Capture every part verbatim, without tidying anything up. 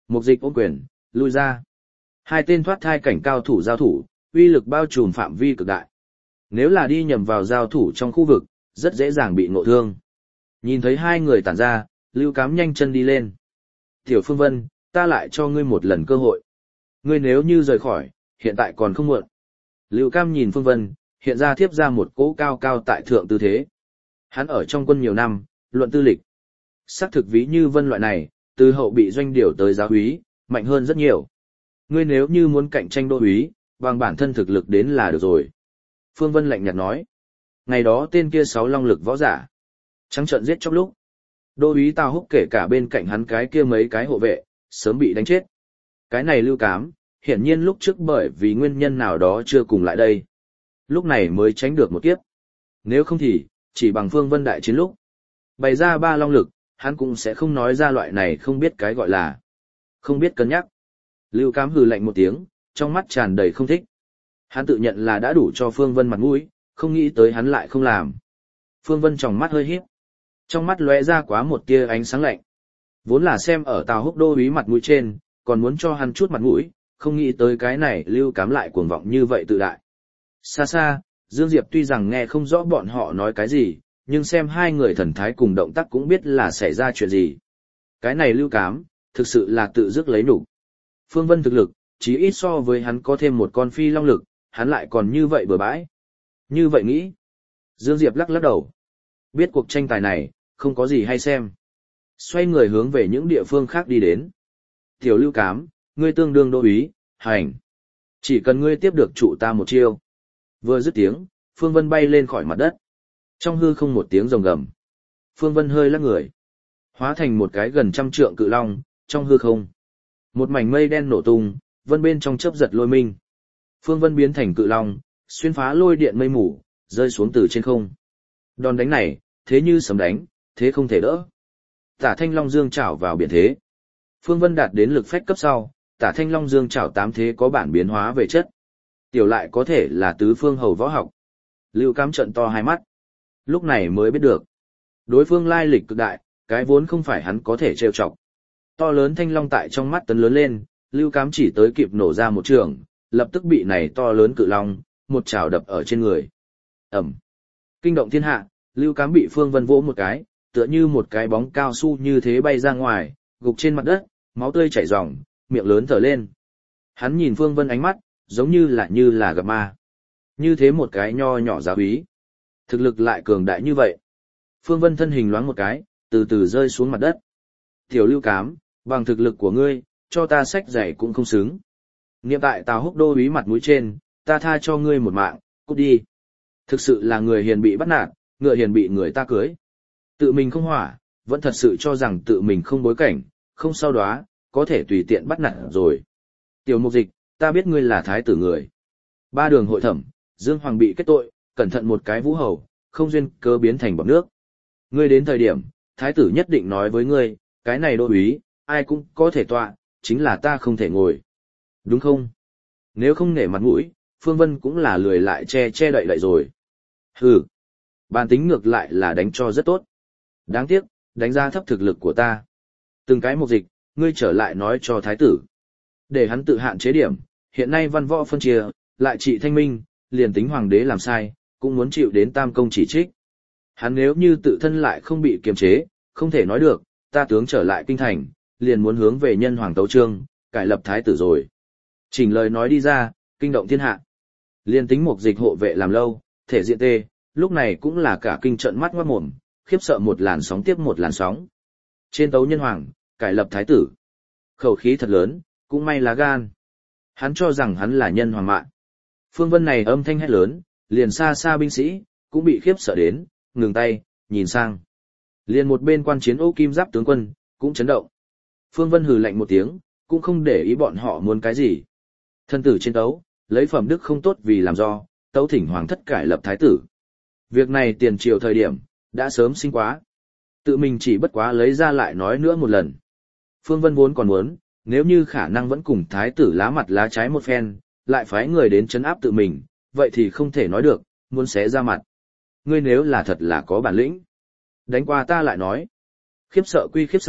Mục dịch ôm quyền, lui ra. Hai tên thoát thai cảnh cao thủ giao thủ, uy lực bao trùm phạm vi cực đại. Nếu là đi nhầm vào giao thủ trong khu vực, rất dễ dàng bị ngộ thương. Nhìn thấy hai người tản ra, Lưu Cám nhanh chân đi lên. Tiểu Phương Vân, ta lại cho ngươi một lần cơ hội. Ngươi nếu như rời khỏi, hiện tại còn không muộn. Lưu Cam nhìn Phương Vân, hiện ra thiếp ra một cỗ cao cao tại thượng tư thế. Hắn ở trong quân nhiều năm, luận tư lịch. Xác thực ví như Vân loại này, từ hậu bị doanh điều tới giáo úy, mạnh hơn rất nhiều. Ngươi nếu như muốn cạnh tranh đô úy, bằng bản thân thực lực đến là được rồi. Phương Vân lạnh nhạt nói. Ngày đó tên kia sáu long lực võ giả. Trắng trợn giết chóc lúc. Đô úy Tào Húc kể cả bên cạnh hắn cái kia mấy cái hộ vệ, sớm bị đánh chết. Cái này Lưu Cám, hiển nhiên lúc trước bởi vì nguyên nhân nào đó chưa cùng lại đây. Lúc này mới tránh được một kiếp. Nếu không thì, chỉ bằng Phương Vân đại chiến lúc. Bày ra ba long lực, hắn cũng sẽ không nói ra loại này không biết cái gọi là. Không biết cân nhắc. Lưu Cám hừ lạnh một tiếng, trong mắt tràn đầy không thích. Hắn tự nhận là đã đủ cho Phương Vân mặt mũi, không nghĩ tới hắn lại không làm. Phương Vân trong mắt hơi híp. Trong mắt lóe ra quá một tia ánh sáng lạnh. Vốn là xem ở Tào Húc đô úy mặt mũi trên, còn muốn cho hắn chút mặt mũi, không nghĩ tới cái này Lưu Cám lại cuồng vọng như vậy tự đại. Xa xa, Dương Diệp tuy rằng nghe không rõ bọn họ nói cái gì, nhưng xem hai người thần thái cùng động tác cũng biết là xảy ra chuyện gì. Cái này Lưu Cám, thực sự là tự dứt lấy nhục. Phương Vân thực lực, chí ít so với hắn có thêm một con phi long lực, hắn lại còn như vậy bừa bãi. Như vậy nghĩ. Dương Diệp lắc lắc đầu. Biết cuộc tranh tài này, không có gì hay xem. Xoay người hướng về những địa phương khác đi đến. Tiểu Lưu Cám, ngươi tương đương đô úy, hành. Chỉ cần ngươi tiếp được trụ ta một chiêu. Vừa dứt tiếng, Phương Vân bay lên khỏi mặt đất. Trong hư không một tiếng rồng gầm. Phương Vân hơi lắc người. Hóa thành một cái gần trăm trượng cự long, trong hư không. Một mảnh mây đen nổ tung, vân bên trong chớp giật lôi minh. Phương Vân biến thành cự long, xuyên phá lôi điện mây mù, rơi xuống từ trên không. Đòn đánh này, thế như sấm đánh, thế không thể đỡ. Tả Thanh Long Dương chảo vào biển thế. Phương Vân đạt đến lực phách cấp sau, Tả Thanh Long Dương chảo tám thế có bản biến hóa về chất. Tiểu lại có thể là tứ phương hầu võ học. Lưu Cám trợn to hai mắt. Lúc này mới biết được. Đối phương lai lịch cực đại, cái vốn không phải hắn có thể trêu chọc. To lớn thanh long tại trong mắt tấn lớn lên, Lưu Cám chỉ tới kịp nổ ra một trường, lập tức bị này to lớn cự long, một chảo đập ở trên người. Ẩm. Kinh động thiên hạ, Lưu Cám bị Phương Vân vỗ một cái, tựa như một cái bóng cao su như thế bay ra ngoài, gục trên mặt đất, máu tươi chảy ròng, miệng lớn thở lên. Hắn nhìn Phương Vân ánh mắt, giống như là như là gặp ma. Như thế một cái nho nhỏ giáo úy. Thực lực lại cường đại như vậy. Phương Vân thân hình loáng một cái, từ từ rơi xuống mặt đất. Tiểu Lưu Cám, bằng thực lực của ngươi, cho ta sách giày cũng không xứng. Niệm tại Tào Húc đô úy mặt mũi trên, ta tha cho ngươi một mạng, cút đi. Thực sự là người hiền bị bắt nạt, ngựa hiền bị người ta cưới. Tự mình không hỏa, vẫn thật sự cho rằng tự mình không bối cảnh, không sao đoá, có thể tùy tiện bắt nạt rồi. Tiểu Mục Dịch, ta biết ngươi là thái tử người. Ba đường hội thẩm, Dương Hoàng bị kết tội, cẩn thận một cái vũ hầu, không duyên cớ biến thành bọt nước. Ngươi đến thời điểm, thái tử nhất định nói với ngươi, cái này đô úy, ai cũng có thể tọa, chính là ta không thể ngồi. Đúng không? Nếu không nể mặt mũi, Phương Vân cũng là lười lại che che đậy đậy rồi. Hừ, bản tính ngược lại là đánh cho rất tốt. Đáng tiếc, đánh giá thấp thực lực của ta. Từng cái Mục Dịch, ngươi trở lại nói cho thái tử. Để hắn tự hạn chế điểm, hiện nay văn võ phân chia, lại trị thanh minh, liền tính hoàng đế làm sai, cũng muốn chịu đến tam công chỉ trích. Hắn nếu như tự thân lại không bị kiềm chế, không thể nói được, ta tướng trở lại kinh thành, liền muốn hướng về nhân hoàng tấu trương, cải lập thái tử rồi. Chỉnh lời nói đi ra, kinh động thiên hạ. Liên tính Mục Dịch hộ vệ làm lâu, thể diện tê, lúc này cũng là cả kinh trận mắt ngoát mồm, khiếp sợ một làn sóng tiếp một làn sóng. Trên tấu nhân hoàng, cải lập thái tử. Khẩu khí thật lớn, cũng may lá gan. Hắn cho rằng hắn là nhân hoàng mạng. Phương Vân này âm thanh hét lớn, liền xa xa binh sĩ, cũng bị khiếp sợ đến, ngừng tay, nhìn sang. Liền một bên quan chiến ô kim giáp tướng quân, cũng chấn động. Phương Vân hừ lạnh một tiếng, cũng không để ý bọn họ muốn cái gì. Thân tử trên tấu, lấy phẩm đức không tốt vì làm do, tấu thỉnh hoàng thất cải lập thái tử. Việc này tiền triều thời điểm, đã sớm sinh quá. Tự mình chỉ bất quá lấy ra lại nói nữa một lần. Phương Vân vốn còn muốn, nếu như khả năng vẫn cùng thái tử lá mặt lá trái một phen, lại phái người đến trấn áp tự mình, vậy thì không thể nói được, muốn xé ra mặt. Ngươi nếu là thật là có bản lĩnh, đánh qua ta lại nói. Khiếp sợ quy khiếp sợ,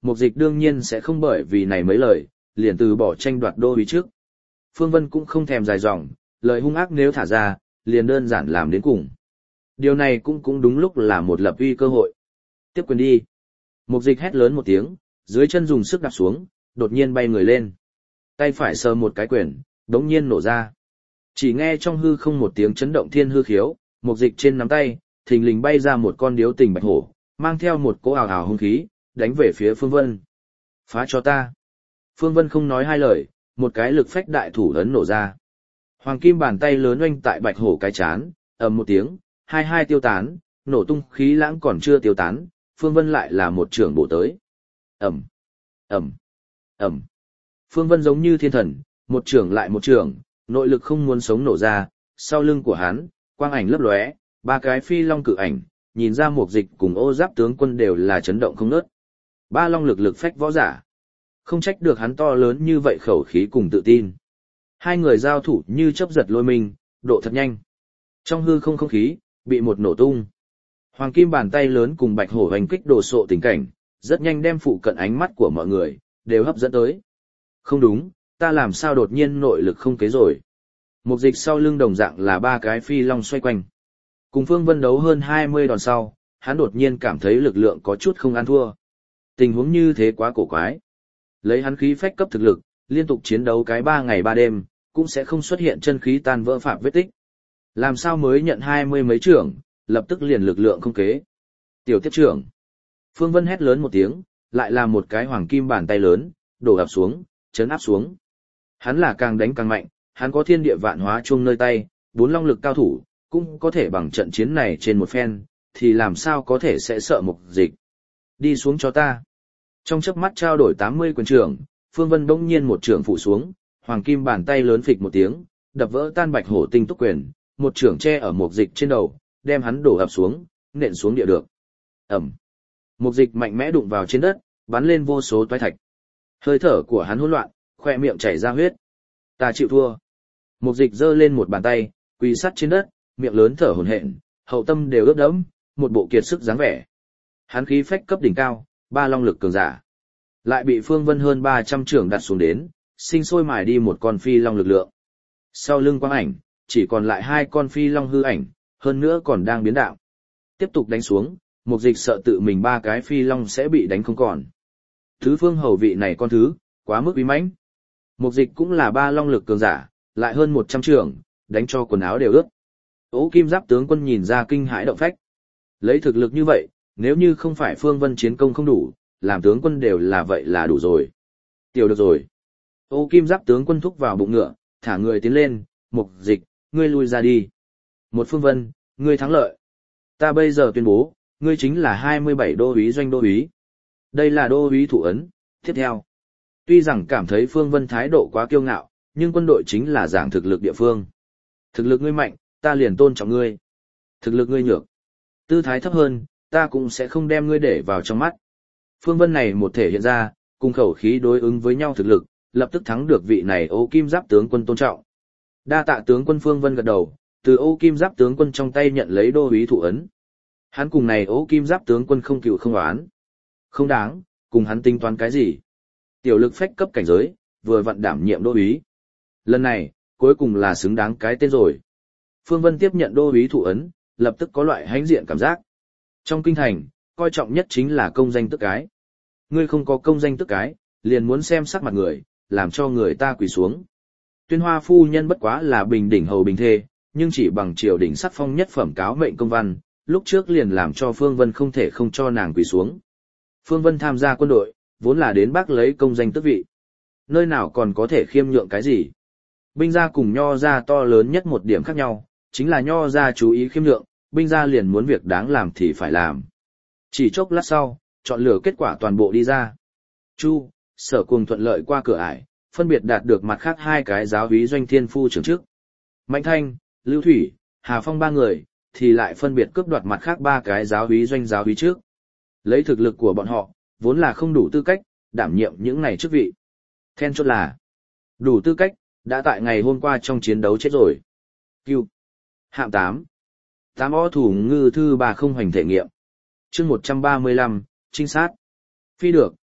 Mục Dịch đương nhiên sẽ không bởi vì này mấy lời, liền từ bỏ tranh đoạt đô úy trước. Phương Vân cũng không thèm dài dòng, lời hung ác nếu thả ra, liền đơn giản làm đến cùng. Điều này cũng cũng đúng lúc là một lập uy cơ hội. Tiếp quyền đi. Mục Dịch hét lớn một tiếng, dưới chân dùng sức đạp xuống, đột nhiên bay người lên. Tay phải sờ một cái quyền, đống nhiên nổ ra. Chỉ nghe trong hư không một tiếng chấn động thiên hư khiếu, Mục Dịch trên nắm tay, thình lình bay ra một con điếu tình bạch hổ, mang theo một cỗ ào ào hung khí, đánh về phía Phương Vân. Phá cho ta. Phương Vân không nói hai lời, một cái lực phách đại thủ ấn nổ ra. Hoàng kim bàn tay lớn oanh tại bạch hổ cái chán, ầm một tiếng, hai hai tiêu tán, nổ tung khí lãng còn chưa tiêu tán, Phương Vân lại là một trường bổ tới. Ầm, ầm, ầm. Phương Vân giống như thiên thần, một trường lại một trường, nội lực không muốn sống nổ ra, sau lưng của hắn, quang ảnh lấp lóe, ba cái phi long cự ảnh, nhìn ra Mục Dịch cùng Ô Giáp tướng quân đều là chấn động không ngớt. Ba long lực lực phách võ giả. Không trách được hắn to lớn như vậy khẩu khí cùng tự tin. Hai người giao thủ như chớp giật lôi mình, độ thật nhanh. Trong hư không không khí, bị một nổ tung. Hoàng kim bàn tay lớn cùng bạch hổ hành kích đồ sộ tình cảnh, rất nhanh đem phụ cận ánh mắt của mọi người, đều hấp dẫn tới. Không đúng, ta làm sao đột nhiên nội lực không kế rồi. Mục Dịch sau lưng đồng dạng là ba cái phi long xoay quanh. Cùng Phương Vân đấu hơn hai mươi đòn sau, hắn đột nhiên cảm thấy lực lượng có chút không ăn thua. Tình huống như thế quá cổ quái. Lấy hắn khí phách cấp thực lực, liên tục chiến đấu cái ba ngày ba đêm, cũng sẽ không xuất hiện chân khí tan vỡ phạm vết tích. Làm sao mới nhận hai mươi mấy trưởng, lập tức liền lực lượng không kế. Tiểu tiếp trưởng. Phương Vân hét lớn một tiếng, lại là một cái hoàng kim bàn tay lớn, đổ ập xuống, chấn áp xuống. Hắn là càng đánh càng mạnh, hắn có thiên địa vạn hóa chuông nơi tay, bốn long lực cao thủ, cũng có thể bằng trận chiến này trên một phen, thì làm sao có thể sẽ sợ Mục Dịch. Đi xuống cho ta. Trong chớp mắt trao đổi tám mươi quyền trưởng, Phương Vân bỗng nhiên một trưởng phụ xuống, hoàng kim bàn tay lớn phịch một tiếng, đập vỡ tan bạch hổ tinh túc quyền, một trưởng che ở Mục Dịch trên đầu, đem hắn đổ ập xuống, nện xuống địa được. Ầm. Mục Dịch mạnh mẽ đụng vào trên đất, bắn lên vô số toái thạch. Hơi thở của hắn hỗn loạn, khoe miệng chảy ra huyết. Ta chịu thua. Mục Dịch giơ lên một bàn tay, quỳ sắt trên đất, miệng lớn thở hổn hển, hậu tâm đều ướt đẫm, một bộ kiệt sức dáng vẻ. Hắn khí phách cấp đỉnh cao, ba long lực cường giả. Lại bị Phương Vân hơn ba trăm trưởng đặt xuống đến, sinh sôi mài đi một con phi long lực lượng. Sau lưng quang ảnh, chỉ còn lại hai con phi long hư ảnh, hơn nữa còn đang biến đạo. Tiếp tục đánh xuống, Mục Dịch sợ tự mình ba cái phi long sẽ bị đánh không còn. Thứ phương hầu vị này con thứ, quá mức uy mãnh. Mục Dịch cũng là ba long lực cường giả, lại hơn một trăm trưởng, đánh cho quần áo đều ướt. Ô Kim Giáp tướng quân nhìn ra kinh hãi động phách. Lấy thực lực như vậy, nếu như không phải Phương Vân chiến công không đủ, làm tướng quân đều là vậy là đủ rồi. Tiểu được rồi. Ô Kim Giáp tướng quân thúc vào bụng ngựa, thả người tiến lên, Mục Dịch, ngươi lui ra đi. Một Phương Vân, ngươi thắng lợi. Ta bây giờ tuyên bố, ngươi chính là hai mươi bảy đô úy doanh đô úy. Đây là đô úy thủ ấn, tiếp theo. Tuy rằng cảm thấy Phương Vân thái độ quá kiêu ngạo, nhưng quân đội chính là giảng thực lực địa phương. Thực lực ngươi mạnh, ta liền tôn trọng ngươi. Thực lực ngươi nhược, tư thái thấp hơn, ta cũng sẽ không đem ngươi để vào trong mắt. Phương Vân này một thể hiện ra, cùng khẩu khí đối ứng với nhau thực lực, lập tức thắng được vị này Ô Kim Giáp tướng quân tôn trọng. Đa tạ tướng quân Phương Vân gật đầu, từ Ô Kim Giáp tướng quân trong tay nhận lấy đô úy thủ ấn. Hắn cùng này Ô Kim Giáp tướng quân không cựu không oán. Không đáng, cùng hắn tính toán cái gì. Tiểu lực phách cấp cảnh giới, vừa vặn đảm nhiệm đô úy. Lần này, cuối cùng là xứng đáng cái tên rồi. Phương Vân tiếp nhận đô úy thủ ấn, lập tức có loại hãnh diện cảm giác. Trong kinh thành, coi trọng nhất chính là công danh tức cái. Ngươi không có công danh tức cái, liền muốn xem sắc mặt người, làm cho người ta quỳ xuống. Tuyên Hoa phu nhân bất quá là bình đỉnh hầu bình thê, nhưng chỉ bằng triều đình sắc phong nhất phẩm cáo mệnh công văn, lúc trước liền làm cho Phương Vân không thể không cho nàng quỳ xuống. Phương Vân tham gia quân đội, vốn là đến Bắc lấy công danh tước vị. Nơi nào còn có thể khiêm nhượng cái gì? Binh gia cùng Nho gia to lớn nhất một điểm khác nhau, chính là Nho gia chú ý khiêm nhượng, binh gia liền muốn việc đáng làm thì phải làm. Chỉ chốc lát sau, chọn lựa kết quả toàn bộ đi ra. Chu, Sở Cuồng thuận lợi qua cửa ải, phân biệt đạt được mặt khác hai cái giáo úy doanh thiên phu trưởng chức. Mạnh Thanh, Lưu Thủy, Hà Phong ba người, thì lại phân biệt cướp đoạt mặt khác ba cái giáo úy doanh giáo úy trước. Lấy thực lực của bọn họ, vốn là không đủ tư cách, đảm nhiệm những này chức vị. Then chốt là, đủ tư cách, đã tại ngày hôm qua trong chiến đấu chết rồi. Cưu. Hạng tám. Tám o thủ ngư thư bà không hoành thể nghiệm. chương một trăm ba mươi lăm, trinh sát. Phi được,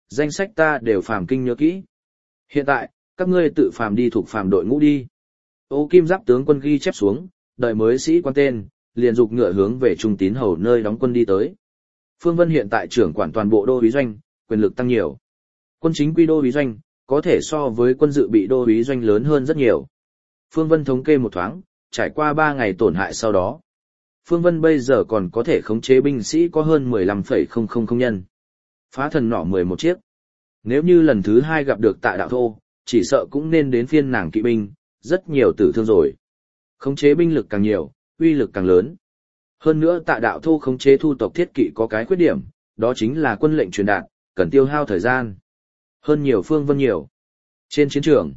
danh sách ta đều phàm kinh nhớ kỹ. Hiện tại, các ngươi tự phàm đi thuộc phàm đội ngũ đi. Ô Kim Giáp tướng quân ghi chép xuống, đợi mới sĩ quan tên, liền dục ngựa hướng về Trung Tín Hầu nơi đóng quân đi tới. Phương Vân hiện tại trưởng quản toàn bộ đô úy doanh, quyền lực tăng nhiều. Quân chính quy đô úy doanh, có thể so với quân dự bị đô úy doanh lớn hơn rất nhiều. Phương Vân thống kê một thoáng, trải qua ba ngày tổn hại sau đó. Phương Vân bây giờ còn có thể khống chế binh sĩ có hơn mười lăm phẩy không không không nhân. Phá thần nỏ mười một chiếc. Nếu như lần thứ hai gặp được Tạ Đạo Thô, chỉ sợ cũng nên đến phiên nàng kỵ binh, rất nhiều tử thương rồi. Khống chế binh lực càng nhiều, uy lực càng lớn. Hơn nữa Tạ Đạo Thô khống chế thu tộc thiết kỵ có cái khuyết điểm, đó chính là quân lệnh truyền đạt, cần tiêu hao thời gian. Hơn nhiều Phương Vân nhiều. Trên chiến trường,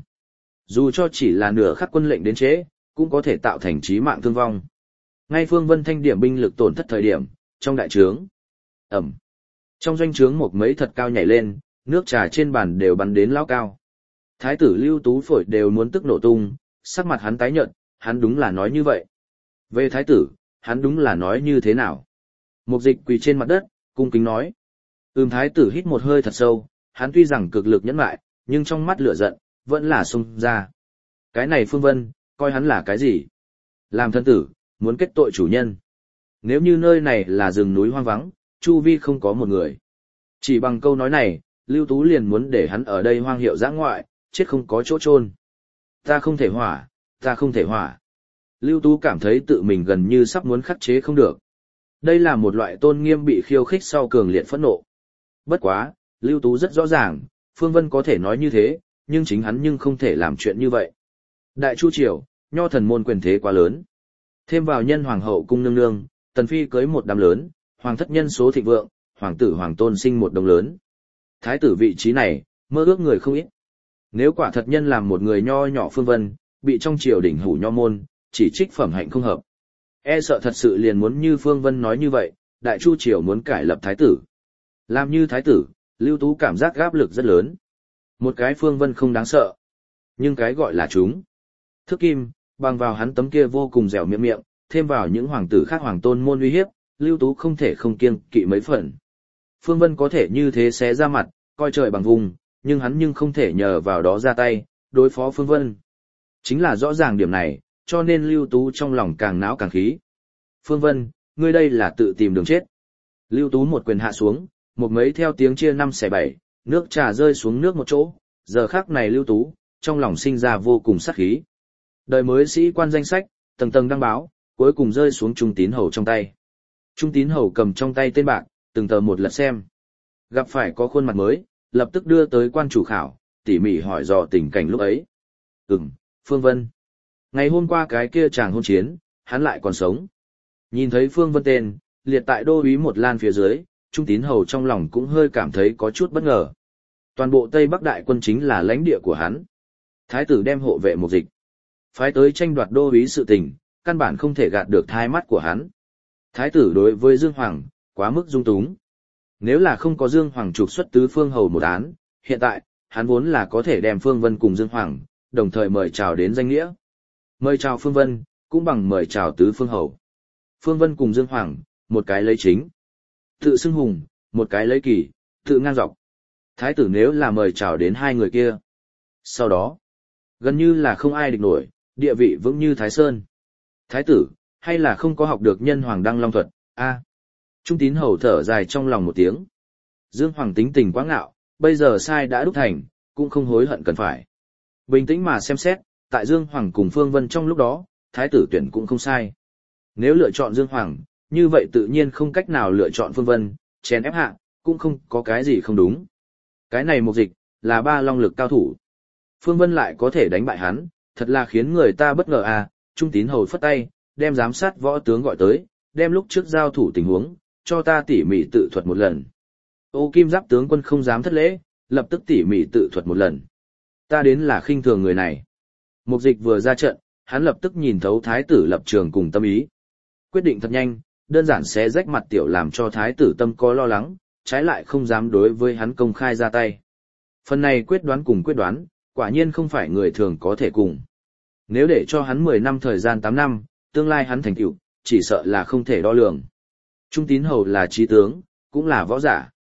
dù cho chỉ là nửa khắc quân lệnh đến trễ, cũng có thể tạo thành chí mạng thương vong. Ngay Phương Vân thanh điểm binh lực tổn thất thời điểm, trong đại trướng. Ẩm. Trong doanh trướng một mấy thật cao nhảy lên, nước trà trên bàn đều bắn đến lao cao. Thái tử Lưu Tú phổi đều muốn tức nổ tung, sắc mặt hắn tái nhợt, hắn đúng là nói như vậy. Về thái tử, hắn đúng là nói như thế nào? Mục Dịch quỳ trên mặt đất, cung kính nói. Ừm thái tử hít một hơi thật sâu, hắn tuy rằng cực lực nhẫn lại, nhưng trong mắt lửa giận, vẫn là xông ra. Cái này Phương Vân, coi hắn là cái gì? Làm thân tử, muốn kết tội chủ nhân. Nếu như nơi này là rừng núi hoang vắng, chu vi không có một người. Chỉ bằng câu nói này, Lưu Tú liền muốn để hắn ở đây hoang hiệu dã ngoại, chết không có chỗ chôn. Ta không thể hỏa, ta không thể hỏa. Lưu Tú cảm thấy tự mình gần như sắp muốn khắc chế không được. Đây là một loại tôn nghiêm bị khiêu khích sau cường liệt phẫn nộ. Bất quá, Lưu Tú rất rõ ràng, Phương Vân có thể nói như thế, nhưng chính hắn nhưng không thể làm chuyện như vậy. Đại Chu Triều, nho thần môn quyền thế quá lớn. Thêm vào nhân hoàng hậu cung nương nương, tần phi cưới một đám lớn, hoàng thất nhân số thịnh vượng, hoàng tử hoàng tôn sinh một đồng lớn. Thái tử vị trí này, mơ ước người không ít. Nếu quả thật nhân làm một người nho nhỏ Phương Vân, bị trong triều đỉnh hủ nho môn, chỉ trích phẩm hạnh không hợp. E sợ thật sự liền muốn như Phương Vân nói như vậy, Đại Chu Triều muốn cải lập thái tử. Làm như thái tử, Lưu Tú cảm giác áp lực rất lớn. Một cái Phương Vân không đáng sợ. Nhưng cái gọi là chúng. Thức kim, bằng vào hắn tấm kia vô cùng dẻo miệng miệng, thêm vào những hoàng tử khác hoàng tôn môn uy hiếp, Lưu Tú không thể không kiêng kỵ mấy phần. Phương Vân có thể như thế xé ra mặt, coi trời bằng vùng, nhưng hắn nhưng không thể nhờ vào đó ra tay, đối phó Phương Vân. Chính là rõ ràng điểm này, cho nên Lưu Tú trong lòng càng náo càng khí. Phương Vân, ngươi đây là tự tìm đường chết. Lưu Tú một quyền hạ xuống, một mấy theo tiếng chia năm xẻ bảy, nước trà rơi xuống nước một chỗ, giờ khắc này Lưu Tú, trong lòng sinh ra vô cùng sát khí. Đời mới sĩ quan danh sách, tầng tầng đăng báo, cuối cùng rơi xuống Trung Tín Hầu trong tay. Trung Tín Hầu cầm trong tay tên bạc, từng tờ một lật xem. Gặp phải có khuôn mặt mới, lập tức đưa tới quan chủ khảo, tỉ mỉ hỏi dò tình cảnh lúc ấy. Ừm, Phương Vân. Ngày hôm qua cái kia chàng hôn chiến, hắn lại còn sống. Nhìn thấy Phương Vân tên, liệt tại đô úy một lan phía dưới, Trung Tín Hầu trong lòng cũng hơi cảm thấy có chút bất ngờ. Toàn bộ Tây Bắc đại quân chính là lãnh địa của hắn. Thái tử đem hộ vệ Mục Dịch, phái tới tranh đoạt đô úy sự tình, căn bản không thể gạt được thai mắt của hắn. Thái tử đối với Dương Hoàng, quá mức dung túng. Nếu là không có Dương Hoàng trục xuất tứ phương hầu một án, hiện tại, hắn vốn là có thể đem Phương Vân cùng Dương Hoàng, đồng thời mời chào đến danh nghĩa. Mời chào Phương Vân, cũng bằng mời chào tứ phương hầu. Phương Vân cùng Dương Hoàng, một cái lấy chính. Tự xưng hùng, một cái lấy kỳ, tự ngang dọc. Thái tử nếu là mời chào đến hai người kia. Sau đó, gần như là không ai địch nổi, địa vị vững như Thái Sơn. Thái tử, hay là không có học được nhân hoàng đăng long thuật, a Trung Tín Hầu thở dài trong lòng một tiếng. Dương Hoàng tính tình quá ngạo, bây giờ sai đã đúc thành, cũng không hối hận cần phải. Bình tĩnh mà xem xét, tại Dương Hoàng cùng Phương Vân trong lúc đó, Thái tử tuyển cũng không sai. Nếu lựa chọn Dương Hoàng, như vậy tự nhiên không cách nào lựa chọn Phương Vân, chèn ép hạ, cũng không có cái gì không đúng. Cái này Mục Dịch, là ba long lực cao thủ. Phương Vân lại có thể đánh bại hắn, thật là khiến người ta bất ngờ à. Trung Tín Hầu phất tay, đem giám sát võ tướng gọi tới, đem lúc trước giao thủ tình huống, cho ta tỉ mỉ tự thuật một lần. Ô Kim Giáp tướng quân không dám thất lễ, lập tức tỉ mỉ tự thuật một lần. Ta đến là khinh thường người này. Mục Dịch vừa ra trận, hắn lập tức nhìn thấu thái tử lập trường cùng tâm ý. Quyết định thật nhanh, đơn giản xé rách mặt tiểu làm cho thái tử tâm có lo lắng, trái lại không dám đối với hắn công khai ra tay. Phần này quyết đoán cùng quyết đoán, quả nhiên không phải người thường có thể cùng. Nếu để cho hắn mười năm thời gian tám năm, tương lai hắn thành tựu, chỉ sợ là không thể đo lường. Trung Tín Hầu là trí tướng, cũng là võ giả.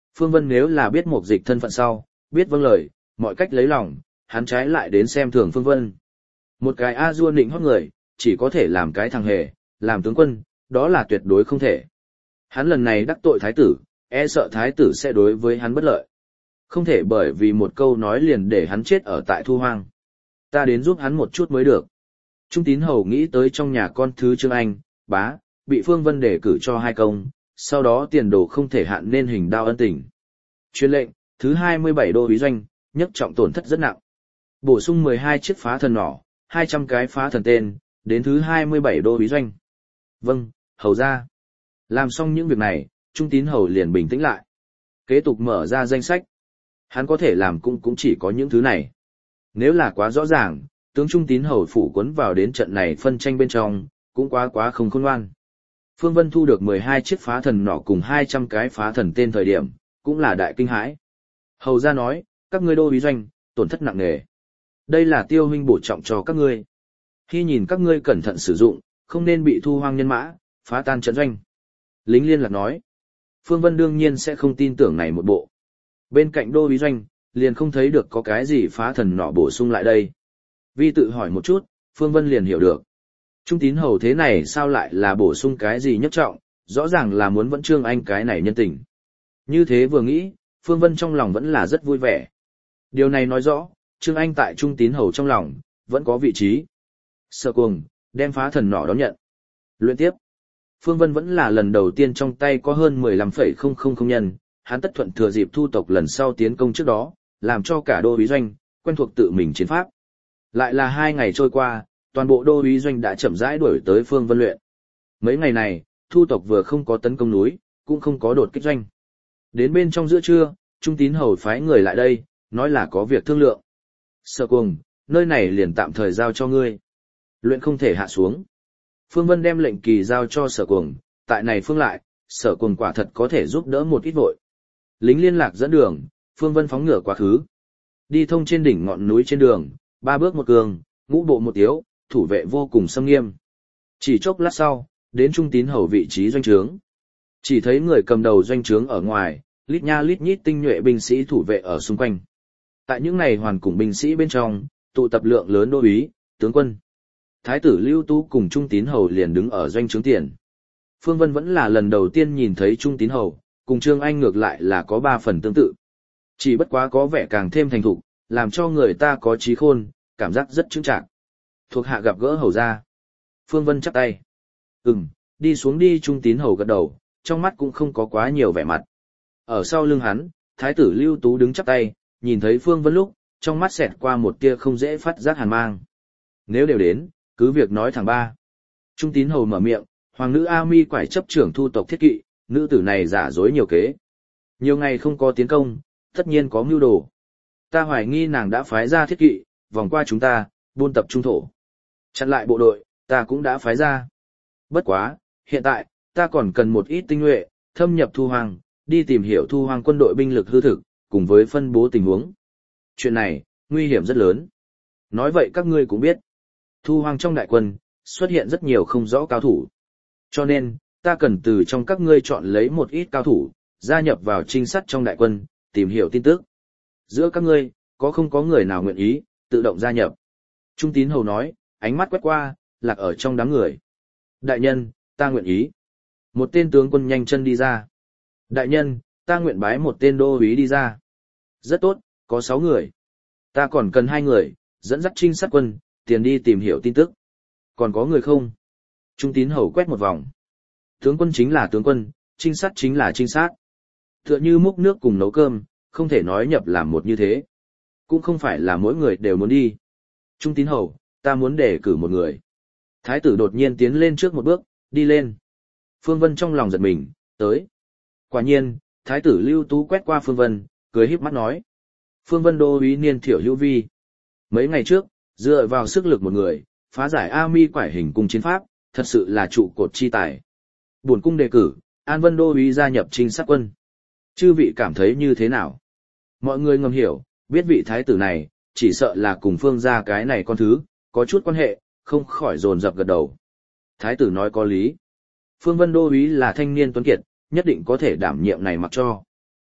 Phương Vân nếu là biết Mục Dịch thân phận sau, biết vâng lời, mọi cách lấy lòng, hắn trái lại đến xem thường Phương Vân. Một cái a dua nịnh hót người, chỉ có thể làm cái thằng hề, làm tướng quân, đó là tuyệt đối không thể. Hắn lần này đắc tội thái tử, e sợ thái tử sẽ đối với hắn bất lợi. Không thể bởi vì một câu nói liền để hắn chết ở tại Thu Hoang. Ta đến giúp hắn một chút mới được. Trung Tín Hầu nghĩ tới trong nhà con thứ Trương Anh, bá, bị Phương Vân đề cử cho hai công, sau đó tiền đồ không thể hạn nên hình đao ân tình. Truyền lệnh, thứ hai mươi bảy đô úy doanh, nhất trọng tổn thất rất nặng. Bổ sung mười hai chiếc phá thần nỏ, hai trăm cái phá thần tên, đến thứ hai mươi bảy đô úy doanh. Vâng, hầu ra. Làm xong những việc này, Trung Tín Hầu liền bình tĩnh lại. Kế tục mở ra danh sách. Hắn có thể làm cũng cũng chỉ có những thứ này. Nếu là quá rõ ràng, tướng Trung Tín Hầu phủ cuốn vào đến trận này phân tranh bên trong, cũng quá quá không khôn ngoan. Phương Vân thu được mười hai chiếc phá thần nỏ cùng hai trăm cái phá thần tên thời điểm, cũng là đại kinh hãi. Hầu ra nói, các ngươi đô úy doanh, tổn thất nặng nề. Đây là Tiêu huynh bổ trọng cho các ngươi. Khi nhìn các ngươi cẩn thận sử dụng, không nên bị Thu Hoang nhân mã, phá tan trận doanh. Lính liên lạc nói. Phương Vân đương nhiên sẽ không tin tưởng này một bộ. Bên cạnh đô úy doanh, liền không thấy được có cái gì phá thần nỏ bổ sung lại đây. Vi tự hỏi một chút, Phương Vân liền hiểu được. Trung Tín Hầu thế này sao lại là bổ sung cái gì nhất trọng, rõ ràng là muốn vẫn Trương Anh cái này nhân tình. Như thế vừa nghĩ, Phương Vân trong lòng vẫn là rất vui vẻ. Điều này nói rõ, Trương Anh tại Trung Tín Hầu trong lòng, vẫn có vị trí. Sở Cuồng, đem phá thần nỏ đón nhận. Luyện tiếp. Phương Vân vẫn là lần đầu tiên trong tay có hơn mười lăm phẩy không không không nhân, hắn tất thuận thừa dịp thu tộc lần sau tiến công trước đó, làm cho cả đô úy doanh, quen thuộc tự mình chiến pháp. Lại là hai ngày trôi qua, toàn bộ đô úy doanh đã chậm rãi đuổi tới Phương Vân luyện. Mấy ngày này, thu tộc vừa không có tấn công núi, cũng không có đột kích doanh. Đến bên trong giữa trưa, Trung Tín Hầu phái người lại đây, nói là có việc thương lượng. Sở Cuồng, nơi này liền tạm thời giao cho ngươi. Luyện không thể hạ xuống. Phương Vân đem lệnh kỳ giao cho Sở Cuồng, tại này phương lại, Sở Cuồng quả thật có thể giúp đỡ một ít vội. Lính liên lạc dẫn đường, Phương Vân phóng ngựa quá khứ. Đi thông trên đỉnh ngọn núi trên đường, ba bước một cường, ngũ bộ một tiếu, thủ vệ vô cùng xâm nghiêm. Chỉ chốc lát sau, đến Trung Tín Hầu vị trí doanh trướng. Chỉ thấy người cầm đầu doanh trướng ở ngoài, lít nha lít nhít tinh nhuệ binh sĩ thủ vệ ở xung quanh. Tại những này hoàn cùng binh sĩ bên trong, tụ tập lượng lớn đô úy, tướng quân. Thái tử Lưu Tú cùng Trung Tín Hầu liền đứng ở doanh trướng tiền. Phương Vân vẫn là lần đầu tiên nhìn thấy Trung Tín Hầu, cùng Trương Anh ngược lại là có ba phần tương tự. Chỉ bất quá có vẻ càng thêm thành thục, làm cho người ta có trí khôn, cảm giác rất chững chạc. Thuộc hạ gặp gỡ hầu ra. Phương Vân chắp tay. Ừm, đi xuống đi. Trung Tín Hầu gật đầu, trong mắt cũng không có quá nhiều vẻ mặt. Ở sau lưng hắn, Thái tử Lưu Tú đứng chắp tay, nhìn thấy Phương Vân lúc, trong mắt xẹt qua một tia không dễ phát giác hàn mang. Nếu đều đến, cứ việc nói thẳng ba. Trung Tín Hầu mở miệng, hoàng nữ A Mi quải chấp trưởng thu tộc thiết kỵ, nữ tử này giả dối nhiều kế. Nhiều ngày không có tiến công, tất nhiên có mưu đồ. Ta hoài nghi nàng đã phái ra thiết kỵ, vòng qua chúng ta, buôn tập trung thổ. Chặn lại bộ đội, ta cũng đã phái ra. Bất quá, hiện tại, ta còn cần một ít tinh nhuệ, thâm nhập Thu Hoang, đi tìm hiểu Thu Hoang quân đội binh lực hư thực, cùng với phân bố tình huống. Chuyện này, nguy hiểm rất lớn. Nói vậy các ngươi cũng biết, Thu Hoang trong đại quân, xuất hiện rất nhiều không rõ cao thủ. Cho nên, ta cần từ trong các ngươi chọn lấy một ít cao thủ, gia nhập vào trinh sát trong đại quân, tìm hiểu tin tức. Giữa các ngươi, có không có người nào nguyện ý, tự động gia nhập. Trung Tín Hầu nói, ánh mắt quét qua, lạc ở trong đám người. Đại nhân, ta nguyện ý. Một tên tướng quân nhanh chân đi ra. Đại nhân, ta nguyện bái một tên đô úy đi ra. Rất tốt, có sáu người. Ta còn cần hai người, dẫn dắt trinh sát quân, tiền đi tìm hiểu tin tức. Còn có người không? Trung Tín Hầu quét một vòng. Tướng quân chính là tướng quân, trinh sát chính là trinh sát. Tựa như múc nước cùng nấu cơm, không thể nói nhập làm một như thế. Cũng không phải là mỗi người đều muốn đi. Trung Tín Hầu, ta muốn đề cử một người. Thái tử đột nhiên tiến lên trước một bước, đi lên. Phương Vân trong lòng giật mình, tới. Quả nhiên, Thái tử Lưu Tú quét qua Phương Vân, cười híp mắt nói. Phương Vân đô úy niên thiểu hữu vi. Mấy ngày trước, dựa vào sức lực một người, phá giải A Mi quải hình cung chiến pháp, thật sự là trụ cột chi tài. Bổn cung đề cử, An Vân đô úy gia nhập trinh sát quân. Chư vị cảm thấy như thế nào? Mọi người ngầm hiểu, biết vị thái tử này, chỉ sợ là cùng Phương gia cái này con thứ, có chút quan hệ, không khỏi dồn dập gật đầu. Thái tử nói có lý. Phương Vân đô úy là thanh niên tuấn kiệt, nhất định có thể đảm nhiệm này mặc cho.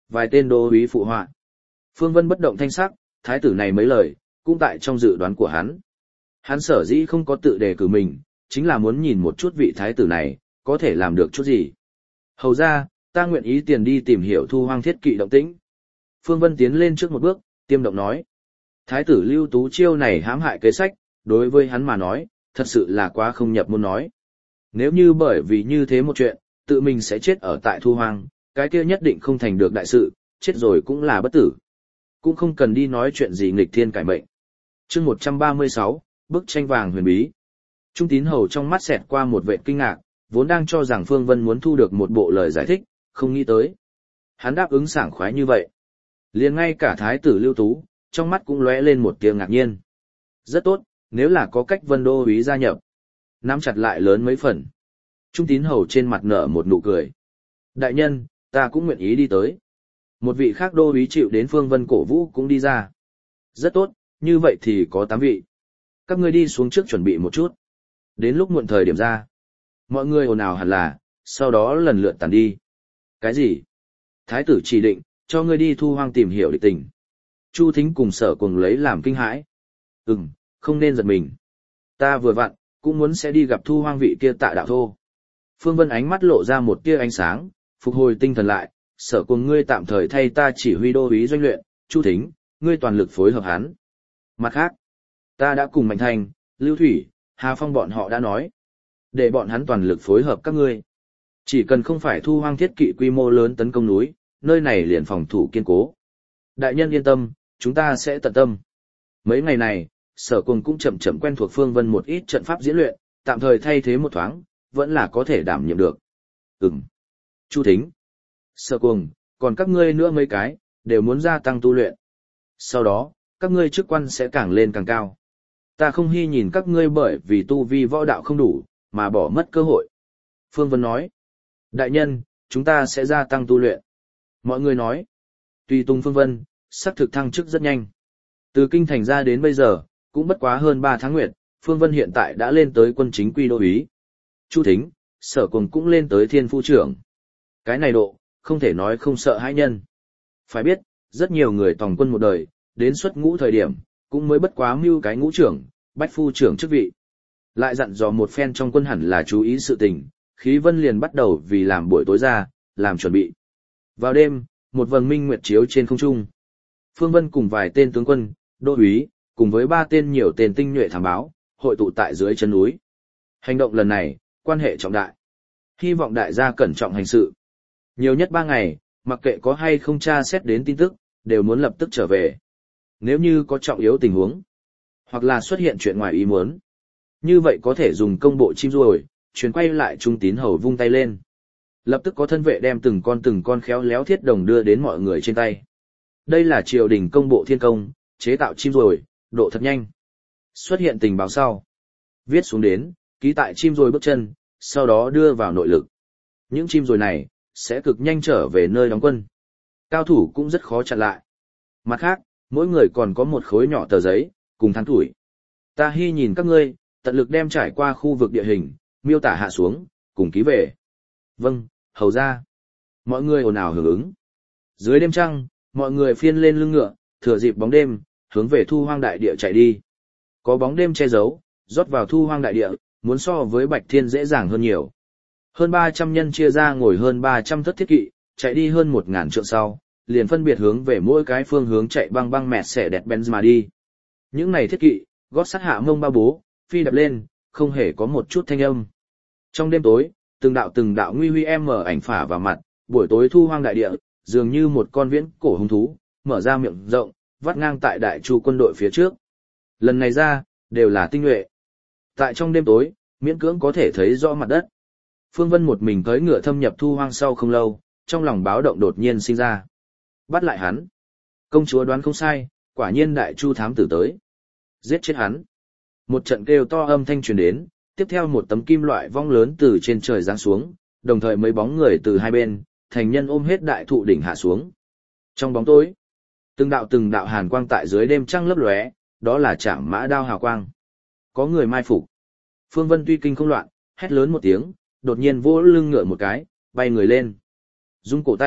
Vài tên đô úy phụ họa. Phương Vân bất động thanh sắc, thái tử này mấy lời, cũng tại trong dự đoán của hắn. Hắn sở dĩ không có tự đề cử mình, chính là muốn nhìn một chút vị thái tử này, có thể làm được chút gì. Hầu ra, ta nguyện ý tiền đi tìm hiểu Thu Hoang Thiết Kỵ động tĩnh. Phương Vân tiến lên trước một bước, tiêm động nói. Thái tử Lưu Tú chiêu này hãm hại kế sách, đối với hắn mà nói, thật sự là quá không nhập môn nói. Nếu như bởi vì như thế một chuyện, tự mình sẽ chết ở tại Thu Hoang, cái kia nhất định không thành được đại sự, chết rồi cũng là bất tử. Cũng không cần đi nói chuyện gì nghịch thiên cải mệnh. Chương một trăm ba mươi sáu, bức tranh vàng huyền bí. Trung Tín Hầu trong mắt xẹt qua một vẻ kinh ngạc, vốn đang cho rằng Phương Vân muốn thu được một bộ lời giải thích, không nghĩ tới. Hắn đáp ứng sảng khoái như vậy. Liền ngay cả thái tử Lưu Tú, trong mắt cũng lóe lên một tia ngạc nhiên. Rất tốt, nếu là có cách Vân đô úy gia nhập, nắm chặt lại lớn mấy phần. Trung Tín Hầu trên mặt nở một nụ cười. Đại nhân, ta cũng nguyện ý đi tới. Một vị khác đô úy chịu đến Phương Vân cổ vũ cũng đi ra. Rất tốt, như vậy thì có tám vị. Các ngươi đi xuống trước chuẩn bị một chút. Đến lúc muộn thời điểm ra. Mọi người ồn ào hẳn là, sau đó lần lượt tàn đi. Cái gì? Thái tử chỉ định, cho ngươi đi Thu Hoang tìm hiểu địch tình. Chu Thính cùng Sở Cuồng lấy làm kinh hãi. Ừm, không nên giật mình. Ta vừa vặn, cũng muốn sẽ đi gặp Thu Hoang vị kia Tạ đạo thô. Phương Vân ánh mắt lộ ra một tia ánh sáng, phục hồi tinh thần lại. Sở Cuồng ngươi tạm thời thay ta chỉ huy đô úy doanh luyện, Chu Thính, ngươi toàn lực phối hợp hắn. Mặt khác, ta đã cùng Mạnh Thành, Lưu Thủy, Hà Phong bọn họ đã nói. Để bọn hắn toàn lực phối hợp các ngươi. Chỉ cần không phải Thu Hoang Thiết Kỵ quy mô lớn tấn công núi, nơi này liền phòng thủ kiên cố. Đại nhân yên tâm, chúng ta sẽ tận tâm. Mấy ngày này, Sở Cuồng cũng chậm chậm quen thuộc Phương Vân một ít trận pháp diễn luyện, tạm thời thay thế một thoáng, vẫn là có thể đảm nhiệm được. Ừm. Chu Thính, Sở Cuồng, còn các ngươi nữa mấy cái, đều muốn gia tăng tu luyện. Sau đó, các ngươi chức quan sẽ càng lên càng cao. Ta không hy nhìn các ngươi bởi vì tu vi võ đạo không đủ, mà bỏ mất cơ hội. Phương Vân nói. Đại nhân, chúng ta sẽ gia tăng tu luyện. Mọi người nói. Tùy Tùng Phương Vân, sắc thực thăng chức rất nhanh. Từ kinh thành ra đến bây giờ, cũng bất quá hơn ba tháng nguyệt, Phương Vân hiện tại đã lên tới quân chính quy đô úy. Chu Thính, Sở Cuồng cũng lên tới thiên phu trưởng. Cái này độ, không thể nói không sợ hãi nhân. Phải biết, rất nhiều người tòng quân một đời, đến xuất ngũ thời điểm, cũng mới bất quá mưu cái ngũ trưởng, bách phu trưởng chức vị. Lại dặn dò một phen trong quân hẳn là chú ý sự tình, Khí Vân liền bắt đầu vì làm buổi tối ra, làm chuẩn bị. Vào đêm, một vầng minh nguyệt chiếu trên không trung. Phương Vân cùng vài tên tướng quân, đô úy, cùng với ba tên nhiều tên tinh nhuệ thám báo, hội tụ tại dưới chân núi. Hành động lần này, quan hệ trọng đại. Hy vọng đại gia cẩn trọng hành sự. Nhiều nhất ba ngày, mặc kệ có hay không tra xét đến tin tức, đều muốn lập tức trở về. Nếu như có trọng yếu tình huống, hoặc là xuất hiện chuyện ngoài ý muốn, như vậy có thể dùng công bộ chim ruồi, chuyển quay lại Trung Tín Hầu vung tay lên. Lập tức có thân vệ đem từng con từng con khéo léo thiết đồng đưa đến mọi người trên tay. Đây là triều đình công bộ thiên công, chế tạo chim ruồi, độ thật nhanh. Xuất hiện tình báo sau. Viết xuống đến, ký tại chim ruồi bước chân, sau đó đưa vào nội lực. Những chim ruồi này, sẽ cực nhanh trở về nơi đóng quân. Cao thủ cũng rất khó chặn lại. Mặt khác, mỗi người còn có một khối nhỏ tờ giấy, cùng thắng tuổi. Ta hy nhìn các ngươi, tận lực đem trải qua khu vực địa hình, miêu tả hạ xuống, cùng ký về. Vâng, hầu ra. Mọi người ồn ào hưởng ứng. Dưới đêm trăng, mọi người phiên lên lưng ngựa, thừa dịp bóng đêm, hướng về Thu Hoang đại địa chạy đi. Có bóng đêm che giấu, rót vào Thu Hoang đại địa, muốn so với Bạch Thiên dễ dàng hơn nhiều. Hơn ba trăm nhân chia ra ngồi hơn ba trăm thất thiết kỵ, chạy đi hơn một ngàn trượng sau, liền phân biệt hướng về mỗi cái phương hướng chạy băng băng mẹt xẻ đẹp Benz mà đi. Những này thiết kỵ, gót sắt hạ mông ba bố, phi đập lên, không hề có một chút thanh âm. Trong đêm tối, từng đạo từng đạo nguy huy em mở ảnh phả vào mặt, buổi tối Thu Hoang đại địa, dường như một con viễn cổ hung thú, mở ra miệng rộng, vắt ngang tại đại chu quân đội phía trước. Lần này ra, đều là tinh nhuệ. Tại trong đêm tối, miễn cưỡng có thể thấy rõ mặt đất. Phương Vân một mình cưỡi ngựa thâm nhập Thu Hoang sau không lâu, trong lòng báo động đột nhiên sinh ra. Bắt lại hắn. Công chúa đoán không sai, quả nhiên đại chu thám tử tới. Giết chết hắn. Một trận kêu to âm thanh truyền đến, tiếp theo một tấm kim loại vong lớn từ trên trời giáng xuống, đồng thời mấy bóng người từ hai bên, thành nhân ôm hết đại thụ đỉnh hạ xuống. Trong bóng tối, từng đạo từng đạo hàn quang tại dưới đêm trăng lấp lóe, đó là Trảm Mã Đao hào quang. Có người mai phục. Phương Vân tuy kinh không loạn, hét lớn một tiếng, đột nhiên vỗ lưng ngựa một cái, bay người lên. Dung cổ tay,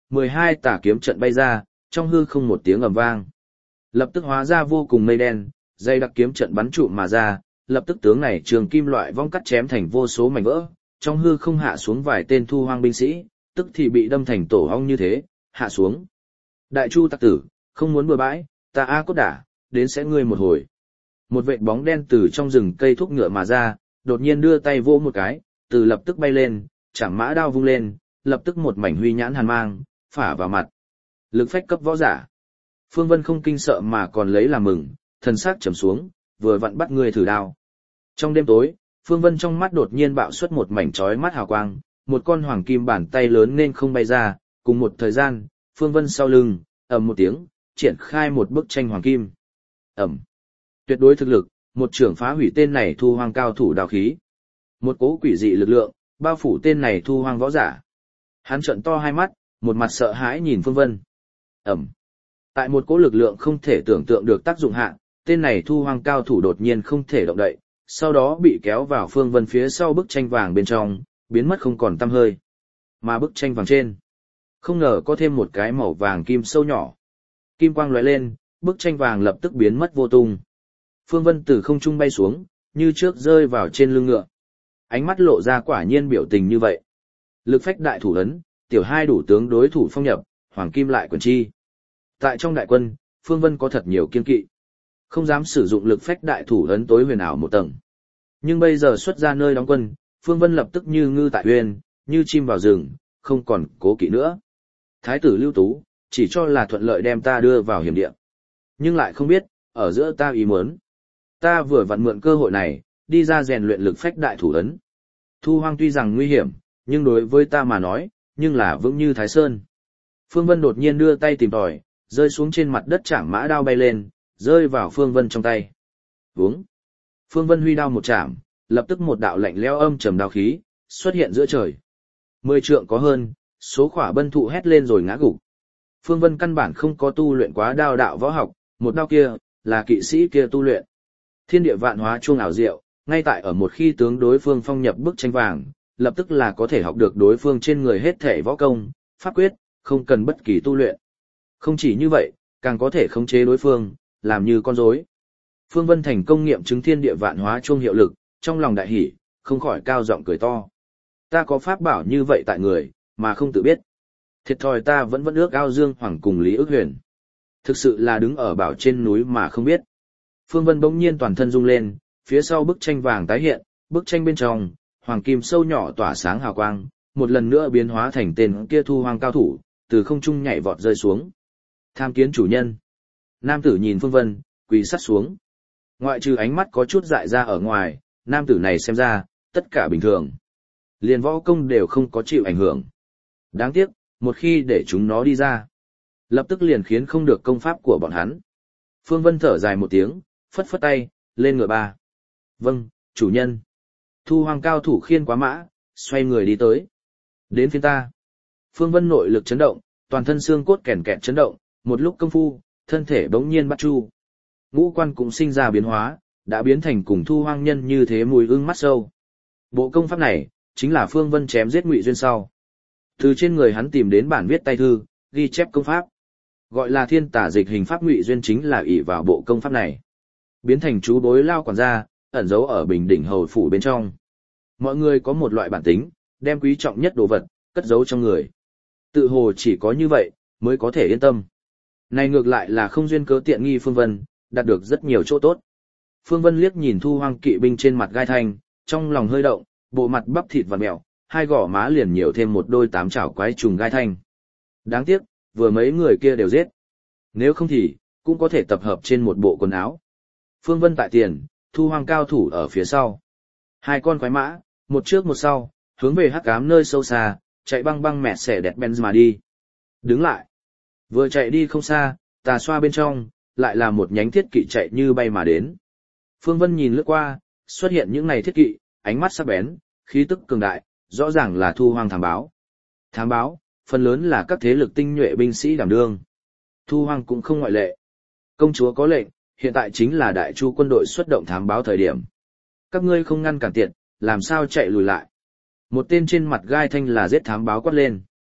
mười hai tà kiếm trận bay ra, trong hư không một tiếng ầm vang. Lập tức hóa ra vô cùng mây đen, dây đặc kiếm trận bắn trụ mà ra, lập tức tướng này trường kim loại vong cắt chém thành vô số mảnh vỡ, trong hư không hạ xuống vài tên thu hoang binh sĩ, tức thì bị đâm thành tổ ong như thế, hạ xuống. Đại chu tặc tử, không muốn bừa bãi, ta A Cốt Đả, đến sẽ ngươi một hồi. Một vệt bóng đen từ trong rừng cây thúc ngựa mà ra, đột nhiên đưa tay vỗ một cái, từ lập tức bay lên, chảm mã đao vung lên, lập tức một mảnh huy nhãn hàn mang, phả vào mặt. Lực phách cấp võ giả. Phương Vân không kinh sợ mà còn lấy làm mừng, thần sắc trầm xuống, vừa vặn bắt người thử đao. Trong đêm tối, Phương Vân trong mắt đột nhiên bạo xuất một mảnh chói mắt hào quang, một con hoàng kim bàn tay lớn nên không bay ra, cùng một thời gian, Phương Vân sau lưng, ầm một tiếng, triển khai một bức tranh hoàng kim. Ầm. Tuyệt đối thực lực, một trưởng phá hủy tên này thu hoang cao thủ đào khí. Một cỗ quỷ dị lực lượng, bao phủ tên này thu hoang võ giả. Hắn trợn to hai mắt, một mặt sợ hãi nhìn Phương Vân. Ầm. Tại một cỗ lực lượng không thể tưởng tượng được tác dụng hạ, tên này thu hoang cao thủ đột nhiên không thể động đậy, sau đó bị kéo vào Phương Vân phía sau bức tranh vàng bên trong, biến mất không còn tăm hơi. Mà bức tranh vàng trên, không ngờ có thêm một cái màu vàng kim sâu nhỏ. Kim quang lóe lên, bức tranh vàng lập tức biến mất vô tung. Phương Vân từ không trung bay xuống, như trước rơi vào trên lưng ngựa. Ánh mắt lộ ra quả nhiên biểu tình như vậy. Lực phách đại thủ ấn, tiểu hai đủ tướng đối thủ phong nhập, hoàng kim lại quyền chi. Tại trong đại quân, Phương Vân có thật nhiều kiên kỵ. Không dám sử dụng lực phách đại thủ ấn tối huyền ảo một tầng. Nhưng bây giờ xuất ra nơi đóng quân, Phương Vân lập tức như ngư tại huyền, như chim vào rừng, không còn cố kỵ nữa. Thái tử Lưu Tú, chỉ cho là thuận lợi đem ta đưa vào hiểm địa. Nhưng lại không biết, ở giữa ta ý muốn. Ta vừa vặn mượn cơ hội này, đi ra rèn luyện lực phách đại thủ ấn. Thu hoang tuy rằng nguy hiểm, nhưng đối với ta mà nói, nhưng là vững như Thái Sơn. Phương Vân đột nhiên đưa tay tìm tòi, rơi xuống trên mặt đất chạm mã đao bay lên, rơi vào Phương Vân trong tay. Vúng. Phương Vân huy đao một chạm, lập tức một đạo lạnh lẽo âm trầm đao khí, xuất hiện giữa trời. Mười trượng có hơn, số khỏa bân thụ hét lên rồi ngã gục. Phương Vân căn bản không có tu luyện quá đao đạo võ học, một đao kia, là kỵ sĩ kia tu luyện. Thiên địa vạn hóa chuông ảo diệu, ngay tại ở một khi tướng đối phương phong nhập bức tranh vàng, lập tức là có thể học được đối phương trên người hết thể võ công, pháp quyết, không cần bất kỳ tu luyện. Không chỉ như vậy, càng có thể khống chế đối phương, làm như con rối. Phương Vân thành công nghiệm chứng thiên địa vạn hóa chuông hiệu lực, trong lòng đại hỉ, không khỏi cao giọng cười to. Ta có pháp bảo như vậy tại người, mà không tự biết. Thiệt thòi ta vẫn vẫn ước ao Dương Hoàng cùng Lý Ước Huyền. Thực sự là đứng ở bảo trên núi mà không biết. Phương Vân bỗng nhiên toàn thân rung lên, phía sau bức tranh vàng tái hiện, bức tranh bên trong, hoàng kim sâu nhỏ tỏa sáng hào quang, một lần nữa biến hóa thành tên kia thu hoang cao thủ, từ không trung nhảy vọt rơi xuống. Tham kiến chủ nhân. Nam tử nhìn Phương Vân, quỳ sắt xuống. Ngoại trừ ánh mắt có chút dại ra ở ngoài, nam tử này xem ra, tất cả bình thường. Liền võ công đều không có chịu ảnh hưởng. Đáng tiếc, một khi để chúng nó đi ra, lập tức liền khiến không được công pháp của bọn hắn. Phương Vân thở dài một tiếng, phất phất tay, lên ngựa ba. Vâng, chủ nhân. Thu hoang cao thủ khiên quá mã, xoay người đi tới. Đến phiên ta. Phương Vân nội lực chấn động, toàn thân xương cốt kèn kẹt chấn động, một lúc công phu, thân thể bỗng nhiên bắt chu. Ngũ quan cũng sinh ra biến hóa, đã biến thành cùng thu hoang nhân như thế mùi ưng mắt sâu. Bộ công pháp này, chính là Phương Vân chém giết Ngụy Duyên sau. Từ trên người hắn tìm đến bản viết tay thư, ghi chép công pháp. Gọi là thiên tả dịch hình pháp Ngụy Duyên chính là ỷ vào bộ công pháp này. Biến thành chú bối lao quản gia, ẩn giấu ở bình đỉnh hầu phủ bên trong. Mọi người có một loại bản tính, đem quý trọng nhất đồ vật, cất giấu trong người. Tự hồ chỉ có như vậy, mới có thể yên tâm. Này ngược lại là không duyên cớ tiện nghi Phương Vân, đạt được rất nhiều chỗ tốt. Phương Vân liếc nhìn thu hoang kỵ binh trên mặt gai thanh, trong lòng hơi động, bộ mặt bắp thịt và mẹo, hai gò má liền nhiều thêm một đôi tám chảo quái trùng gai thanh. Đáng tiếc, vừa mấy người kia đều giết. Nếu không thì, cũng có thể tập hợp trên một bộ quần áo. Phương Vân tại tiền, thu hoang cao thủ ở phía sau. Hai con quái mã, một trước một sau, hướng về hắc ám nơi sâu xa, chạy băng băng mẹ xẻ đẹp Benz mà đi. Đứng lại. Vừa chạy đi không xa, tà xoa bên trong, lại là một nhánh thiết kỵ chạy như bay mà đến. Phương Vân nhìn lướt qua, xuất hiện những này thiết kỵ, ánh mắt sắc bén, khí tức cường đại, rõ ràng là thu hoang thám báo. Thám báo, phần lớn là các thế lực tinh nhuệ binh sĩ đảm đương. Thu hoang cũng không ngoại lệ. Công chúa có lệnh, hiện tại chính là đại chu quân đội xuất động thám báo thời điểm. Các ngươi không ngăn cản tiện, làm sao chạy lùi lại. Một tên trên mặt gai thanh là giết thám báo quát lên.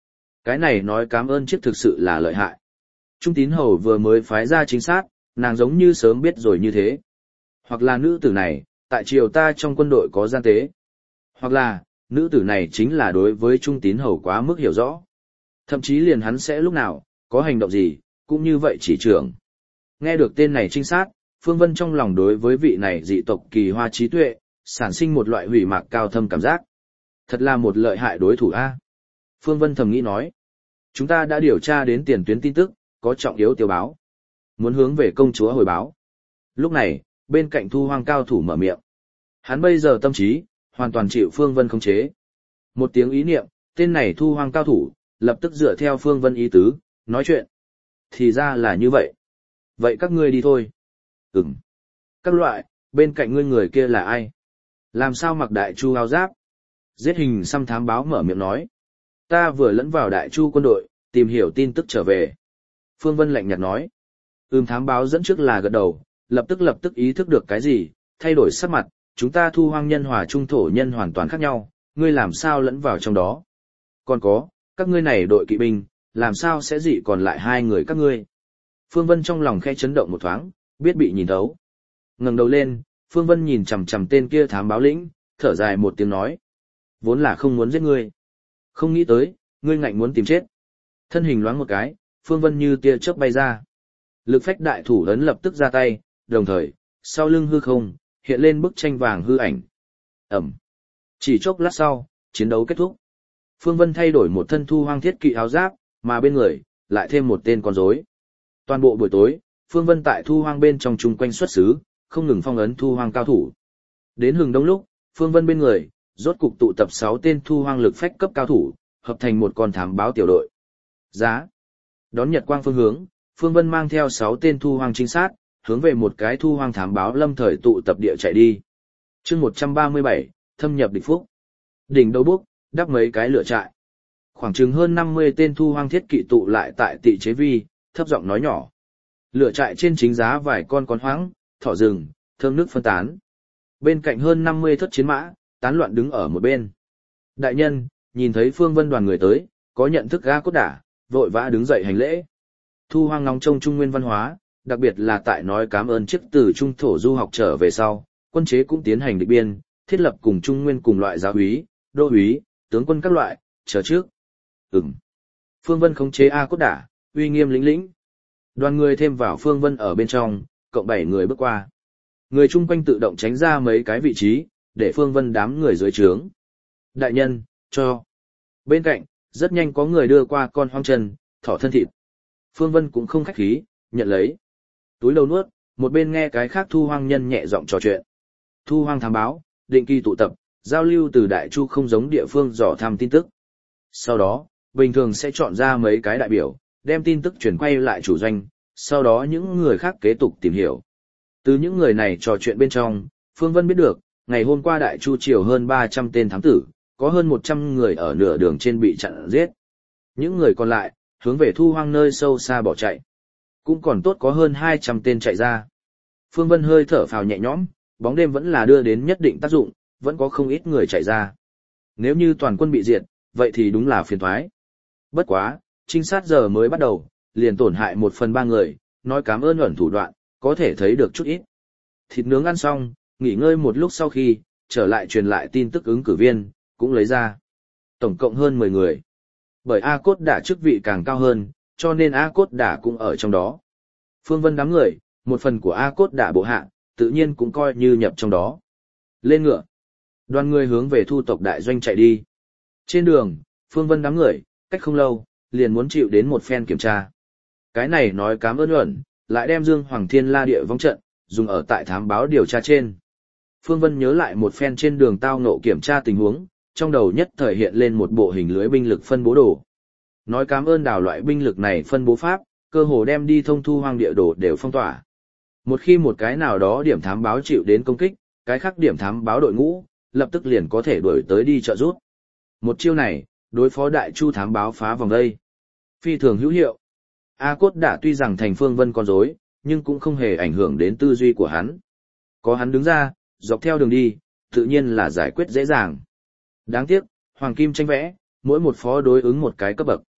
Cái này nói cảm ơn chiếc thực sự là lợi hại. Trung tín hầu vừa mới phái ra chính xác, nàng giống như sớm biết rồi như thế. Hoặc là nữ tử này, tại triều ta trong quân đội có gian tế. Hoặc là, nữ tử này chính là đối với trung tín hầu quá mức hiểu rõ. Thậm chí liền hắn sẽ lúc nào, có hành động gì, cũng như vậy chỉ trưởng. Nghe được tên này trinh sát, Phương Vân trong lòng đối với vị này dị tộc kỳ hoa trí tuệ, sản sinh một loại hủy mạc cao thâm cảm giác. Thật là một lợi hại đối thủ a. Phương Vân thầm nghĩ nói. Chúng ta đã điều tra đến tiền tuyến tin tức, có trọng yếu tiêu báo. Muốn hướng về công chúa hồi báo. Lúc này, bên cạnh Thu Hoang cao thủ mở miệng. Hắn bây giờ tâm trí, hoàn toàn chịu Phương Vân khống chế. Một tiếng ý niệm, tên này Thu Hoang cao thủ, lập tức dựa theo Phương Vân ý tứ, nói chuyện. Thì ra là như vậy. Vậy các ngươi đi thôi. Ừm. Các loại, bên cạnh ngươi người kia là ai? Làm sao mặc đại chu áo giáp? Giết hình xăm thám báo mở miệng nói. Ta vừa lẫn vào đại chu quân đội, tìm hiểu tin tức trở về. Phương Vân lạnh nhạt nói. Ừm thám báo dẫn trước là gật đầu, lập tức lập tức ý thức được cái gì, thay đổi sắc mặt, chúng ta Thu Hoang nhân hòa trung thổ nhân hoàn toàn khác nhau, ngươi làm sao lẫn vào trong đó. Còn có, các ngươi này đội kỵ binh, làm sao sẽ dị còn lại hai người các ngươi. Phương Vân trong lòng khẽ chấn động một thoáng, biết bị nhìn thấu. Ngẩng đầu lên, Phương Vân nhìn chằm chằm tên kia thám báo lĩnh, thở dài một tiếng nói. Vốn là không muốn giết ngươi. Không nghĩ tới, ngươi ngạnh muốn tìm chết. Thân hình loáng một cái, Phương Vân như tia chớp bay ra. Lực phách đại thủ ấn lập tức ra tay, đồng thời, sau lưng hư không, hiện lên bức tranh vàng hư ảnh. Ẩm. Chỉ chốc lát sau, chiến đấu kết thúc. Phương Vân thay đổi một thân Thu Hoang thiết kỵ áo giáp, mà bên người, lại thêm một tên con rối. Toàn bộ buổi tối, Phương Vân tại Thu Hoang bên trong chung quanh xuất xứ, không ngừng phong ấn Thu Hoang cao thủ. Đến hừng đông lúc, Phương Vân bên người, rốt cục tụ tập sáu tên Thu Hoang lực phách cấp cao thủ, hợp thành một con thám báo tiểu đội. Giá. Đón nhật quang phương hướng, Phương Vân mang theo sáu tên Thu Hoang trinh sát, hướng về một cái Thu Hoang thám báo lâm thời tụ tập địa chạy đi. Chương một trăm ba mươi bảy, thâm nhập địch phúc. Đỉnh đấu bốc, đắp mấy cái lửa trại. Khoảng chừng hơn năm mươi tên Thu Hoang thiết kỵ tụ lại tại tị chế vi, thấp giọng nói nhỏ. Lửa trại trên chính giá vài con con hoáng, thỏ rừng, thơm nước phân tán. Bên cạnh hơn năm mươi thất chiến mã, tán loạn đứng ở một bên. Đại nhân, nhìn thấy Phương Vân đoàn người tới, có nhận thức ga cốt đả, vội vã đứng dậy hành lễ. Thu Hoang ngóng trông Trung Nguyên văn hóa, đặc biệt là tại nói cảm ơn trước từ Trung thổ du học trở về sau, quân chế cũng tiến hành địch biên, thiết lập cùng Trung Nguyên cùng loại giáo úy, đô úy, tướng quân các loại, chờ trước. Ừm. Phương Vân khống chế A cốt đả, uy nghiêm lĩnh lĩnh. Đoàn người thêm vào Phương Vân ở bên trong, cộng bảy người bước qua. Người chung quanh tự động tránh ra mấy cái vị trí, để Phương Vân đám người dưới trướng. Đại nhân, cho. Bên cạnh, rất nhanh có người đưa qua con hoang chân, thỏ thân thịt. Phương Vân cũng không khách khí, nhận lấy. Túi đầu nuốt, một bên nghe cái khác Thu Hoang nhân nhẹ giọng trò chuyện. Thu Hoang thám báo, định kỳ tụ tập, giao lưu từ Đại Chu không giống địa phương dò thăm tin tức. Sau đó, bình thường sẽ chọn ra mấy cái đại biểu, đem tin tức chuyển quay lại chủ doanh, sau đó những người khác kế tục tìm hiểu. Từ những người này trò chuyện bên trong, Phương Vân biết được, ngày hôm qua Đại Chu triều hơn ba trăm tên thám tử, có hơn một trăm người ở nửa đường trên bị chặn giết. Những người còn lại, hướng về Thu Hoang nơi sâu xa bỏ chạy. Cũng còn tốt có hơn hai trăm tên chạy ra. Phương Vân hơi thở phào nhẹ nhõm, bóng đêm vẫn là đưa đến nhất định tác dụng, vẫn có không ít người chạy ra. Nếu như toàn quân bị diệt, vậy thì đúng là phiền toái. Bất quá, trinh sát giờ mới bắt đầu, liền tổn hại một phần ba người, nói cảm ơn ẩn thủ đoạn, có thể thấy được chút ít. Thịt nướng ăn xong, nghỉ ngơi một lúc sau khi, trở lại truyền lại tin tức ứng cử viên, cũng lấy ra. Tổng cộng hơn mười người. Bởi A Cốt Đả chức vị càng cao hơn, cho nên A Cốt Đả cũng ở trong đó. Phương Vân đám người, một phần của A Cốt Đả bộ hạ, tự nhiên cũng coi như nhập trong đó. Lên ngựa. Đoàn người hướng về Thu tộc đại doanh chạy đi. Trên đường, Phương Vân đám người, cách không lâu, liền muốn chịu đến một phen kiểm tra. Cái này nói cám ơn ẩn, lại đem Dương Hoàng Thiên La địa vong trận, dùng ở tại thám báo điều tra trên. Phương Vân nhớ lại một phen trên đường tao ngộ kiểm tra tình huống, trong đầu nhất thời hiện lên một bộ hình lưới binh lực phân bố đồ. Nói cám ơn đảo loại binh lực này phân bố pháp, cơ hồ đem đi thông Thu Hoang địa đồ đều phong tỏa. Một khi một cái nào đó điểm thám báo chịu đến công kích, cái khác điểm thám báo đội ngũ, lập tức liền có thể đuổi tới đi trợ giúp. Một chiêu này, đối phó Đại Chu thám báo phá vòng đây. Phi thường hữu hiệu. A Cốt Đả tuy rằng thành Phương Vân con rối, nhưng cũng không hề ảnh hưởng đến tư duy của hắn. Có hắn đứng ra, dọc theo đường đi, tự nhiên là giải quyết dễ dàng. Đáng tiếc, Hoàng Kim tranh vẽ, mỗi một phó đối ứng một cái cấp bậc.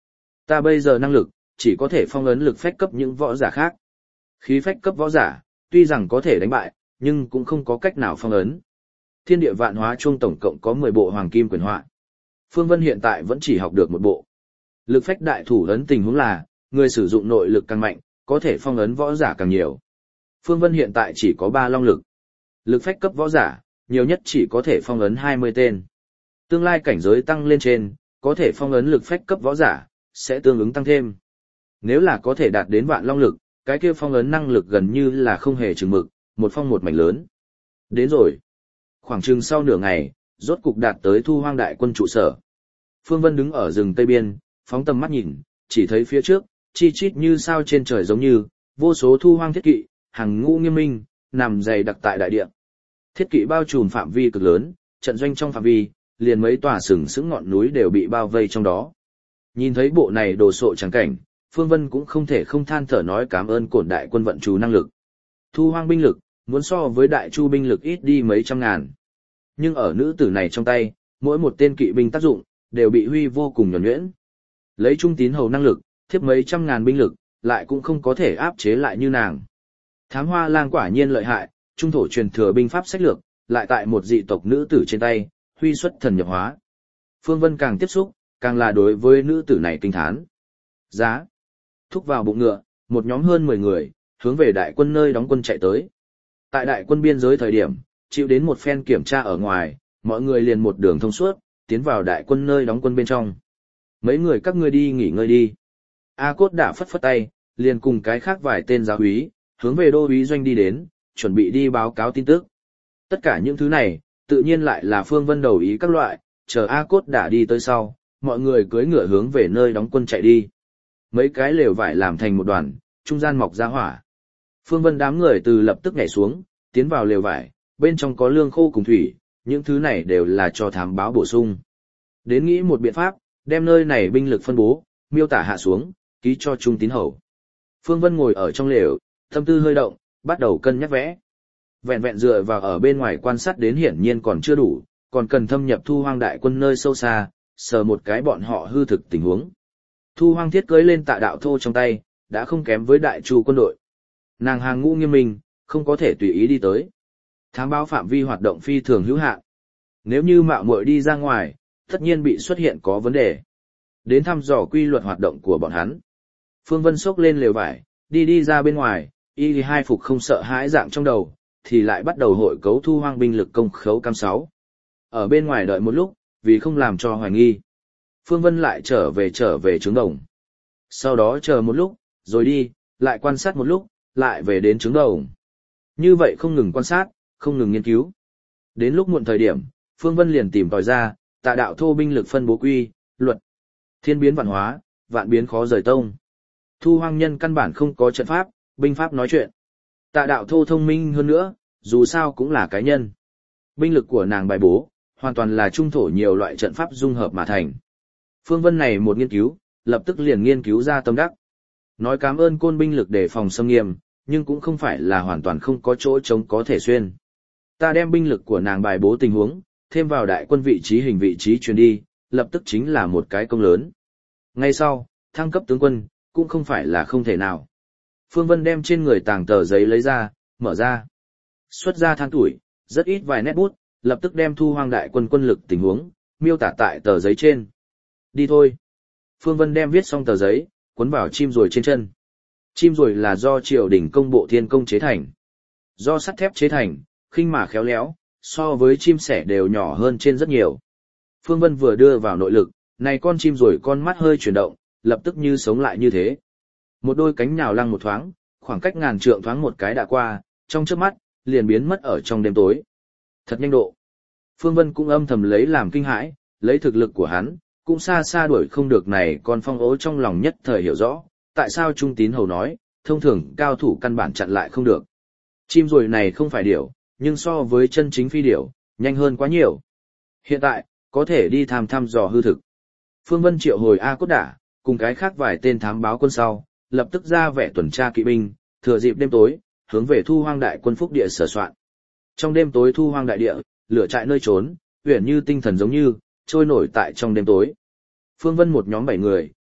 Ta bây giờ năng lực, chỉ có thể phong ấn lực phách cấp những võ giả khác. Khí phách cấp võ giả, tuy rằng có thể đánh bại, nhưng cũng không có cách nào phong ấn. Thiên địa vạn hóa chuông tổng cộng có mười bộ hoàng kim quyền họa. Phương Vân hiện tại vẫn chỉ học được một bộ. Lực phách đại thủ ấn tình huống là, người sử dụng nội lực càng mạnh, có thể phong ấn võ giả càng nhiều. Phương Vân hiện tại chỉ có ba long lực. Lực phách cấp võ giả, nhiều nhất chỉ có thể phong ấn hai mươi tên. Tương lai cảnh giới tăng lên trên, có thể phong ấn lực phách cấp võ giả, sẽ tương ứng tăng thêm. Nếu là có thể đạt đến vạn long lực, cái kia phong ấn năng lực gần như là không hề chừng mực, một phong một mảnh lớn. Đến rồi. Khoảng chừng sau nửa ngày, rốt cục đạt tới Thu Hoang đại quân trụ sở. Phương Vân đứng ở rừng Tây Biên, phóng tầm mắt nhìn, chỉ thấy phía trước, chi chít như sao trên trời giống như, vô số Thu Hoang thiết kỵ, hàng ngũ nghiêm minh, nằm dày đặc tại đại địa. Thiết kỵ bao trùm phạm vi cực lớn, trận doanh trong phạm vi, liền mấy tòa sừng sững ngọn núi đều bị bao vây trong đó. Nhìn thấy bộ này đồ sộ trắng cảnh, Phương Vân cũng không thể không than thở nói cảm ơn Cổn đại quân vận chú năng lực. Thu Hoang binh lực, muốn so với Đại Chu binh lực ít đi mấy trăm ngàn. Nhưng ở nữ tử này trong tay, mỗi một tên kỵ binh tác dụng, đều bị huy vô cùng nhuần nhuyễn. Lấy Trung Tín Hầu năng lực, thiếp mấy trăm ngàn binh lực, lại cũng không có thể áp chế lại như nàng. Thám Hoa Lang quả nhiên lợi hại, trung thổ truyền thừa binh pháp sách lược, lại tại một dị tộc nữ tử trên tay, huy xuất thần nhập hóa. Phương Vân càng tiếp xúc, càng là đối với nữ tử này kinh thán. Giá. Thúc vào bụng ngựa, một nhóm hơn mười người, hướng về đại quân nơi đóng quân chạy tới. Tại đại quân biên giới thời điểm, chịu đến một phen kiểm tra ở ngoài, mọi người liền một đường thông suốt, tiến vào đại quân nơi đóng quân bên trong. Mấy người các ngươi đi nghỉ ngơi đi. A Cốt đã phất phất tay, liền cùng cái khác vài tên giáo úy, hướng về đô úy doanh đi đến, chuẩn bị đi báo cáo tin tức. Tất cả những thứ này, tự nhiên lại là Phương Vân đầu ý các loại, chờ A Cốt đã đi tới sau, mọi người cưỡi ngựa hướng về nơi đóng quân chạy đi. Mấy cái lều vải làm thành một đoàn, trung gian mọc ra hỏa. Phương Vân đám người từ lập tức nhảy xuống, tiến vào lều vải, bên trong có lương khô cùng thủy, những thứ này đều là cho thám báo bổ sung. Đến nghĩ một biện pháp, đem nơi này binh lực phân bố, miêu tả hạ xuống, ký cho Trung Tín Hầu. Phương Vân ngồi ở trong lều, tâm tư hơi động, bắt đầu cân nhắc vẽ. Vẹn vẹn dựa vào ở bên ngoài quan sát đến hiển nhiên còn chưa đủ, còn cần thâm nhập Thu Hoang đại quân nơi sâu xa, sờ một cái bọn họ hư thực tình huống. Thu Hoang thiết cưới lên Tạ Đạo Thô trong tay, đã không kém với Đại Chu quân đội. Nàng hàng ngũ nghiêm minh, không có thể tùy ý đi tới. Thám báo phạm vi hoạt động phi thường hữu hạn. Nếu như mạo muội đi ra ngoài, tất nhiên bị xuất hiện có vấn đề. Đến thăm dò quy luật hoạt động của bọn hắn. Phương Vân xốc lên lều vải, đi đi ra bên ngoài, y hai phục không sợ hãi dạng trong đầu, thì lại bắt đầu hội cấu Thu Hoang binh lực công khấu cam sáu. Ở bên ngoài đợi một lúc, vì không làm cho hoài nghi. Phương Vân lại trở về trở về trướng đồng. Sau đó chờ một lúc, rồi đi, lại quan sát một lúc, lại về đến trướng đồng. Như vậy không ngừng quan sát, không ngừng nghiên cứu. Đến lúc muộn thời điểm, Phương Vân liền tìm tòi ra, Tạ Đạo Thô binh lực phân bố quy, luật. Thiên biến vạn hóa, vạn biến khó rời tông. Thu Hoang nhân căn bản không có trận pháp, binh pháp nói chuyện. Tạ Đạo Thô thông minh hơn nữa, dù sao cũng là cái nhân. Binh lực của nàng bài bố, hoàn toàn là trung thổ nhiều loại trận pháp dung hợp mà thành. Phương Vân này một nghiên cứu, lập tức liền nghiên cứu ra tâm đắc. Nói cảm ơn côn binh lực để phòng xâm nghiêm, nhưng cũng không phải là hoàn toàn không có chỗ trống có thể xuyên. Ta đem binh lực của nàng bài bố tình huống, thêm vào đại quân vị trí hình vị trí truyền đi, lập tức chính là một cái công lớn. Ngay sau, thăng cấp tướng quân, cũng không phải là không thể nào. Phương Vân đem trên người tàng tờ giấy lấy ra, mở ra. Xuất ra than tuổi, rất ít vài nét bút, lập tức đem Thu Hoang đại quân quân lực tình huống, miêu tả tại tờ giấy trên. Đi thôi. Phương Vân đem viết xong tờ giấy, cuốn vào chim ruồi trên chân. Chim ruồi là do triều đình công bộ thiên công chế thành. Do sắt thép chế thành, khinh mà khéo léo, so với chim sẻ đều nhỏ hơn trên rất nhiều. Phương Vân vừa đưa vào nội lực, này con chim ruồi con mắt hơi chuyển động, lập tức như sống lại như thế. Một đôi cánh nhào lăng một thoáng, khoảng cách ngàn trượng thoáng một cái đã qua, trong chớp mắt, liền biến mất ở trong đêm tối. Thật nhanh độ. Phương Vân cũng âm thầm lấy làm kinh hãi, lấy thực lực của hắn, cũng xa xa đuổi không được này con phong ố trong lòng nhất thời hiểu rõ, tại sao Trung Tín Hầu nói, thông thường cao thủ căn bản chặn lại không được. Chim ruồi này không phải điểu, nhưng so với chân chính phi điểu, nhanh hơn quá nhiều. Hiện tại, có thể đi tham thăm dò hư thực. Phương Vân triệu hồi A Cốt Đả, cùng cái khác vài tên thám báo quân sau, lập tức ra vẻ tuần tra kỵ binh, thừa dịp đêm tối, hướng về Thu Hoang đại quân phúc địa sửa soạn. Trong đêm tối Thu Hoang đại địa, lửa trại nơi trốn, uyển như tinh thần giống như, trôi nổi tại trong đêm tối. Phương Vân một nhóm bảy người,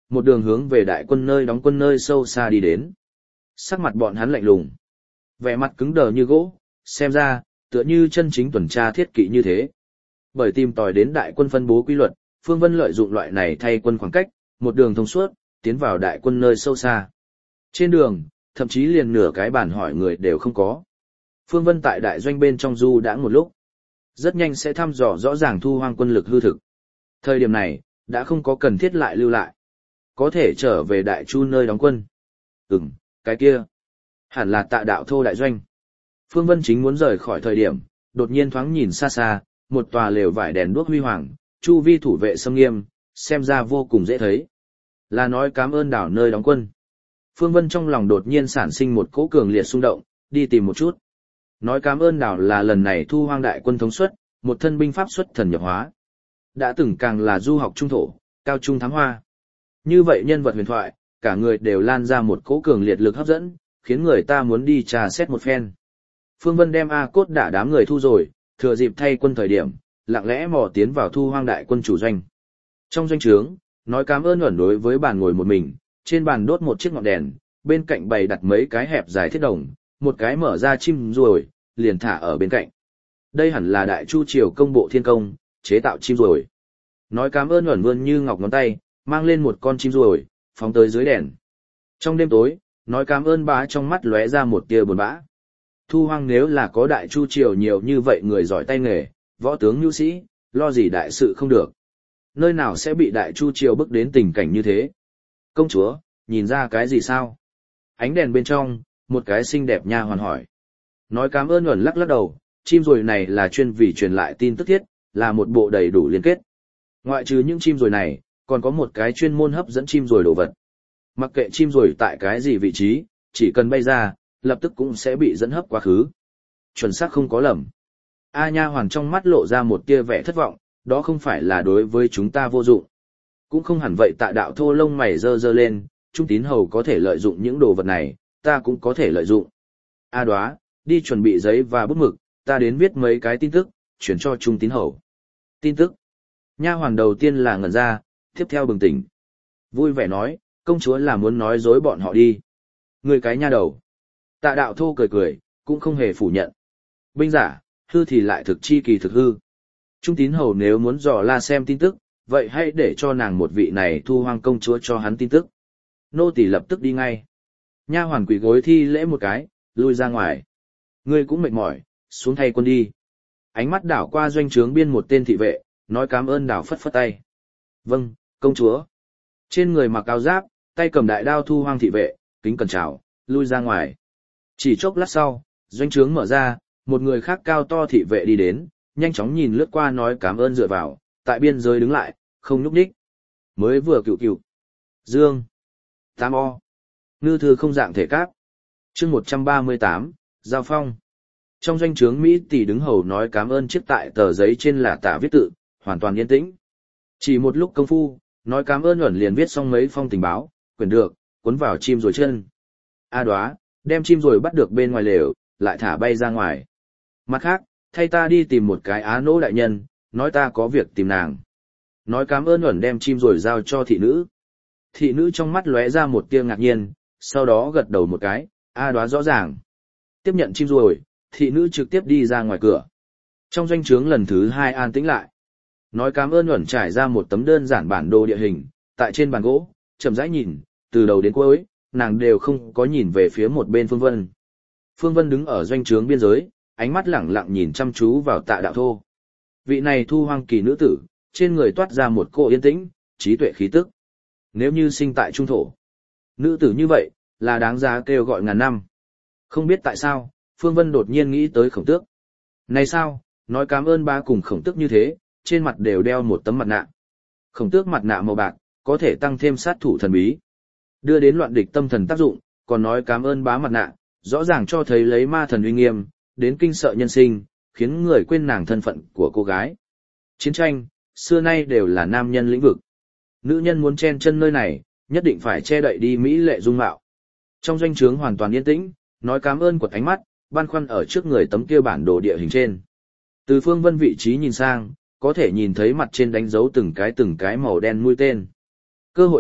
một đường hướng về đại quân nơi đóng quân nơi sâu xa đi đến. Sắc mặt bọn hắn lạnh lùng, vẻ mặt cứng đờ như gỗ, xem ra, tựa như chân chính tuần tra thiết kỵ như thế. Bởi tìm tòi đến đại quân phân bố quy luật, Phương Vân lợi dụng loại này thay quân khoảng cách, một đường thông suốt, tiến vào đại quân nơi sâu xa. Trên đường, thậm chí liền nửa cái bản hỏi người đều không có. Phương Vân tại đại doanh bên trong du đã một lúc, rất nhanh sẽ thăm dò rõ ràng Thu Hoang quân lực hư thực. Thời điểm này, đã không có cần thiết lại lưu lại. Có thể trở về Đại Chu nơi đóng quân. Ừm, cái kia. Hẳn là Tạ Đạo Thô đại doanh. Phương Vân chính muốn rời khỏi thời điểm, đột nhiên thoáng nhìn xa xa, một tòa lều vải đèn đuốc huy hoàng, chu vi thủ vệ xâm nghiêm, xem ra vô cùng dễ thấy. Là nói cảm ơn đảo nơi đóng quân. Phương Vân trong lòng đột nhiên sản sinh một cỗ cường liệt xung động, đi tìm một chút. Nói cảm ơn đảo là lần này Thu Hoang đại quân thống suất, một thân binh pháp xuất thần nhập hóa. Đã từng càng là du học trung thổ, cao trung thám hoa. Như vậy nhân vật huyền thoại, cả người đều lan ra một cỗ cường liệt lực hấp dẫn, khiến người ta muốn đi trà xét một phen. Phương Vân đem A Cốt đả đám người thu rồi, thừa dịp thay quân thời điểm, lặng lẽ mò tiến vào Thu Hoang đại quân chủ doanh. Trong doanh trướng, nói cảm ơn ẩn đối với bàn ngồi một mình, trên bàn đốt một chiếc ngọn đèn, bên cạnh bày đặt mấy cái hẹp dài thiết đồng, một cái mở ra chim ruồi, liền thả ở bên cạnh. Đây hẳn là Đại Chu triều công bộ thiên công, chế tạo chim ruồi. Nói cảm ơn ẩn vươn như ngọc ngón tay, mang lên một con chim ruồi, phóng tới dưới đèn. Trong đêm tối, nói cảm ơn bá trong mắt lóe ra một tia buồn bã. Thu Hoang nếu là có Đại Chu triều nhiều như vậy người giỏi tay nghề, võ tướng nhu sĩ, lo gì đại sự không được. Nơi nào sẽ bị Đại Chu triều bức đến tình cảnh như thế? Công chúa, nhìn ra cái gì sao? Ánh đèn bên trong, một cái xinh đẹp nha hoàn hỏi. Nói cảm ơn ẩn lắc lắc đầu, chim ruồi này là chuyên vì truyền lại tin tức thiết, là một bộ đầy đủ liên kết. Ngoại trừ những chim ruồi này, còn có một cái chuyên môn hấp dẫn chim ruồi đồ vật. Mặc kệ chim ruồi tại cái gì vị trí, chỉ cần bay ra, lập tức cũng sẽ bị dẫn hấp quá khứ. Chuẩn xác không có lầm. A nha hoàn trong mắt lộ ra một tia vẻ thất vọng, đó không phải là đối với chúng ta vô dụng. Cũng không hẳn vậy. Tạ Đạo Thô lông mày dơ dơ lên, Trung Tín Hầu có thể lợi dụng những đồ vật này, ta cũng có thể lợi dụng. A Đóa, đi chuẩn bị giấy và bút mực, ta đến viết mấy cái tin tức, chuyển cho Trung Tín Hầu. Tin tức. Nha hoàn đầu tiên là ngẩn ra, tiếp theo bừng tỉnh. Vui vẻ nói, công chúa là muốn nói dối bọn họ đi. Người cái nha đầu. Tạ Đạo Thô cười cười, cũng không hề phủ nhận. Binh giả, hư thì lại thực chi kỳ thực hư. Trung Tín Hầu nếu muốn dò la xem tin tức, vậy hãy để cho nàng một vị này Thu Hoang công chúa cho hắn tin tức. Nô tỳ lập tức đi ngay. Nha hoàn quỳ gối thi lễ một cái, lui ra ngoài. Ngươi cũng mệt mỏi, xuống thay quân đi. Ánh mắt đảo qua doanh trướng biên một tên thị vệ, nói cảm ơn đảo phất phất tay. Vâng, công chúa. Trên người mặc áo giáp, tay cầm đại đao Thu Hoang thị vệ, kính cẩn chào, lui ra ngoài. Chỉ chốc lát sau, doanh trướng mở ra, một người khác cao to thị vệ đi đến, nhanh chóng nhìn lướt qua nói cảm ơn dựa vào, tại biên giới đứng lại, không nhúc nhích. Mới vừa cựu cựu. Dương. Tam O. Ngư thư không dạng thể cáp. chương một trăm ba mươi tám, Giao Phong. Trong doanh trướng Mỹ tỷ đứng hầu nói cảm ơn chiếc tại tờ giấy trên là tả viết tự, hoàn toàn yên tĩnh. Chỉ một lúc công phu, nói cảm ơn ẩn liền viết xong mấy phong tình báo, quyển được, cuốn vào chim rồi chân. A Đóa, đem chim rồi bắt được bên ngoài lều, lại thả bay ra ngoài. Mặt khác, thay ta đi tìm một cái Á Nỗ đại nhân, nói ta có việc tìm nàng. Nói cảm ơn ẩn đem chim rồi giao cho thị nữ. Thị nữ trong mắt lóe ra một tia ngạc nhiên, sau đó gật đầu một cái, A Đóa rõ ràng. Tiếp nhận chim rồi, thị nữ trực tiếp đi ra ngoài cửa. Trong doanh trướng lần thứ hai an tĩnh lại. Nói cảm ơn ẩn trải ra một tấm đơn giản bản đồ địa hình, tại trên bàn gỗ, chậm rãi nhìn, từ đầu đến cuối, nàng đều không có nhìn về phía một bên Phương Vân. Phương Vân đứng ở doanh trướng biên giới, ánh mắt lẳng lặng nhìn chăm chú vào Tạ Đạo Thô. Vị này Thu Hoang kỳ nữ tử, trên người toát ra một cỗ yên tĩnh, trí tuệ khí tức. Nếu như sinh tại trung thổ, nữ tử như vậy, là đáng giá kêu gọi ngàn năm. Không biết tại sao, Phương Vân đột nhiên nghĩ tới Khổng Tước. Này sao, nói cảm ơn ba cùng Khổng Tước như thế, trên mặt đều đeo một tấm mặt nạ. Khổng Tước mặt nạ màu bạc, có thể tăng thêm sát thủ thần bí. Đưa đến loạn địch tâm thần tác dụng, còn nói cảm ơn bá mặt nạ, rõ ràng cho thấy lấy ma thần uy nghiêm, đến kinh sợ nhân sinh, khiến người quên nàng thân phận của cô gái. Chiến tranh, xưa nay đều là nam nhân lĩnh vực. Nữ nhân muốn chen chân nơi này, nhất định phải che đậy đi mỹ lệ dung mạo. Trong doanh trướng hoàn toàn yên tĩnh, nói cảm ơn quật ánh mắt, băn khoăn ở trước người tấm kia bản đồ địa hình trên. Từ Phương Vân vị trí nhìn sang, có thể nhìn thấy mặt trên đánh dấu từng cái từng cái màu đen mũi tên. Cơ hội tốt,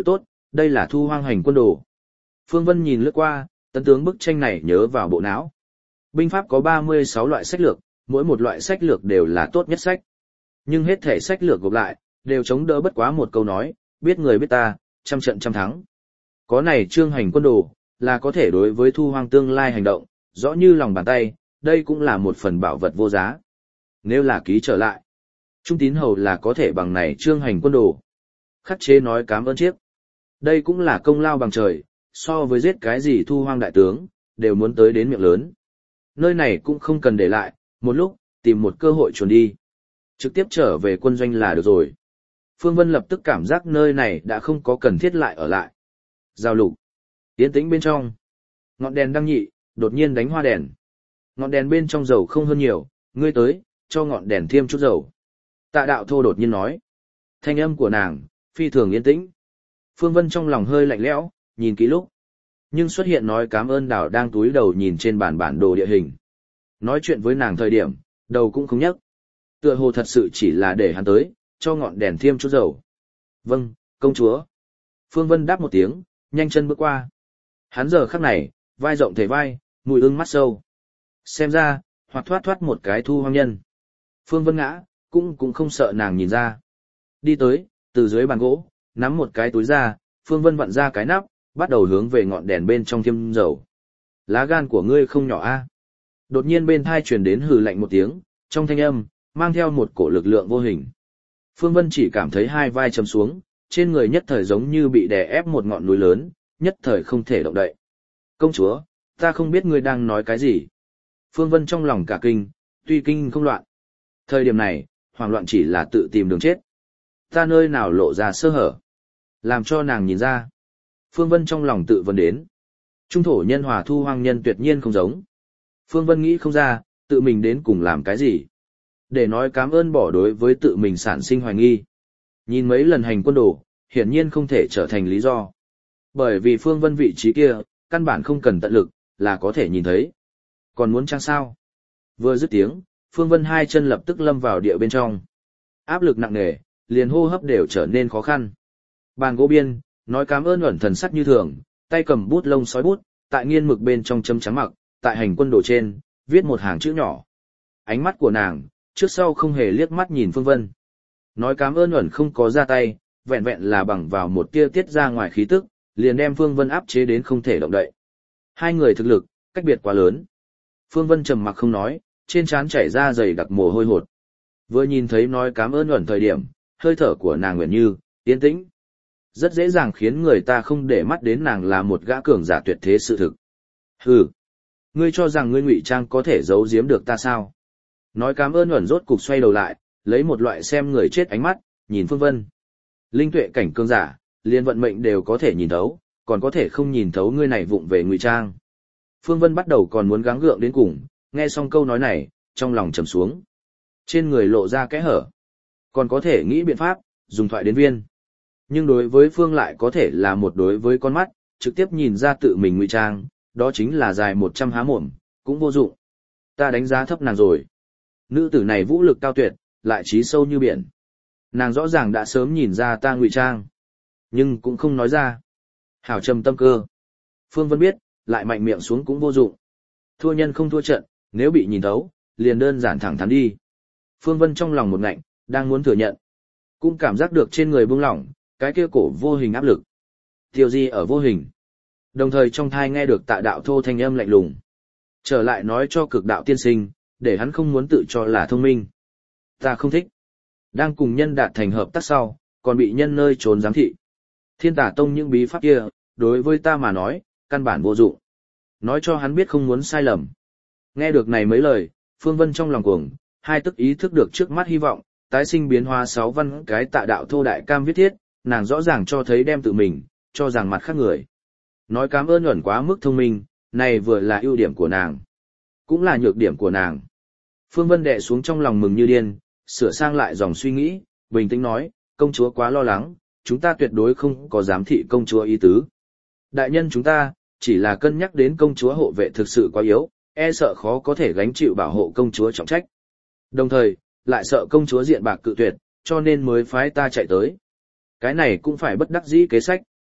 đây là Thu Hoang hành quân đồ. Phương Vân nhìn lướt qua, tấn tướng bức tranh này nhớ vào bộ não. Binh pháp có ba mươi sáu loại sách lược, mỗi một loại sách lược đều là tốt nhất sách. Nhưng hết thể sách lược gộp lại, đều chống đỡ bất quá một câu nói, biết người biết ta, trăm trận trăm thắng. Có này chương hành quân đồ, là có thể đối với Thu Hoang tương lai hành động, rõ như lòng bàn tay, đây cũng là một phần bảo vật vô giá. Nếu là ký trở lại, Trung Tín Hầu là có thể bằng này chương hành quân đồ. Khắc chế nói cám ơn chiếc. Đây cũng là công lao bằng trời, so với giết cái gì Thu Hoang đại tướng, đều muốn tới đến miệng lớn. Nơi này cũng không cần để lại, một lúc, tìm một cơ hội chuồn đi. Trực tiếp trở về quân doanh là được rồi. Phương Vân lập tức cảm giác nơi này đã không có cần thiết lại ở lại. Giao lục. Yên tĩnh bên trong. Ngọn đèn đang nhị, đột nhiên đánh hoa đèn. Ngọn đèn bên trong dầu không hơn nhiều, ngươi tới, cho ngọn đèn thêm chút dầu. Tạ Đạo Thô đột nhiên nói. Thanh âm của nàng, phi thường yên tĩnh. Phương Vân trong lòng hơi lạnh lẽo, nhìn kỹ lúc. Nhưng xuất hiện nói cảm ơn Đào đang túi đầu nhìn trên bản bản đồ địa hình. Nói chuyện với nàng thời điểm, đầu cũng không nhấc. Tựa hồ thật sự chỉ là để hắn tới, cho ngọn đèn thêm chút dầu. Vâng, công chúa. Phương Vân đáp một tiếng, nhanh chân bước qua. Hắn giờ khắc này, vai rộng thể vai, mùi ưng mắt sâu. Xem ra, hoặc thoát thoát một cái Thu Hoang nhân. Phương Vân ngã, cũng cũng không sợ nàng nhìn ra. Đi tới, từ dưới bàn gỗ, nắm một cái túi ra, Phương Vân vặn ra cái nắp, bắt đầu hướng về ngọn đèn bên trong thêm dầu. Lá gan của ngươi không nhỏ a. Đột nhiên bên thai truyền đến hừ lạnh một tiếng, trong thanh âm, mang theo một cổ lực lượng vô hình. Phương Vân chỉ cảm thấy hai vai chầm xuống, trên người nhất thời giống như bị đè ép một ngọn núi lớn, nhất thời không thể động đậy. Công chúa, ta không biết ngươi đang nói cái gì. Phương Vân trong lòng cả kinh, tuy kinh không loạn. Thời điểm này, hoảng loạn chỉ là tự tìm đường chết. Ta nơi nào lộ ra sơ hở, làm cho nàng nhìn ra. Phương Vân trong lòng tự vấn đến. Trung thổ nhân hòa Thu Hoang nhân tuyệt nhiên không giống. Phương Vân nghĩ không ra, tự mình đến cùng làm cái gì. Để nói cảm ơn bỏ đối với tự mình sản sinh hoài nghi. Nhìn mấy lần hành quân đồ, hiển nhiên không thể trở thành lý do. Bởi vì Phương Vân vị trí kia, căn bản không cần tận lực, là có thể nhìn thấy. Còn muốn chăng sao? Vừa dứt tiếng, Phương Vân hai chân lập tức lâm vào địa bên trong. Áp lực nặng nề, liền hô hấp đều trở nên khó khăn. Bàn gỗ biên, nói cảm ơn ẩn thần sắc như thường, tay cầm bút lông sói bút, tại nghiên mực bên trong châm trắng mặc, tại hành quân đồ trên, viết một hàng chữ nhỏ. Ánh mắt của nàng, trước sau không hề liếc mắt nhìn Phương Vân. Nói cảm ơn ẩn không có ra tay, vẹn vẹn là bằng vào một tia tiết ra ngoài khí tức, liền đem Phương Vân áp chế đến không thể động đậy. Hai người thực lực, cách biệt quá lớn. Phương Vân trầm mặc không nói, trên trán chảy ra dày đặc mồ hôi hột. Vừa nhìn thấy nói cảm ơn ẩn thời điểm, hơi thở của nàng nguyện như, yên tĩnh. Rất dễ dàng khiến người ta không để mắt đến nàng là một gã cường giả tuyệt thế sự thực. Hừ, ngươi cho rằng ngươi ngụy trang có thể giấu giếm được ta sao? Nói cảm ơn ẩn rốt cục xoay đầu lại, lấy một loại xem người chết ánh mắt, nhìn Phương Vân. Linh tuệ cảnh cường giả, liên vận mệnh đều có thể nhìn thấu, còn có thể không nhìn thấu ngươi này vụng về ngụy trang. Phương Vân bắt đầu còn muốn gắng gượng đến cùng, nghe xong câu nói này, trong lòng trầm xuống. Trên người lộ ra kẽ hở. Còn có thể nghĩ biện pháp, dùng thoại đến viên. Nhưng đối với Phương lại có thể là một đối với con mắt, trực tiếp nhìn ra tự mình ngụy trang, đó chính là dài một trăm há mồm, cũng vô dụng. Ta đánh giá thấp nàng rồi. Nữ tử này vũ lực cao tuyệt, lại trí sâu như biển. Nàng rõ ràng đã sớm nhìn ra ta ngụy trang, nhưng cũng không nói ra. Hảo trầm tâm cơ. Phương Vân biết, lại mạnh miệng xuống cũng vô dụng. Thua nhân không thua trận, nếu bị nhìn thấu, liền đơn giản thẳng thắn đi. Phương Vân trong lòng một ngạnh, đang muốn thừa nhận. Cũng cảm giác được trên người buông lỏng, cái kia cổ vô hình áp lực. Tiêu di ở vô hình. Đồng thời trong thai nghe được Tạ Đạo Thô thanh âm lạnh lùng. Trở lại nói cho Cực Đạo tiên sinh, để hắn không muốn tự cho là thông minh. Ta không thích. Đang cùng nhân đạt thành hợp tác sau, còn bị nhân nơi trốn giám thị. Thiên Tả Tông những bí pháp kia, đối với ta mà nói, căn bản vô dụng. Nói cho hắn biết không muốn sai lầm. Nghe được này mấy lời, Phương Vân trong lòng cuồng, hai tức ý thức được trước mắt hy vọng, tái sinh biến hóa sáu văn cái Tạ Đạo Thô đại cam viết thiết, nàng rõ ràng cho thấy đem tự mình, cho rằng mặt khác người. Nói cảm ơn ẩn quá mức thông minh, này vừa là ưu điểm của nàng, cũng là nhược điểm của nàng. Phương Vân đè xuống trong lòng mừng như điên, sửa sang lại dòng suy nghĩ, bình tĩnh nói, công chúa quá lo lắng, chúng ta tuyệt đối không có giám thị công chúa ý tứ. Đại nhân chúng ta, chỉ là cân nhắc đến công chúa hộ vệ thực sự quá yếu, e sợ khó có thể gánh chịu bảo hộ công chúa trọng trách. Đồng thời, lại sợ công chúa diện bạc cự tuyệt, cho nên mới phái ta chạy tới. Cái này cũng phải bất đắc dĩ kế sách.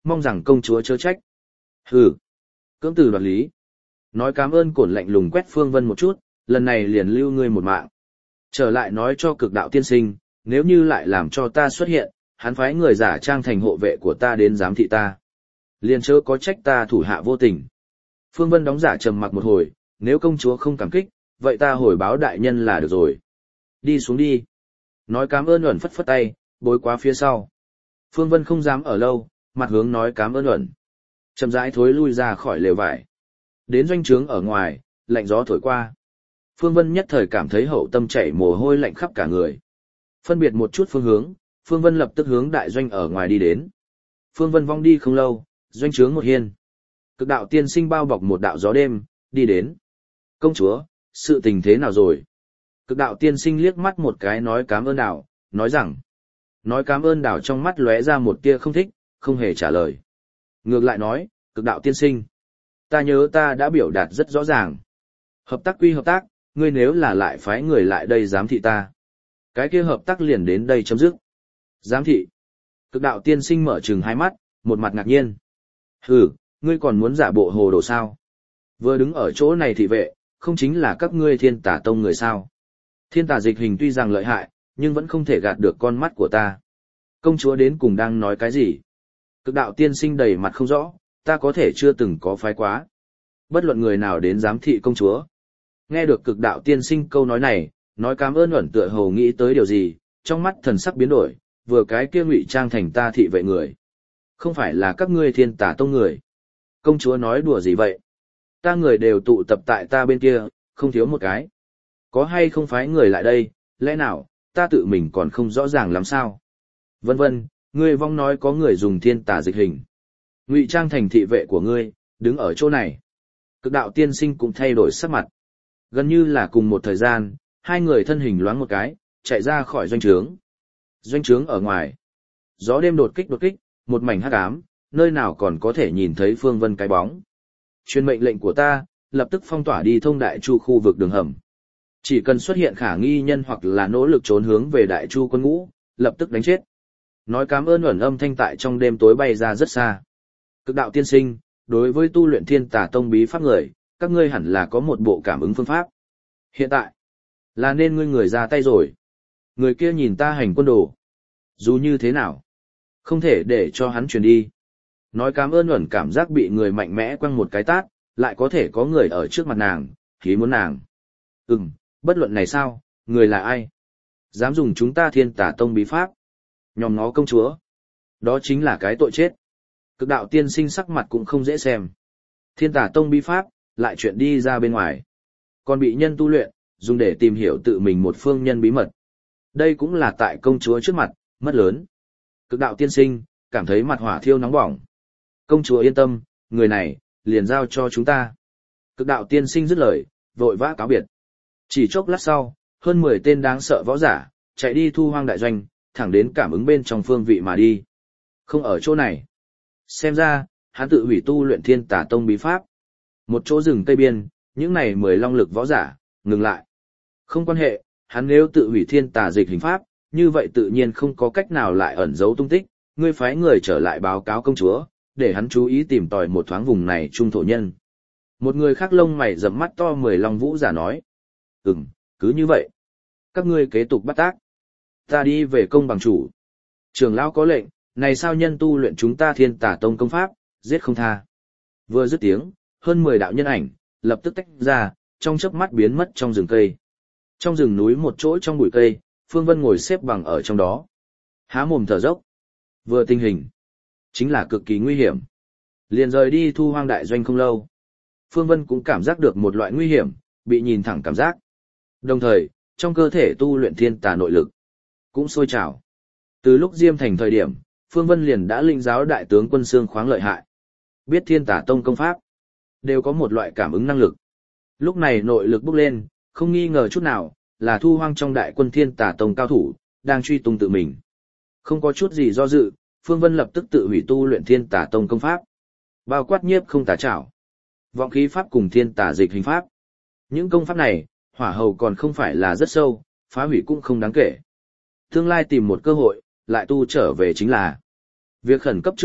mong rằng công chúa chớ trách. Hừ, cưỡng từ đoạt lý. Nói cảm ơn cổn lạnh lùng quét Phương Vân một chút, lần này liền lưu ngươi một mạng. Trở lại nói cho cực đạo tiên sinh, nếu như lại làm cho ta xuất hiện, hắn phái người giả trang thành hộ vệ của ta đến giám thị ta. Liền chớ có trách ta thủ hạ vô tình. Phương Vân đóng giả trầm mặc một hồi, nếu công chúa không cảm kích, vậy ta hồi báo đại nhân là được rồi. Đi xuống đi. Nói cảm ơn ẩn phất phất tay, bối quá phía sau. Phương Vân không dám ở lâu, mặt hướng nói cảm ơn ẩn. Chậm rãi thối lui ra khỏi lều vải. Đến doanh trướng ở ngoài, lạnh gió thổi qua. Phương Vân nhất thời cảm thấy hậu tâm chảy mồ hôi lạnh khắp cả người. Phân biệt một chút phương hướng, Phương Vân lập tức hướng đại doanh ở ngoài đi đến. Phương Vân vong đi không lâu, doanh trướng một hiên. Cực đạo tiên sinh bao bọc một đạo gió đêm, đi đến. Công chúa, sự tình thế nào rồi? Cực đạo tiên sinh liếc mắt một cái nói cảm ơn đảo, nói rằng. Nói cảm ơn đảo trong mắt lóe ra một tia không thích, không hề trả lời. Ngược lại nói, cực đạo tiên sinh. Ta nhớ ta đã biểu đạt rất rõ ràng. Hợp tác quy hợp tác, ngươi nếu là lại phái người lại đây giám thị ta. Cái kia hợp tác liền đến đây chấm dứt. Giám thị. Cực đạo tiên sinh mở trừng hai mắt, một mặt ngạc nhiên. Hừ, ngươi còn muốn giả bộ hồ đồ sao? Vừa đứng ở chỗ này thị vệ, không chính là các ngươi thiên tà tông người sao? Thiên tà dịch hình tuy rằng lợi hại, nhưng vẫn không thể gạt được con mắt của ta. Công chúa đến cùng đang nói cái gì? Cực đạo tiên sinh đầy mặt không rõ, ta có thể chưa từng có phái quá. Bất luận người nào đến giám thị công chúa. Nghe được cực đạo tiên sinh câu nói này, nói cảm ơn ẩn tựa hồ nghĩ tới điều gì, trong mắt thần sắc biến đổi, vừa cái kia ngụy trang thành ta thị vệ người. Không phải là các ngươi thiên tà tông người. Công chúa nói đùa gì vậy? Ta người đều tụ tập tại ta bên kia, không thiếu một cái. Có hay không phái người lại đây, lẽ nào, ta tự mình còn không rõ ràng làm sao? Vân vân, ngươi vong nói có người dùng thiên tà dịch hình. Ngụy trang thành thị vệ của ngươi, đứng ở chỗ này. Cực đạo tiên sinh cũng thay đổi sắc mặt. Gần như là cùng một thời gian, hai người thân hình loáng một cái, chạy ra khỏi doanh trướng. Doanh trướng ở ngoài. Gió đêm đột kích đột kích, một mảnh hắc ám, nơi nào còn có thể nhìn thấy Phương Vân cái bóng. Truyền mệnh lệnh của ta, lập tức phong tỏa đi thông Đại Chu khu vực đường hầm. Chỉ cần xuất hiện khả nghi nhân hoặc là nỗ lực trốn hướng về Đại Chu quân ngũ, lập tức đánh chết. Nói cảm ơn ẩn âm thanh tại trong đêm tối bay ra rất xa. Cực đạo tiên sinh, đối với tu luyện thiên tà tông bí pháp người, các ngươi hẳn là có một bộ cảm ứng phương pháp. Hiện tại, là nên ngươi người ra tay rồi. Người kia nhìn ta hành quân đồ. Dù như thế nào, không thể để cho hắn truyền đi. Nói cảm ơn ẩn cảm giác bị người mạnh mẽ quăng một cái tát, lại có thể có người ở trước mặt nàng, khí muốn nàng. Ừm, bất luận này sao, người là ai? Dám dùng chúng ta thiên tà tông bí pháp. Nhòm ngó công chúa. Đó chính là cái tội chết. Cực đạo tiên sinh sắc mặt cũng không dễ xem. Thiên tà tông bí pháp, lại chuyện đi ra bên ngoài. Còn bị nhân tu luyện, dùng để tìm hiểu tự mình một phương nhân bí mật. Đây cũng là tại công chúa trước mặt, mất lớn. Cực đạo tiên sinh, cảm thấy mặt hỏa thiêu nóng bỏng. Công chúa yên tâm, người này, liền giao cho chúng ta. Cực đạo tiên sinh dứt lời, vội vã cáo biệt. Chỉ chốc lát sau, hơn mười tên đáng sợ võ giả, chạy đi thu hoang đại doanh, thẳng đến cảm ứng bên trong phương vị mà đi. Không ở chỗ này. Xem ra, hắn tự hủy tu luyện thiên tà tông bí pháp. Một chỗ rừng tây biên, những này mười long lực võ giả, ngừng lại. Không quan hệ, hắn nếu tự hủy thiên tà dịch hình pháp, như vậy tự nhiên không có cách nào lại ẩn giấu tung tích, ngươi phái người trở lại báo cáo công chúa, để hắn chú ý tìm tòi một thoáng vùng này trung thổ nhân. Một người khác lông mày rậm mắt to mười long vũ giả nói. Ừm, cứ như vậy. Các ngươi kế tục bắt tác. Ta đi về công bằng chủ. Trường lão có lệnh, này sao nhân tu luyện chúng ta thiên tà tông công pháp, giết không tha. Vừa dứt tiếng, hơn mười đạo nhân ảnh, lập tức tách ra, trong chớp mắt biến mất trong rừng cây. Trong rừng núi một chỗ trong bụi cây, Phương Vân ngồi xếp bằng ở trong đó. Há mồm thở dốc. Vừa tình hình, chính là cực kỳ nguy hiểm. Liền rời đi thu hoang đại doanh không lâu. Phương Vân cũng cảm giác được một loại nguy hiểm, bị nhìn thẳng cảm giác. Đồng thời, trong cơ thể tu luyện thiên tà nội lực, cũng sôi trào. Từ lúc Diêm Thành thời điểm, Phương Vân liền đã linh giáo đại tướng quân xương khoáng lợi hại. Biết thiên tà tông công pháp, đều có một loại cảm ứng năng lực. Lúc này nội lực bốc lên, không nghi ngờ chút nào, là thu hoang trong đại quân thiên tà tông cao thủ, đang truy tung tự mình. Không có chút gì do dự, Phương Vân lập tức tự hủy tu luyện thiên tà tông công pháp. Bao quát nhiếp không tà trảo, vọng khí pháp cùng thiên tà dịch hình pháp. Những công pháp này, hỏa hầu còn không phải là rất sâu, phá hủy cũng không đáng kể. Tương lai tìm một cơ hội, lại tu trở về chính là. Việc khẩn cấp trước mắt,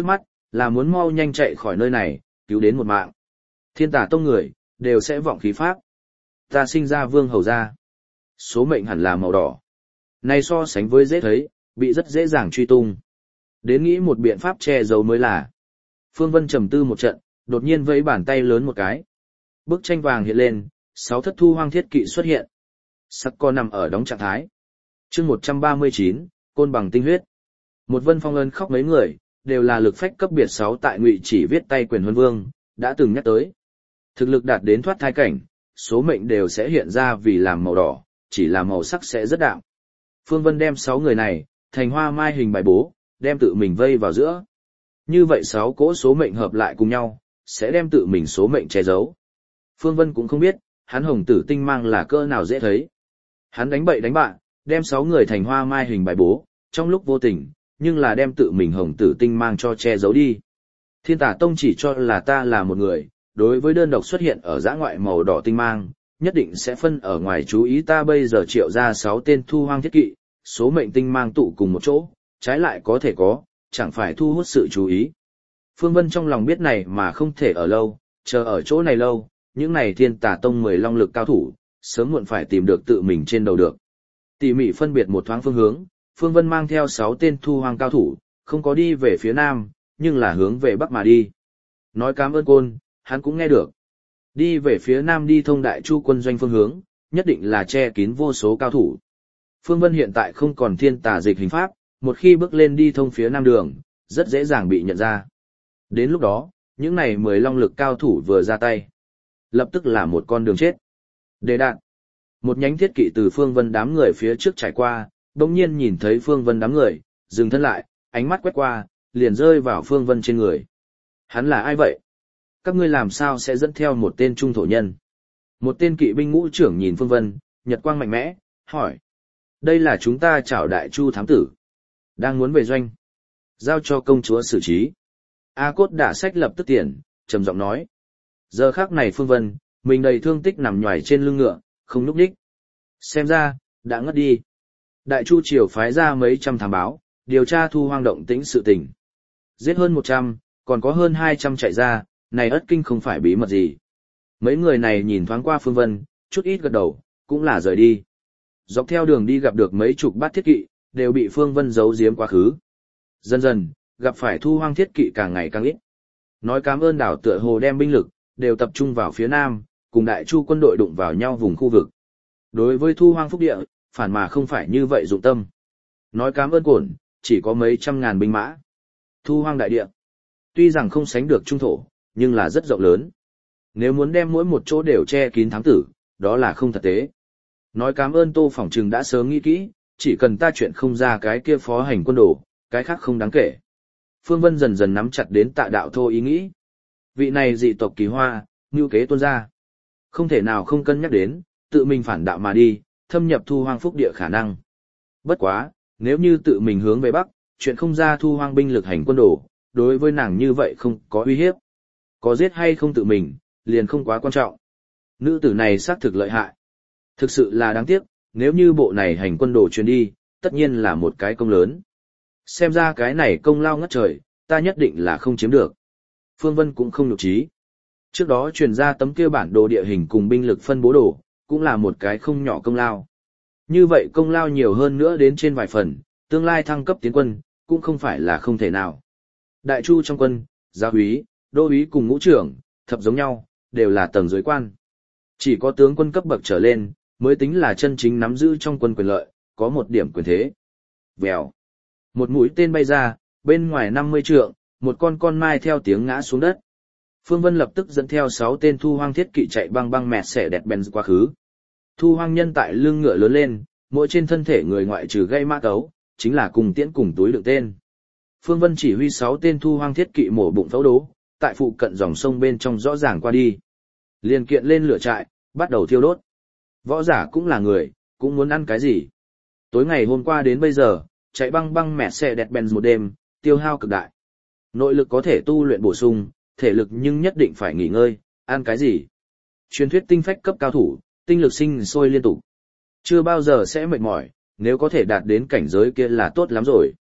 là muốn mau nhanh chạy khỏi nơi này, cứu đến một mạng. Thiên Tà Tông người, đều sẽ vọng khí pháp. Ta sinh ra vương hầu gia. Số mệnh hẳn là màu đỏ. Này so sánh với dễ thấy, bị rất dễ dàng truy tung. Đến nghĩ một biện pháp che giấu mới là. Phương Vân trầm tư một trận, đột nhiên vẫy bàn tay lớn một cái. Bức tranh vàng hiện lên, sáu thất thu hoang thiết kỵ xuất hiện. Sắc co nằm ở đóng trạng thái. chương một trăm ba mươi chín, côn bằng tinh huyết. Một Vân Phong ân khóc mấy người, đều là lực phách cấp biệt sáu tại Ngụy Chỉ viết tay quyền huân vương, đã từng nhắc tới. Thực lực đạt đến thoát thai cảnh, số mệnh đều sẽ hiện ra vì làm màu đỏ, chỉ là màu sắc sẽ rất đạm. Phương Vân đem sáu người này, thành hoa mai hình bài bố, đem tự mình vây vào giữa. Như vậy sáu cỗ số mệnh hợp lại cùng nhau, sẽ đem tự mình số mệnh che giấu. Phương Vân cũng không biết, hắn hồng tử tinh mang là cỡ nào dễ thấy. Hắn đánh bậy đánh bạ, đem sáu người thành hoa mai hình bài bố, trong lúc vô tình, nhưng là đem tự mình hồng tử tinh mang cho che giấu đi. Thiên Tà Tông chỉ cho là ta là một người, đối với đơn độc xuất hiện ở dã ngoại màu đỏ tinh mang, nhất định sẽ phân ở ngoài chú ý ta bây giờ triệu ra sáu tên thu hoang thiết kỵ, số mệnh tinh mang tụ cùng một chỗ, trái lại có thể có, chẳng phải thu hút sự chú ý. Phương Vân trong lòng biết này mà không thể ở lâu, chờ ở chỗ này lâu, những này Thiên Tà Tông mười long lực cao thủ, sớm muộn phải tìm được tự mình trên đầu được. Tỉ mỉ phân biệt một thoáng phương hướng, Phương Vân mang theo sáu tên thu hoang cao thủ, không có đi về phía nam, nhưng là hướng về bắc mà đi. Nói cảm ơn côn, hắn cũng nghe được. Đi về phía nam đi thông Đại Chu quân doanh phương hướng, nhất định là che kín vô số cao thủ. Phương Vân hiện tại không còn thiên tà dịch hình pháp, một khi bước lên đi thông phía nam đường, rất dễ dàng bị nhận ra. Đến lúc đó, những này mười long lực cao thủ vừa ra tay, lập tức là một con đường chết. Đề đạn. Một nhánh thiết kỵ từ Phương Vân đám người phía trước trải qua, bỗng nhiên nhìn thấy Phương Vân đám người, dừng thân lại, ánh mắt quét qua, liền rơi vào Phương Vân trên người. Hắn là ai vậy? Các ngươi làm sao sẽ dẫn theo một tên trung thổ nhân? Một tên kỵ binh ngũ trưởng nhìn Phương Vân, nhật quang mạnh mẽ, hỏi. Đây là chúng ta chảo Đại Chu thám tử. Đang muốn về doanh. Giao cho công chúa xử trí. A Cốt đả sách lập tức tiền, trầm giọng nói. Giờ khắc này Phương Vân, mình đầy thương tích nằm nhoài trên lưng ngựa, không núp đích. Xem ra, đã ngất đi. Đại Chu triều phái ra mấy trăm thám báo, điều tra thu hoang động tĩnh sự tình. Giết hơn một trăm, còn có hơn hai trăm chạy ra, này ất kinh không phải bí mật gì. Mấy người này nhìn thoáng qua Phương Vân, chút ít gật đầu, cũng là rời đi. Dọc theo đường đi gặp được mấy chục bát thiết kỵ, đều bị Phương Vân giấu giếm quá khứ. Dần dần, gặp phải thu hoang thiết kỵ càng ngày càng ít. Nói cảm ơn đảo tựa hồ đem binh lực, đều tập trung vào phía nam, cùng Đại Chu quân đội đụng vào nhau vùng khu vực. Đối với thu hoang phúc địa, phản mà không phải như vậy dụng tâm. Nói cảm ơn cổn, chỉ có mấy trăm ngàn binh mã. Thu hoang đại địa, tuy rằng không sánh được trung thổ, nhưng là rất rộng lớn. Nếu muốn đem mỗi một chỗ đều che kín thám tử, đó là không thật tế. Nói cảm ơn Tô Phỏng Trừng đã sớm nghĩ kỹ, chỉ cần ta chuyện không ra cái kia phó hành quân đồ, cái khác không đáng kể. Phương Vân dần dần nắm chặt đến Tạ Đạo Thô ý nghĩ. Vị này dị tộc Kỳ Hoa, ngưu kế tuôn ra. Không thể nào không cân nhắc đến, tự mình phản đạo mà đi, thâm nhập thu hoang phúc địa khả năng. Bất quá, nếu như tự mình hướng về Bắc, chuyện không ra thu hoang binh lực hành quân đồ, đối với nàng như vậy không có uy hiếp. Có giết hay không tự mình, liền không quá quan trọng. Nữ tử này xác thực lợi hại. Thực sự là đáng tiếc, nếu như bộ này hành quân đồ truyền đi, tất nhiên là một cái công lớn. Xem ra cái này công lao ngất trời, ta nhất định là không chiếm được. Phương Vân cũng không nhục trí. Trước đó truyền ra tấm kia bản đồ địa hình cùng binh lực phân bố đồ, cũng là một cái không nhỏ công lao. Như vậy công lao nhiều hơn nữa đến trên vài phần, tương lai thăng cấp tiến quân, cũng không phải là không thể nào. Đại Chu trong quân, gia úy, đô úy cùng ngũ trưởng, thập giống nhau, đều là tầng dưới quan. Chỉ có tướng quân cấp bậc trở lên, mới tính là chân chính nắm giữ trong quân quyền lợi, có một điểm quyền thế. Vèo. Một mũi tên bay ra, bên ngoài năm mươi trượng, một con con mai theo tiếng ngã xuống đất. Phương Vân lập tức dẫn theo sáu tên thu hoang thiết kỵ chạy băng băng mẹt xẻ đẹp bèn quá khứ. Thu hoang nhân tại lưng ngựa lớn lên, mỗi trên thân thể người ngoại trừ gây mã cấu, chính là cùng tiễn cùng túi đựng tên. Phương Vân chỉ huy sáu tên thu hoang thiết kỵ mổ bụng phẫu đố, tại phụ cận dòng sông bên trong rõ ràng qua đi. Liền kiện lên lửa trại, bắt đầu thiêu đốt. Võ giả cũng là người, cũng muốn ăn cái gì. Tối ngày hôm qua đến bây giờ, chạy băng băng mẹ xe đẹp bèn một đêm, tiêu hao cực đại. Nội lực có thể tu luyện bổ sung, thể lực nhưng nhất định phải nghỉ ngơi, ăn cái gì. Truyền thuyết tinh phách cấp cao thủ, tinh lực sinh sôi liên tục. Chưa bao giờ sẽ mệt mỏi, nếu có thể đạt đến cảnh giới kia là tốt lắm rồi.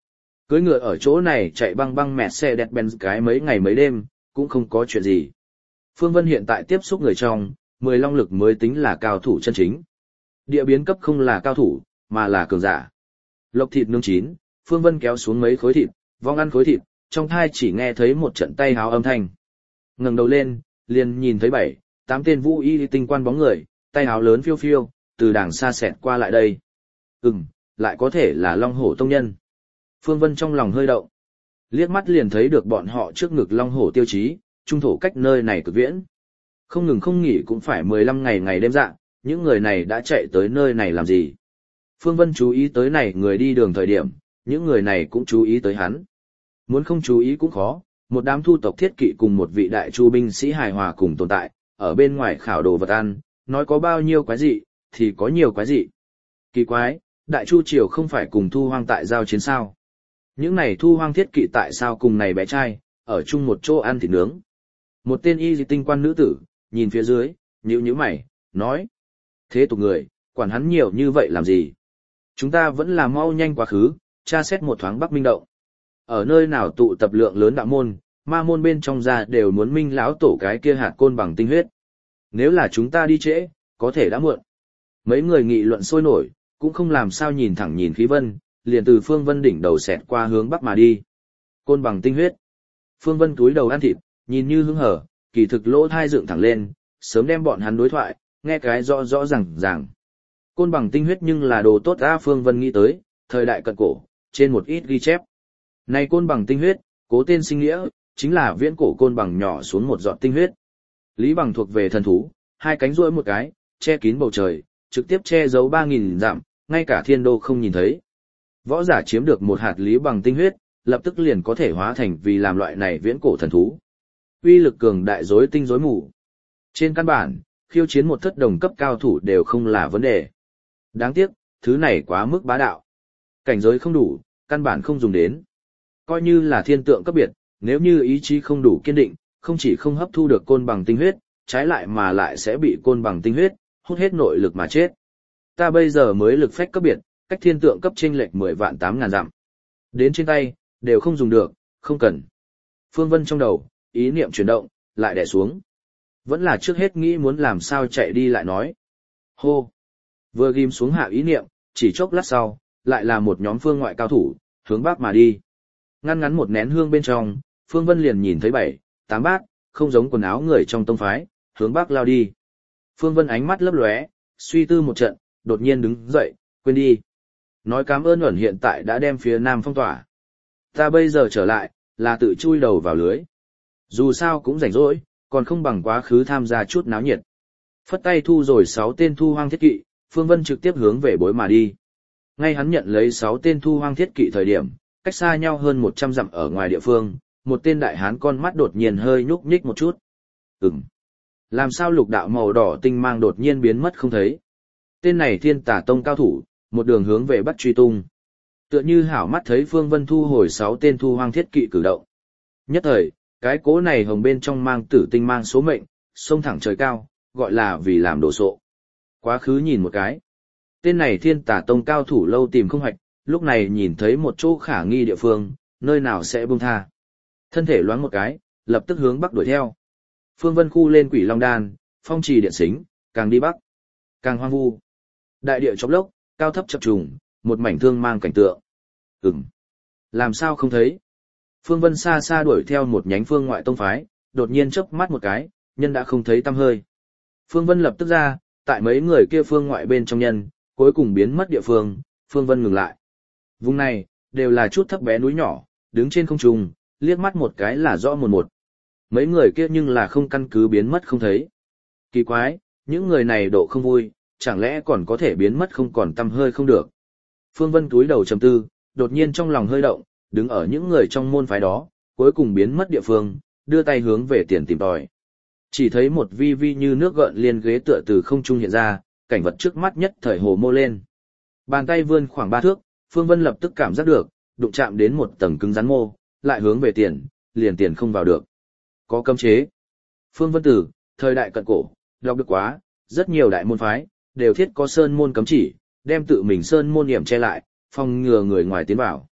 Cưỡi ngựa ở chỗ này chạy băng băng Mercedes-Benz cái mấy ngày mấy đêm, cũng không có chuyện gì. Phương Vân hiện tại tiếp xúc người trong, mười long lực mới tính là cao thủ chân chính. Địa biến cấp không là cao thủ, mà là cường giả. Lộc thịt nướng chín, Phương Vân kéo xuống mấy khối thịt, vong ăn khối thịt, trong thai chỉ nghe thấy một trận tay háo âm thanh. Ngẩng đầu lên, liền nhìn thấy bảy, tám tên vũ y tinh quan bóng người, tay háo lớn phiêu phiêu, từ đàng xa xẹt qua lại đây. Ừm, lại có thể là Long Hổ tông nhân. Phương Vân trong lòng hơi động. Liếc mắt liền thấy được bọn họ trước ngực Long Hổ tiêu chí, trung thổ cách nơi này cực viễn. Không ngừng không nghỉ cũng phải mười lăm ngày ngày đêm dạ, những người này đã chạy tới nơi này làm gì? Phương Vân chú ý tới này người đi đường thời điểm, những người này cũng chú ý tới hắn. Muốn không chú ý cũng khó, một đám thu tộc thiết kỵ cùng một vị đại chu binh sĩ hài hòa cùng tồn tại, ở bên ngoài khảo đồ vật ăn, nói có bao nhiêu quái dị, thì có nhiều quái dị. Kỳ quái, đại chu triều không phải cùng thu hoang tại giao chiến sao? Những này thu hoang thiết kỵ tại sao cùng này bé trai, ở chung một chỗ ăn thịt nướng? Một tên y tinh quan nữ tử, nhìn phía dưới, nhíu nhíu mày, nói. Thế tục người, quản hắn nhiều như vậy làm gì? Chúng ta vẫn là mau nhanh quá khứ, tra xét một thoáng Bắc Minh Động. Ở nơi nào tụ tập lượng lớn đạo môn, ma môn bên trong ra đều muốn minh lão tổ cái kia hạt côn bằng tinh huyết. Nếu là chúng ta đi trễ, có thể đã muộn. Mấy người nghị luận sôi nổi, cũng không làm sao nhìn thẳng nhìn khí vân, liền từ Phương Vân đỉnh đầu xẹt qua hướng bắc mà đi. Côn bằng tinh huyết. Phương Vân túi đầu ăn thịt, nhìn như hứng hở, kỳ thực lỗ thai dựng thẳng lên, sớm đem bọn hắn đối thoại, nghe cái rõ rõ ràng ràng. Côn bằng tinh huyết nhưng là đồ tốt a. Phương Vân nghĩ tới, thời đại cận cổ, trên một ít ghi chép. Này côn bằng tinh huyết, cố tên sinh nghĩa, chính là viễn cổ côn bằng nhỏ xuống một giọt tinh huyết. Lý Bằng thuộc về thần thú, hai cánh duỗi một cái, che kín bầu trời, trực tiếp che giấu ba nghìn dặm, ngay cả thiên đô không nhìn thấy. Võ giả chiếm được một hạt Lý Bằng tinh huyết, lập tức liền có thể hóa thành vì làm loại này viễn cổ thần thú. Uy lực cường đại rối tinh rối mù. Trên căn bản, khiêu chiến một thất đồng cấp cao thủ đều không là vấn đề. Đáng tiếc, thứ này quá mức bá đạo. Cảnh giới không đủ, căn bản không dùng đến. Coi như là thiên tượng cấp biệt, nếu như ý chí không đủ kiên định, không chỉ không hấp thu được côn bằng tinh huyết, trái lại mà lại sẽ bị côn bằng tinh huyết hút hết nội lực mà chết. Ta bây giờ mới lực phách cấp biệt, cách thiên tượng cấp chênh lệch mười vạn tám ngàn dặm. Đến trên tay, đều không dùng được, không cần. Phương Vân trong đầu, ý niệm chuyển động, lại đè xuống. Vẫn là trước hết nghĩ muốn làm sao chạy đi lại nói. Hô! Vừa ghim xuống hạ ý niệm, chỉ chốc lát sau, lại là một nhóm phương ngoại cao thủ, hướng bắc mà đi. Ngăn ngắn một nén hương bên trong, Phương Vân liền nhìn thấy bảy, tám bát, không giống quần áo người trong tông phái, hướng bắc lao đi. Phương Vân ánh mắt lấp lóe, suy tư một trận, đột nhiên đứng dậy, quên đi. Nói cảm ơn ẩn hiện tại đã đem phía nam phong tỏa. Ta bây giờ trở lại, là tự chui đầu vào lưới. Dù sao cũng rảnh rỗi, còn không bằng quá khứ tham gia chút náo nhiệt. Phất tay thu rồi sáu tên thu hoang thiết kỵ, Phương Vân trực tiếp hướng về bối mà đi. Ngay hắn nhận lấy sáu tên thu hoang thiết kỵ thời điểm, cách xa nhau hơn một trăm dặm ở ngoài địa phương, một tên đại hán con mắt đột nhiên hơi nhúc nhích một chút. Ừm. Làm sao lục đạo màu đỏ tinh mang đột nhiên biến mất không thấy? Tên này Thiên Tà Tông cao thủ, một đường hướng về bắt truy tung. Tựa như hảo mắt thấy Phương Vân thu hồi sáu tên thu hoang thiết kỵ cử động. Nhất thời, cái cố này hồng bên trong mang tử tinh mang số mệnh, xông thẳng trời cao, gọi là vì làm đồ sộ. Quá khứ nhìn một cái. Tên này Thiên Tà Tông cao thủ lâu tìm không hoạch, lúc này nhìn thấy một chỗ khả nghi địa phương, nơi nào sẽ buông tha. Thân thể loáng một cái, lập tức hướng bắc đuổi theo. Phương Vân khu lên Quỷ Long Đan, phong trì điện xính, càng đi bắc, càng hoang vu. Đại địa chốc lốc, cao thấp chập trùng, một mảnh thương mang cảnh tượng. Ừm, làm sao không thấy? Phương Vân xa xa đuổi theo một nhánh phương ngoại tông phái, đột nhiên chớp mắt một cái, nhân đã không thấy tăm hơi. Phương Vân lập tức ra, tại mấy người kia phương ngoại bên trong nhân, cuối cùng biến mất địa phương, Phương Vân ngừng lại. Vùng này, đều là chút thấp bé núi nhỏ, đứng trên không trung, liếc mắt một cái là rõ một một. Mấy người kia nhưng là không căn cứ biến mất không thấy. Kỳ quái, những người này độ không vui, chẳng lẽ còn có thể biến mất không còn tăm hơi không được. Phương Vân túi đầu trầm tư, đột nhiên trong lòng hơi động, đứng ở những người trong môn phái đó, cuối cùng biến mất địa phương, đưa tay hướng về tiền tìm tòi. Chỉ thấy một vi vi như nước gợn liên ghế tựa từ không trung hiện ra, cảnh vật trước mắt nhất thời hồ mô lên. Bàn tay vươn khoảng ba thước, Phương Vân lập tức cảm giác được, đụng chạm đến một tầng cứng rắn mô, lại hướng về tiền, liền tiền không vào được. Có cấm chế. Phương Vân Tử, thời đại cận cổ, đọc được quá, rất nhiều đại môn phái, đều thiết có sơn môn cấm chỉ, đem tự mình sơn môn điểm che lại, phòng ngừa người ngoài tiến vào.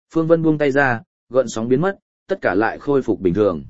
Phương Vân buông tay ra, gợn sóng biến mất, tất cả lại khôi phục bình thường.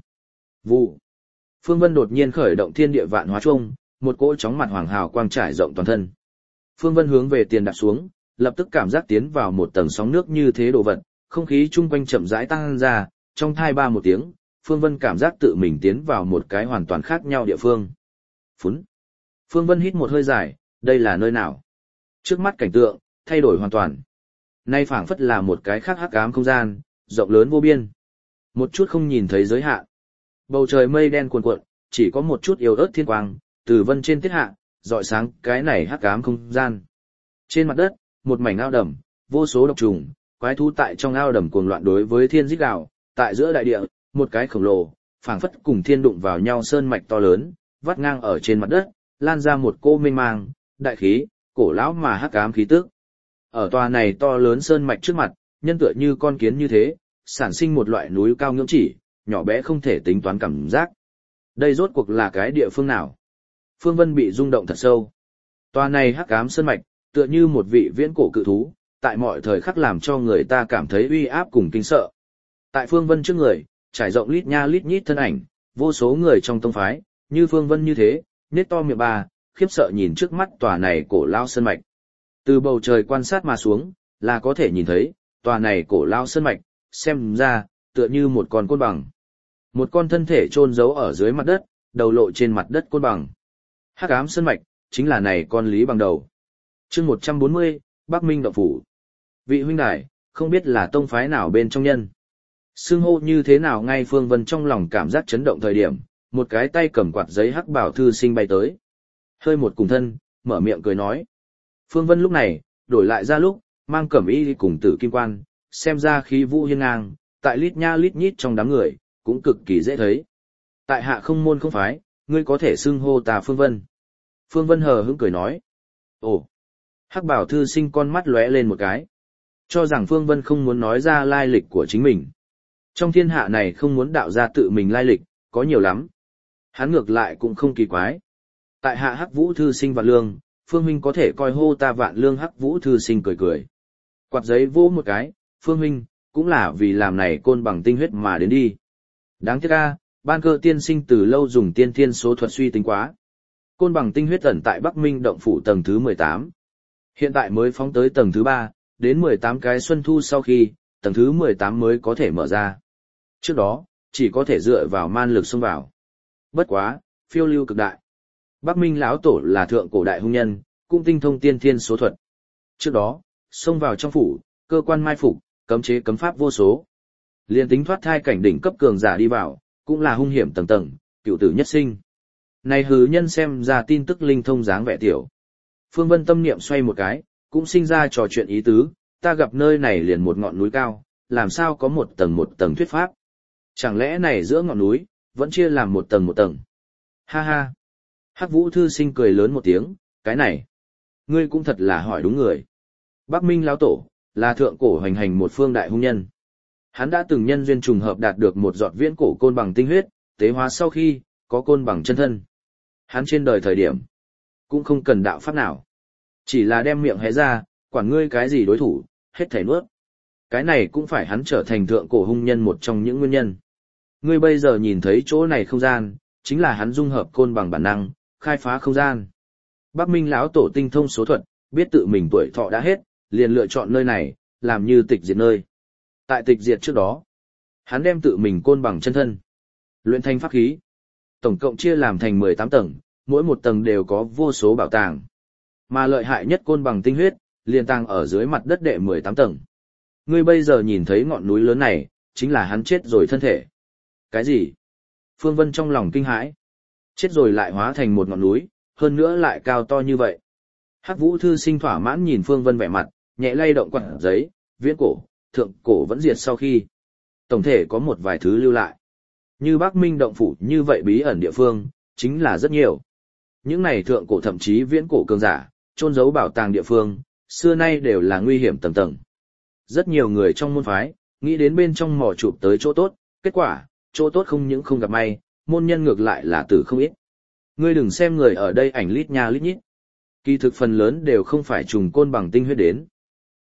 Vụ. Phương Vân đột nhiên khởi động thiên địa vạn hóa trung, một cỗ chóng mặt hoàng hào quang trải rộng toàn thân. Phương Vân hướng về tiền đạp xuống, lập tức cảm giác tiến vào một tầng sóng nước như thế đồ vật, không khí chung quanh chậm rãi tăng ra, trong thai ba một tiếng, Phương Vân cảm giác tự mình tiến vào một cái hoàn toàn khác nhau địa phương. Phún. Phương Vân hít một hơi dài, đây là nơi nào? Trước mắt cảnh tượng, thay đổi hoàn toàn. Nay phảng phất là một cái khác hắc ám không gian, rộng lớn vô biên. Một chút không nhìn thấy giới hạn. Bầu trời mây đen cuồn cuộn, chỉ có một chút yếu ớt thiên quang, từ vân trên tiết hạ, rọi sáng cái này hắc ám không gian. Trên mặt đất, một mảnh ao đầm, vô số độc trùng, quái thú tại trong ao đầm cuồng loạn đối với thiên rít gào, tại giữa đại địa, một cái khổng lồ, phảng phất cùng thiên đụng vào nhau sơn mạch to lớn, vắt ngang ở trên mặt đất, lan ra một cô mênh mang, đại khí, cổ lão mà hắc ám khí tức. Ở tòa này to lớn sơn mạch trước mặt, nhân tựa như con kiến như thế, sản sinh một loại núi cao ngưỡng chỉ, nhỏ bé không thể tính toán cảm giác. Đây rốt cuộc là cái địa phương nào? Phương Vân bị rung động thật sâu. Tòa này hắc ám sơn mạch, tựa như một vị viễn cổ cự thú, tại mọi thời khắc làm cho người ta cảm thấy uy áp cùng kinh sợ. Tại Phương Vân trước người, trải rộng lít nha lít nhít thân ảnh, vô số người trong tông phái, như Phương Vân như thế, nết to miệng bà, khiếp sợ nhìn trước mắt tòa này cổ lao sơn mạch. Từ bầu trời quan sát mà xuống, là có thể nhìn thấy, tòa này cổ lao sơn mạch, xem ra, tựa như một con côn bằng. Một con thân thể chôn giấu ở dưới mặt đất, đầu lộ trên mặt đất côn bằng. Hắc ám sơn mạch, chính là này con lý bằng đầu. Chương một trăm bốn mươi, Bắc Minh động phủ. Vị huynh đài, không biết là tông phái nào bên trong nhân. Xưng hô như thế nào ngay Phương Vân trong lòng cảm giác chấn động thời điểm, một cái tay cầm quạt giấy hắc bảo thư sinh bay tới. Hơi một cùng thân, mở miệng cười nói. Phương Vân lúc này, đổi lại ra lúc, mang cẩm y cùng tử kim quan, xem ra khí vũ hiên ngang, tại lít nha lít nhít trong đám người, cũng cực kỳ dễ thấy. Tại hạ không môn không phái, ngươi có thể xưng hô ta Phương Vân. Phương Vân hờ hững cười nói. Ồ! Hắc bảo thư sinh con mắt lóe lên một cái. Cho rằng Phương Vân không muốn nói ra lai lịch của chính mình. Trong thiên hạ này không muốn đạo ra tự mình lai lịch, có nhiều lắm. Hắn ngược lại cũng không kỳ quái. Tại hạ Hắc Vũ thư sinh Vạn Lương, Phương huynh có thể coi hô ta Vạn Lương. Hắc Vũ thư sinh cười cười. Quạt giấy vỗ một cái, Phương huynh, cũng là vì làm này côn bằng tinh huyết mà đến đi. Đáng tiếc a, ban cơ tiên sinh từ lâu dùng tiên thiên số thuật suy tính quá. Côn bằng tinh huyết ẩn tại Bắc Minh động phủ tầng thứ mười tám. Hiện tại mới phóng tới tầng thứ ba, đến mười tám cái xuân thu sau khi, tầng thứ mười tám mới có thể mở ra. Trước đó, chỉ có thể dựa vào man lực xông vào. Bất quá, phiêu lưu cực đại. Bắc Minh lão tổ là thượng cổ đại hung nhân, cũng tinh thông tiên thiên số thuật. Trước đó, xông vào trong phủ, cơ quan mai phục, cấm chế cấm pháp vô số. Liên tính thoát thai cảnh đỉnh cấp cường giả đi vào, cũng là hung hiểm tầng tầng, cựu tử nhất sinh. Này hứ nhân xem ra tin tức linh thông dáng vẻ tiểu. Phương Vân tâm niệm xoay một cái, cũng sinh ra trò chuyện ý tứ, ta gặp nơi này liền một ngọn núi cao, làm sao có một tầng một tầng thuyết pháp. Chẳng lẽ này giữa ngọn núi, vẫn chia làm một tầng một tầng. Ha ha. Hắc Vũ thư sinh cười lớn một tiếng, cái này. Ngươi cũng thật là hỏi đúng người. Bắc Minh lão tổ, là thượng cổ hoành hành một phương đại hung nhân. Hắn đã từng nhân duyên trùng hợp đạt được một giọt viễn cổ côn bằng tinh huyết, tế hóa sau khi, có côn bằng chân thân. Hắn trên đời thời điểm, cũng không cần đạo pháp nào. Chỉ là đem miệng hé ra, quản ngươi cái gì đối thủ, hết thảy nuốt. Cái này cũng phải hắn trở thành thượng cổ hung nhân một trong những nguyên nhân. Ngươi bây giờ nhìn thấy chỗ này không gian, chính là hắn dung hợp côn bằng bản năng, khai phá không gian. Bắc Minh lão tổ tinh thông số thuật, biết tự mình tuổi thọ đã hết, liền lựa chọn nơi này, làm như tịch diệt nơi. Tại tịch diệt trước đó, hắn đem tự mình côn bằng chân thân, luyện thành pháp khí. Tổng cộng chia làm thành mười tám tầng, mỗi một tầng đều có vô số bảo tàng. Mà lợi hại nhất côn bằng tinh huyết, liền tàng ở dưới mặt đất đệ mười tám tầng. Ngươi bây giờ nhìn thấy ngọn núi lớn này, chính là hắn chết rồi thân thể. Cái gì? Phương Vân trong lòng kinh hãi. Chết rồi lại hóa thành một ngọn núi, hơn nữa lại cao to như vậy. Hắc Vũ thư sinh thỏa mãn nhìn Phương Vân vẻ mặt, nhẹ lay động quạt giấy, viễn cổ, thượng cổ vẫn diệt sau khi. Tổng thể có một vài thứ lưu lại. Như Bắc Minh động phủ như vậy bí ẩn địa phương, chính là rất nhiều. Những này thượng cổ thậm chí viễn cổ cường giả, chôn giấu bảo tàng địa phương, xưa nay đều là nguy hiểm tầng tầng. Rất nhiều người trong môn phái, nghĩ đến bên trong mỏ chụp tới chỗ tốt, kết quả, chỗ tốt không những không gặp may, môn nhân ngược lại là tử không ít. Ngươi đừng xem người ở đây ảnh lít nha lít nhít. Kỳ thực phần lớn đều không phải trùng côn bằng tinh huyết đến.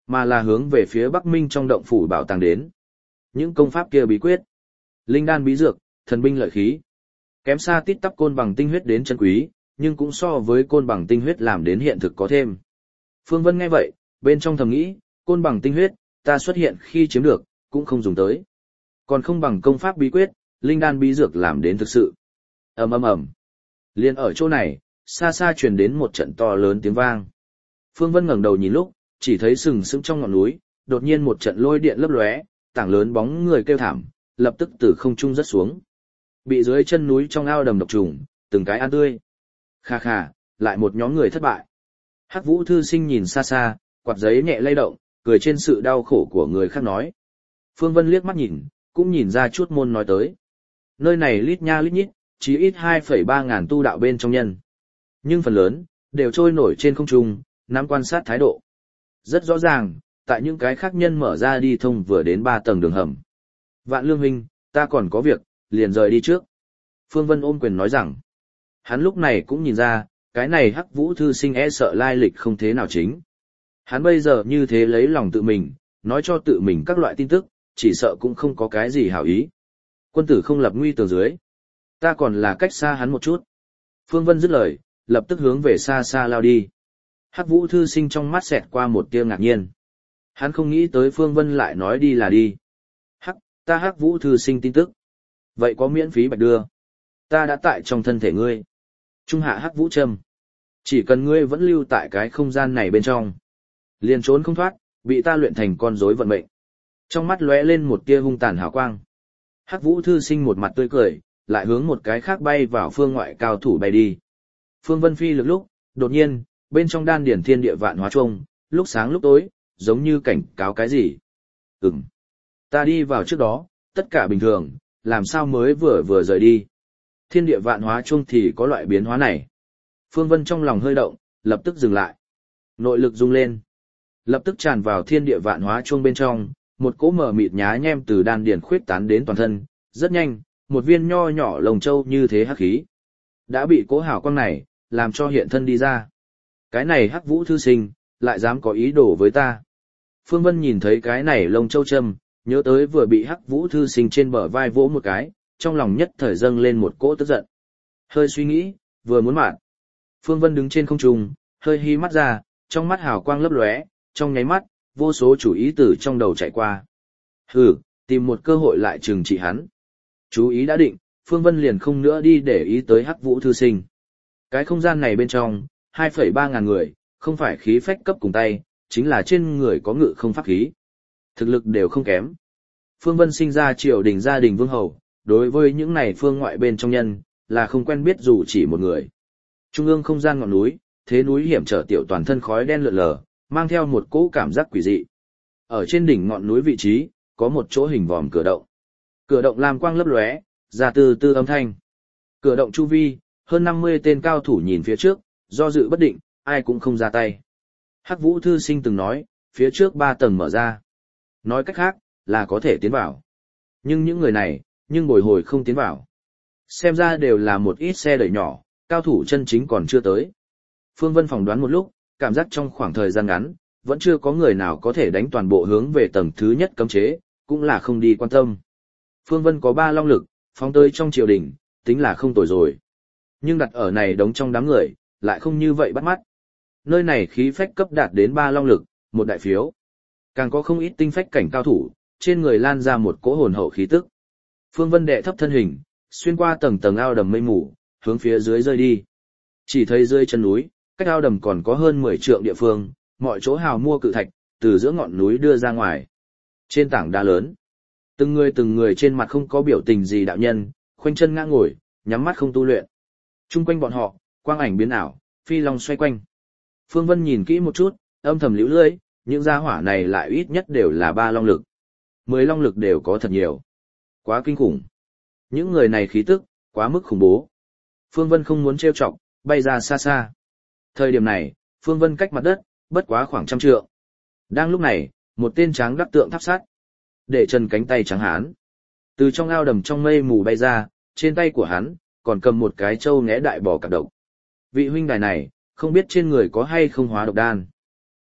mà là hướng về phía Bắc Minh trong động phủ bảo tàng đến. Những công pháp kia bí quyết, linh đan bí dược, thần binh lợi khí, kém xa tít tắp côn bằng tinh huyết đến chân quý, nhưng cũng so với côn bằng tinh huyết làm đến hiện thực có thêm. Phương Vân nghe vậy, bên trong thầm nghĩ, côn bằng tinh huyết, ta xuất hiện khi chiếm được, cũng không dùng tới. Còn không bằng công pháp bí quyết, linh đan bí dược làm đến thực sự. Ầm ầm ầm. Liên ở chỗ này, xa xa truyền đến một trận to lớn tiếng vang. Phương Vân ngẩng đầu nhìn lúc, chỉ thấy sừng sững trong ngọn núi, đột nhiên một trận lôi điện lấp lóe, tảng lớn bóng người kêu thảm, lập tức từ không trung rớt xuống. Bị dưới chân núi trong ao đầm độc trùng, từng cái ăn tươi. Kha kha, lại một nhóm người thất bại. Hắc Vũ thư sinh nhìn xa xa, quạt giấy nhẹ lay động, cười trên sự đau khổ của người khác nói. Phương Vân liếc mắt nhìn, cũng nhìn ra chút môn nói tới. Nơi này lít nha lít nhít, chỉ ít hai phẩy ba ngàn tu đạo bên trong nhân. Nhưng phần lớn, đều trôi nổi trên không trung, nắm quan sát thái độ. Rất rõ ràng, tại những cái khác nhân mở ra đi thông vừa đến ba tầng đường hầm. Vạn Lương huynh, ta còn có việc, liền rời đi trước. Phương Vân ôm quyền nói rằng, hắn lúc này cũng nhìn ra, cái này Hắc Vũ thư sinh e sợ lai lịch không thế nào chính. Hắn bây giờ như thế lấy lòng tự mình, nói cho tự mình các loại tin tức, chỉ sợ cũng không có cái gì hảo ý. Quân tử không lập nguy tường dưới. Ta còn là cách xa hắn một chút. Phương Vân dứt lời, lập tức hướng về xa xa lao đi. Hắc Vũ thư sinh trong mắt xẹt qua một tia ngạc nhiên. Hắn không nghĩ tới Phương Vân lại nói đi là đi. Hắc, ta Hắc Vũ thư sinh tin tức. Vậy có miễn phí bạch đưa. Ta đã tại trong thân thể ngươi. Trung hạ Hắc Vũ trầm. Chỉ cần ngươi vẫn lưu tại cái không gian này bên trong. Liền trốn không thoát, bị ta luyện thành con rối vận mệnh. Trong mắt lóe lên một tia hung tàn hào quang. Hắc Vũ thư sinh một mặt tươi cười, lại hướng một cái khác bay vào phương ngoại cao thủ bay đi. Phương Vân phi lực lúc, đột nhiên, bên trong đan điển thiên địa vạn hóa chung, lúc sáng lúc tối, giống như cảnh cáo cái gì. Ừm. Ta đi vào trước đó, tất cả bình thường, làm sao mới vừa vừa rời đi. Thiên địa vạn hóa chung thì có loại biến hóa này. Phương Vân trong lòng hơi động, lập tức dừng lại. Nội lực rung lên. Lập tức tràn vào thiên địa vạn hóa chung bên trong, một cỗ mở mịt nhá nhem từ đan điển khuyết tán đến toàn thân, rất nhanh, một viên nho nhỏ lồng châu như thế hắc khí. Đã bị cỗ hào quang này, làm cho hiện thân đi ra. Cái này Hắc Vũ thư sinh, lại dám có ý đồ với ta. Phương Vân nhìn thấy cái này lông châu châm, nhớ tới vừa bị Hắc Vũ thư sinh trên bờ vai vỗ một cái, trong lòng nhất thời dâng lên một cỗ tức giận. Hơi suy nghĩ, vừa muốn mạn. Phương Vân đứng trên không trung, hơi hí mắt ra, trong mắt hào quang lấp lóe, trong nháy mắt, vô số chủ ý từ trong đầu chạy qua. Hừ, tìm một cơ hội lại trừng trị hắn. Chú ý đã định, Phương Vân liền không nữa đi để ý tới Hắc Vũ thư sinh. Cái không gian này bên trong, hai phẩy ba ngàn người, không phải khí phách cấp cùng tay, chính là trên người có ngự không pháp khí. Thực lực đều không kém. Phương Vân sinh ra triều đình gia đình vương hầu, đối với những này phương ngoại bên trong nhân, là không quen biết dù chỉ một người. Trung ương không gian ngọn núi, thế núi hiểm trở tiểu toàn thân khói đen lượn lờ, mang theo một cỗ cảm giác quỷ dị. Ở trên đỉnh ngọn núi vị trí, có một chỗ hình vòm cửa động. Cửa động làm quang lấp lóe, ra từ từ âm thanh. Cửa động chu vi, hơn năm mươi tên cao thủ nhìn phía trước, do dự bất định, ai cũng không ra tay. Hắc Vũ thư sinh từng nói, phía trước ba tầng mở ra. Nói cách khác, là có thể tiến vào. Nhưng những người này, nhưng bồi hồi không tiến vào. Xem ra đều là một ít xe đẩy nhỏ, cao thủ chân chính còn chưa tới. Phương Vân phỏng đoán một lúc, cảm giác trong khoảng thời gian ngắn, vẫn chưa có người nào có thể đánh toàn bộ hướng về tầng thứ nhất cấm chế, cũng là không đi quan tâm. Phương Vân có ba long lực, phóng tới trong triều đình, tính là không tồi rồi. Nhưng đặt ở này đống trong đám người, lại không như vậy bắt mắt. Nơi này khí phách cấp đạt đến ba long lực, một đại phiếu. Càng có không ít tinh phách cảnh cao thủ, trên người lan ra một cỗ hồn hậu khí tức. Phương Vân đệ thấp thân hình, xuyên qua tầng tầng ao đầm mây mù, hướng phía dưới rơi đi. Chỉ thấy dưới chân núi, cách ao đầm còn có hơn mười trượng địa phương, mọi chỗ hào mua cự thạch, từ giữa ngọn núi đưa ra ngoài. Trên tảng đá lớn, từng người từng người trên mặt không có biểu tình gì đạo nhân, khoanh chân ngã ngồi, nhắm mắt không tu luyện. Trung quanh bọn họ, quang ảnh biến ảo, phi long xoay quanh. Phương Vân nhìn kỹ một chút, âm thầm liễu lưỡi, những gia hỏa này lại ít nhất đều là ba long lực. Mười long lực đều có thật nhiều. Quá kinh khủng. Những người này khí tức, quá mức khủng bố. Phương Vân không muốn trêu chọc, bay ra xa xa. Thời điểm này, Phương Vân cách mặt đất, bất quá khoảng trăm trượng. Đang lúc này, một tên tráng đắc tượng tháp sát. Để chân cánh tay trắng hán. Từ trong ao đầm trong mây mù bay ra, trên tay của hắn, còn cầm một cái trâu nghé đại bò cạp độc. Vị huynh đài này, không biết trên người có hay không hóa độc đan.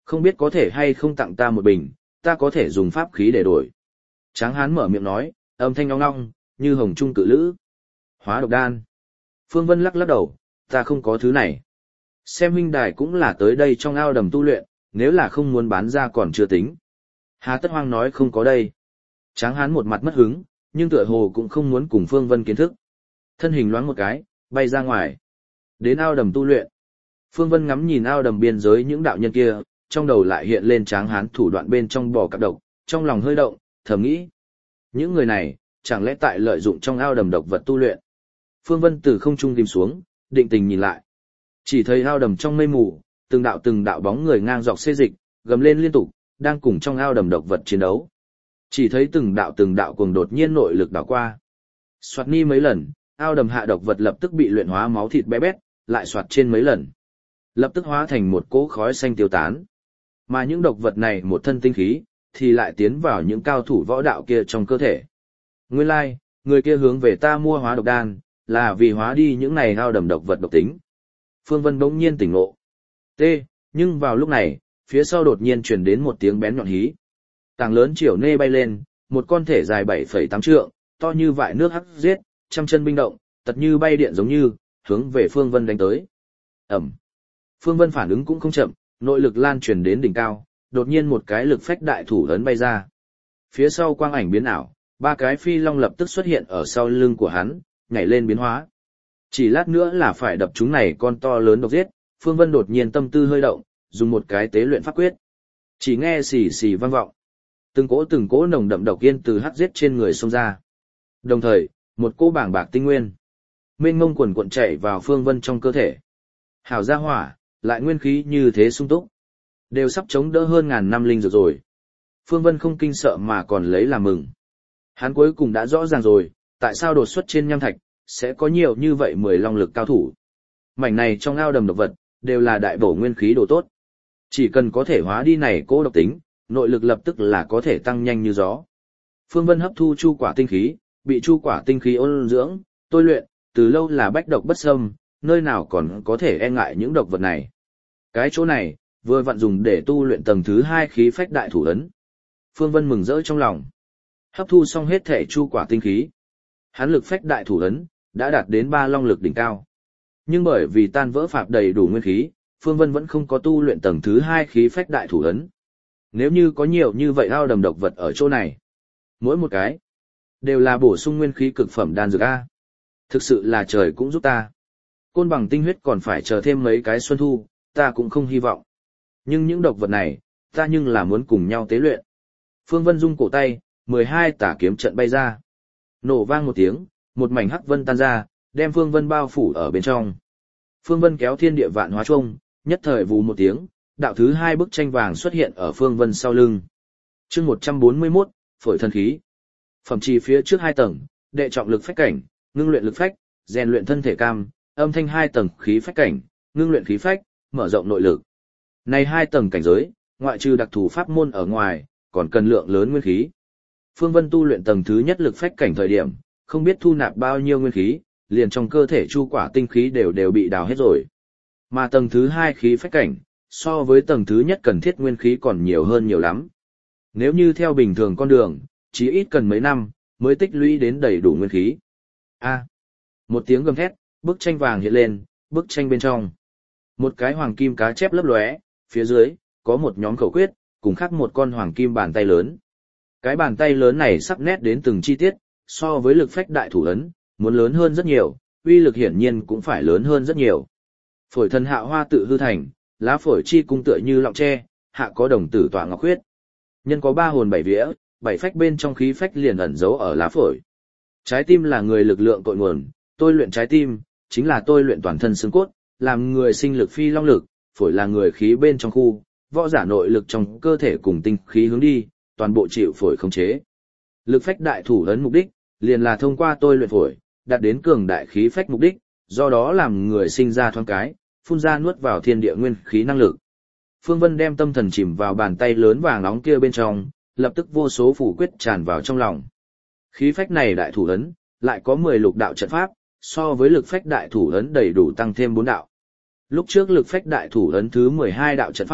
Không biết có thể hay không tặng ta một bình, ta có thể dùng pháp khí để đổi. Tráng hán mở miệng nói, âm thanh ong ong, như hồng trung cự lữ. Hóa độc đan. Phương Vân lắc lắc đầu, ta không có thứ này. Xem huynh đài cũng là tới đây trong ao đầm tu luyện, nếu là không muốn bán ra còn chưa tính. Hà Tất Hoang nói không có đây. Tráng hán một mặt mất hứng, nhưng tựa hồ cũng không muốn cùng Phương Vân kiến thức. Thân hình loáng một cái, bay ra ngoài. Đến ao đầm tu luyện. Phương Vân ngắm nhìn ao đầm biên giới những đạo nhân kia, trong đầu lại hiện lên Tráng hán thủ đoạn bên trong bò cạp độc, trong lòng hơi động, thầm nghĩ. Những người này, chẳng lẽ tại lợi dụng trong ao đầm độc vật tu luyện. Phương Vân từ không trung tìm xuống, định tình nhìn lại. Chỉ thấy ao đầm trong mây mù, từng đạo từng đạo bóng người ngang dọc xê dịch, gầm lên liên tục, đang cùng trong ao đầm độc vật chiến đấu. Chỉ thấy từng đạo từng đạo cuồng đột nhiên nội lực đảo qua. Soạt ni mấy lần, ao đầm hạ độc vật lập tức bị luyện hóa máu thịt bé bét, lại soạt trên mấy lần. Lập tức hóa thành một cỗ khói xanh tiêu tán. Mà những độc vật này một thân tinh khí, thì lại tiến vào những cao thủ võ đạo kia trong cơ thể. Nguyên lai, like, người kia hướng về ta mua hóa độc đan, là vì hóa đi những này ao đầm độc vật độc tính. Phương Vân bỗng nhiên tỉnh ngộ. T, nhưng vào lúc này, phía sau đột nhiên truyền đến một tiếng bén nhọn hí. Tảng lớn chiều nê bay lên, một con thể dài bảy phẩy tám trượng, to như vại nước hắc giết, trăm chân binh động, tật như bay điện giống như, hướng về Phương Vân đánh tới. Ẩm. Phương Vân phản ứng cũng không chậm, nội lực lan truyền đến đỉnh cao, đột nhiên một cái lực phách đại thủ ấn bay ra. Phía sau quang ảnh biến ảo, ba cái phi long lập tức xuất hiện ở sau lưng của hắn, nhảy lên biến hóa. Chỉ lát nữa là phải đập chúng này con to lớn độc giết, Phương Vân đột nhiên tâm tư hơi động, dùng một cái tế luyện pháp quyết. Chỉ nghe xì xì vang vọng. Từng cỗ từng cỗ nồng đậm độc yên từ hắc giết trên người xông ra. Đồng thời, một cỗ bảng bạc tinh nguyên mênh mông quần cuộn chạy vào Phương Vân trong cơ thể. Hảo gia hỏa, lại nguyên khí như thế sung túc, đều sắp chống đỡ hơn ngàn năm linh dược rồi. Phương Vân không kinh sợ mà còn lấy làm mừng. Hắn cuối cùng đã rõ ràng rồi, tại sao đột xuất trên nham thạch sẽ có nhiều như vậy mười long lực cao thủ. Mảnh này trong ao đầm độc vật đều là đại bổ nguyên khí đồ tốt. Chỉ cần có thể hóa đi này cỗ độc tính, nội lực lập tức là có thể tăng nhanh như gió. Phương Vân hấp thu chu quả tinh khí, bị chu quả tinh khí ôn dưỡng, tôi luyện, từ lâu là bách độc bất xâm, nơi nào còn có thể e ngại những độc vật này. Cái chỗ này, vừa vặn dùng để tu luyện tầng thứ hai khí phách đại thủ ấn. Phương Vân mừng rỡ trong lòng. Hấp thu xong hết thể chu quả tinh khí. Hắn lực phách đại thủ ấn, đã đạt đến ba long lực đỉnh cao. Nhưng bởi vì tan vỡ phạp đầy đủ nguyên khí, Phương Vân vẫn không có tu luyện tầng thứ hai khí phách đại thủ ấn. Nếu như có nhiều như vậy ao đầm độc vật ở chỗ này, mỗi một cái đều là bổ sung nguyên khí cực phẩm đan dược a. Thực sự là trời cũng giúp ta. Côn bằng tinh huyết còn phải chờ thêm mấy cái xuân thu, ta cũng không hy vọng. Nhưng những độc vật này, ta nhưng là muốn cùng nhau tế luyện. Phương Vân rung cổ tay, mười hai tả kiếm trận bay ra. Nổ vang một tiếng, một mảnh hắc vân tan ra, đem Phương Vân bao phủ ở bên trong. Phương Vân kéo thiên địa vạn hóa trung, nhất thời vù một tiếng, đạo thứ hai bức tranh vàng xuất hiện ở Phương Vân sau lưng. Chương một trăm bốn mươi mốt, phổi thần khí. Phẩm trì phía trước hai tầng, đệ trọng lực phách cảnh, ngưng luyện lực phách, rèn luyện thân thể cam, âm thanh hai tầng khí phách cảnh, ngưng luyện khí phách, mở rộng nội lực. Này hai tầng cảnh giới, ngoại trừ đặc thù pháp môn ở ngoài, còn cần lượng lớn nguyên khí. Phương Vân tu luyện tầng thứ nhất lực phách cảnh thời điểm, không biết thu nạp bao nhiêu nguyên khí, liền trong cơ thể chu quả tinh khí đều đều bị đào hết rồi. Mà tầng thứ hai khí phách cảnh, so với tầng thứ nhất cần thiết nguyên khí còn nhiều hơn nhiều lắm. Nếu như theo bình thường con đường, chỉ ít cần mấy năm, mới tích lũy đến đầy đủ nguyên khí. A. Một tiếng gầm thét, bức tranh vàng hiện lên, bức tranh bên trong. Một cái hoàng kim cá chép lấp lóe, phía dưới, có một nhóm khẩu quyết, cùng khắc một con hoàng kim bàn tay lớn. Cái bàn tay lớn này sắc nét đến từng chi tiết, so với lực phách đại thủ ấn, muốn lớn hơn rất nhiều, uy lực hiển nhiên cũng phải lớn hơn rất nhiều. Phổi thần hạ hoa tự hư thành, lá phổi chi cung tựa như lọng tre, hạ có đồng tử tọa ngọc huyết. Nhân có ba hồn bảy vía, bảy phách bên trong khí phách liền ẩn giấu ở lá phổi. Trái tim là người lực lượng cội nguồn, tôi luyện trái tim, chính là tôi luyện toàn thân xương cốt, làm người sinh lực phi long lực, phổi là người khí bên trong khu, võ giả nội lực trong cơ thể cùng tinh khí hướng đi, toàn bộ chịu phổi khống chế. Lực phách đại thủ ấn mục đích, liền là thông qua tôi luyện phổi, đạt đến cường đại khí phách mục đích, do đó làm người sinh ra thoáng cái, phun ra nuốt vào thiên địa nguyên khí năng lực. Phương Vân đem tâm thần chìm vào bàn tay lớn vàng nóng kia bên trong, lập tức vô số phủ quyết tràn vào trong lòng. Khí phách này đại thủ ấn, lại có mười lục đạo trận pháp, so với lực phách đại thủ ấn đầy đủ tăng thêm bốn đạo. Lúc trước lực phách đại thủ ấn thứ mười hai đạo trận pháp,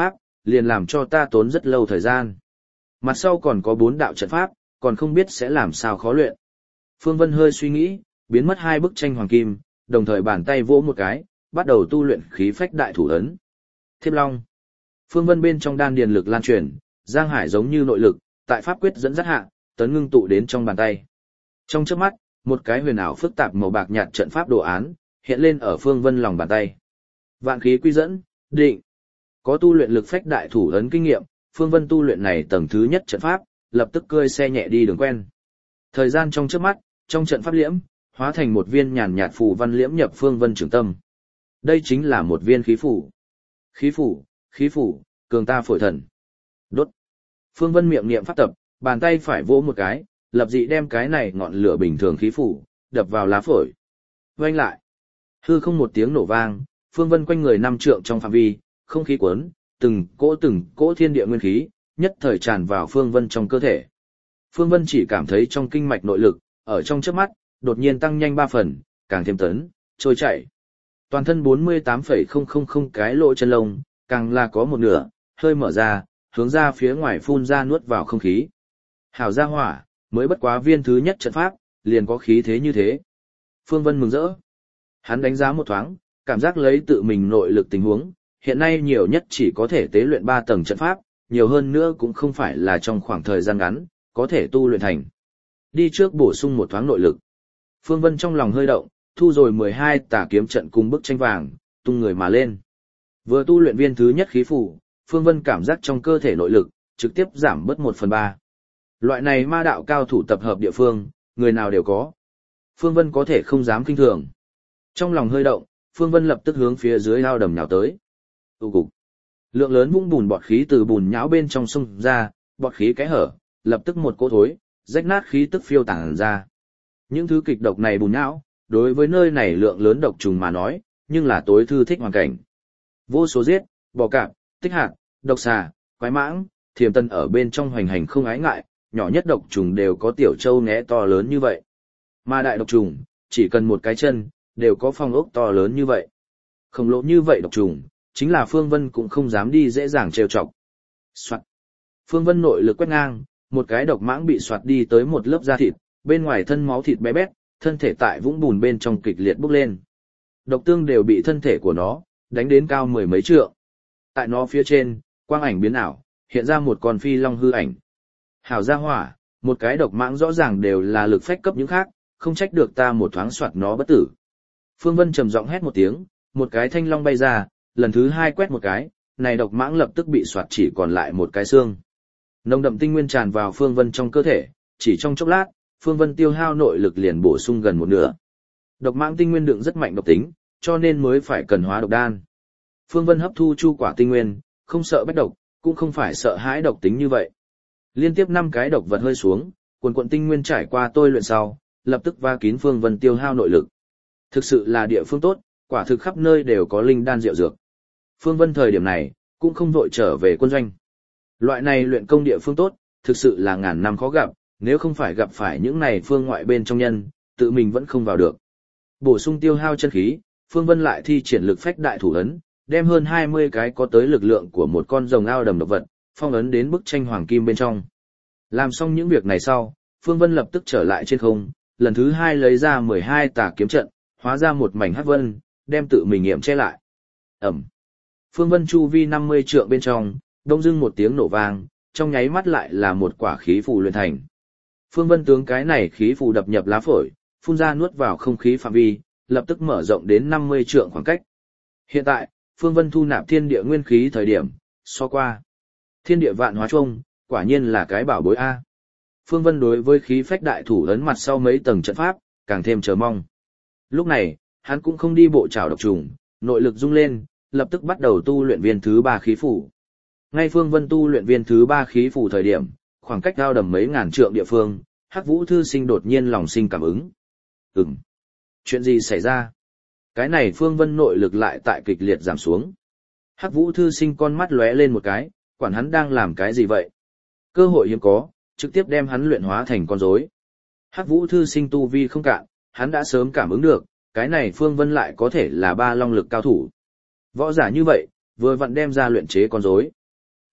liền làm cho ta tốn rất lâu thời gian. Mặt sau còn có bốn đạo trận pháp, còn không biết sẽ làm sao khó luyện. Phương Vân hơi suy nghĩ, biến mất hai bức tranh hoàng kim, đồng thời bàn tay vỗ một cái, bắt đầu tu luyện khí phách đại thủ ấn. Thiếp Long. Phương Vân bên trong đan điền lực lan truyền, giang hải giống như nội lực, tại pháp quyết dẫn dắt hạ, tấn ngưng tụ đến trong bàn tay. Trong chớp mắt, một cái huyền ảo phức tạp màu bạc nhạt trận pháp đồ án hiện lên ở Phương Vân lòng bàn tay. Vạn khí quy dẫn, định. Có tu luyện lực phách đại thủ ấn kinh nghiệm, Phương Vân tu luyện này tầng thứ nhất trận pháp, lập tức cơi xe nhẹ đi đường quen. Thời gian trong chớp mắt, trong trận pháp liễm, hóa thành một viên nhàn nhạt phù văn liễm nhập Phương Vân trường tâm. Đây chính là một viên khí phủ. Khí phủ, khí phủ, cường ta phổi thần. Đốt. Phương Vân miệng niệm pháp tập, bàn tay phải vỗ một cái, lập dị đem cái này ngọn lửa bình thường khí phủ, đập vào lá phổi. Vang lại. Hư không một tiếng nổ vang, Phương Vân quanh người năm trượng trong phạm vi, không khí cuốn, từng cỗ từng cỗ thiên địa nguyên khí, nhất thời tràn vào Phương Vân trong cơ thể. Phương Vân chỉ cảm thấy trong kinh mạch nội lực, ở trong chớp mắt, đột nhiên tăng nhanh ba phần, càng thêm tấn, trôi chảy. Toàn thân bốn mươi tám phẩy không không không cái lỗ chân lông, càng là có một nửa, hơi mở ra, hướng ra phía ngoài phun ra nuốt vào không khí. Hảo gia hỏa, mới bất quá viên thứ nhất trận pháp, liền có khí thế như thế. Phương Vân mừng rỡ. Hắn đánh giá một thoáng, cảm giác lấy tự mình nội lực tình huống, hiện nay nhiều nhất chỉ có thể tế luyện ba tầng trận pháp, nhiều hơn nữa cũng không phải là trong khoảng thời gian ngắn, có thể tu luyện thành. Đi trước bổ sung một thoáng nội lực. Phương Vân trong lòng hơi động, thu rồi mười hai tà kiếm trận cùng bức tranh vàng, tung người mà lên. Vừa tu luyện viên thứ nhất khí phủ, Phương Vân cảm giác trong cơ thể nội lực, trực tiếp giảm bớt một phần ba. Loại này ma đạo cao thủ tập hợp địa phương, người nào đều có. Phương Vân có thể không dám kinh thường. Trong lòng hơi động, Phương Vân lập tức hướng phía dưới ao đầm nhào tới. Tụ cục. Lượng lớn vũng bùn bọt khí từ bùn nhão bên trong sông ra, bọt khí cái hở, lập tức một cỗ thối, rách nát khí tức phiêu tàng ra. Những thứ kịch độc này bùn nhão, đối với nơi này lượng lớn độc trùng mà nói, nhưng là tối thư thích hoàn cảnh. Vô số giết, bò cạp, tích hạt, độc xà, quái mãng, thiềm tân ở bên trong hoành hành không ái ngại, nhỏ nhất độc trùng đều có tiểu châu né to lớn như vậy. Mà đại độc trùng, chỉ cần một cái chân, đều có phong ốc to lớn như vậy. Khổng lồ như vậy độc trùng, chính là Phương Vân cũng không dám đi dễ dàng trêu chọc. Soạt. Phương Vân nội lực quét ngang, một cái độc mãng bị soạt đi tới một lớp da thịt, bên ngoài thân máu thịt bé bét, thân thể tại vũng bùn bên trong kịch liệt bốc lên. Độc tương đều bị thân thể của nó đánh đến cao mười mấy trượng. Tại nó phía trên, quang ảnh biến ảo, hiện ra một con phi long hư ảnh. Hảo gia hỏa, một cái độc mãng rõ ràng đều là lực phách cấp những khác, không trách được ta một thoáng soạt nó bất tử. Phương Vân trầm giọng hét một tiếng, một cái thanh long bay ra, lần thứ hai quét một cái, này độc mãng lập tức bị soạt chỉ còn lại một cái xương. Nồng đậm tinh nguyên tràn vào Phương Vân trong cơ thể, chỉ trong chốc lát, Phương Vân tiêu hao nội lực liền bổ sung gần một nửa. Độc mãng tinh nguyên đựng rất mạnh độc tính, cho nên mới phải cần hóa độc đan. Phương Vân hấp thu chu quả tinh nguyên, không sợ bách độc, cũng không phải sợ hãi độc tính như vậy. Liên tiếp năm cái độc vật hơi xuống, quần quận tinh nguyên trải qua tôi luyện sau, lập tức va kín Phương Vân tiêu hao nội lực. Thực sự là địa phương tốt, quả thực khắp nơi đều có linh đan diệu dược. Phương Vân thời điểm này, cũng không vội trở về quân doanh. Loại này luyện công địa phương tốt, thực sự là ngàn năm khó gặp, nếu không phải gặp phải những này phương ngoại bên trong nhân, tự mình vẫn không vào được. Bổ sung tiêu hao chân khí, Phương Vân lại thi triển lực phách đại thủ ấn, đem hơn hai mươi cái có tới lực lượng của một con rồng ao đầm độc vật, phong ấn đến bức tranh hoàng kim bên trong. Làm xong những việc này sau, Phương Vân lập tức trở lại trên không, lần thứ hai lấy ra mười hai tà kiếm trận, hóa ra một mảnh hắc vân, đem tự mình nghiệm che lại. Ẩm. Phương Vân chu vi năm mươi trượng bên trong, đông dưng một tiếng nổ vang, trong nháy mắt lại là một quả khí phù luyện thành. Phương Vân tướng cái này khí phù đập nhập lá phổi, phun ra nuốt vào không khí phạm vi, lập tức mở rộng đến năm mươi trượng khoảng cách. Hiện tại, Phương Vân thu nạp thiên địa nguyên khí thời điểm, so qua. Thiên địa vạn hóa chung, quả nhiên là cái bảo bối A. Phương Vân đối với khí phách đại thủ ấn mặt sau mấy tầng trận pháp, càng thêm chờ mong. Lúc này, hắn cũng không đi bộ trảo độc trùng, nội lực rung lên, lập tức bắt đầu tu luyện viên thứ ba khí phủ. Ngay Phương Vân tu luyện viên thứ ba khí phủ thời điểm, khoảng cách cao đầm mấy ngàn trượng địa phương, Hắc Vũ Thư Sinh đột nhiên lòng sinh cảm ứng. Ừm. Chuyện gì xảy ra? Cái này Phương Vân nội lực lại tại kịch liệt giảm xuống. Hắc Vũ Thư Sinh con mắt lóe lên một cái, quản hắn đang làm cái gì vậy? Cơ hội hiếm có, trực tiếp đem hắn luyện hóa thành con rối. Hắc Vũ Thư Sinh tu vi không cạn, hắn đã sớm cảm ứng được, cái này Phương Vân lại có thể là ba long lực cao thủ. Võ giả như vậy, vừa vặn đem ra luyện chế con rối.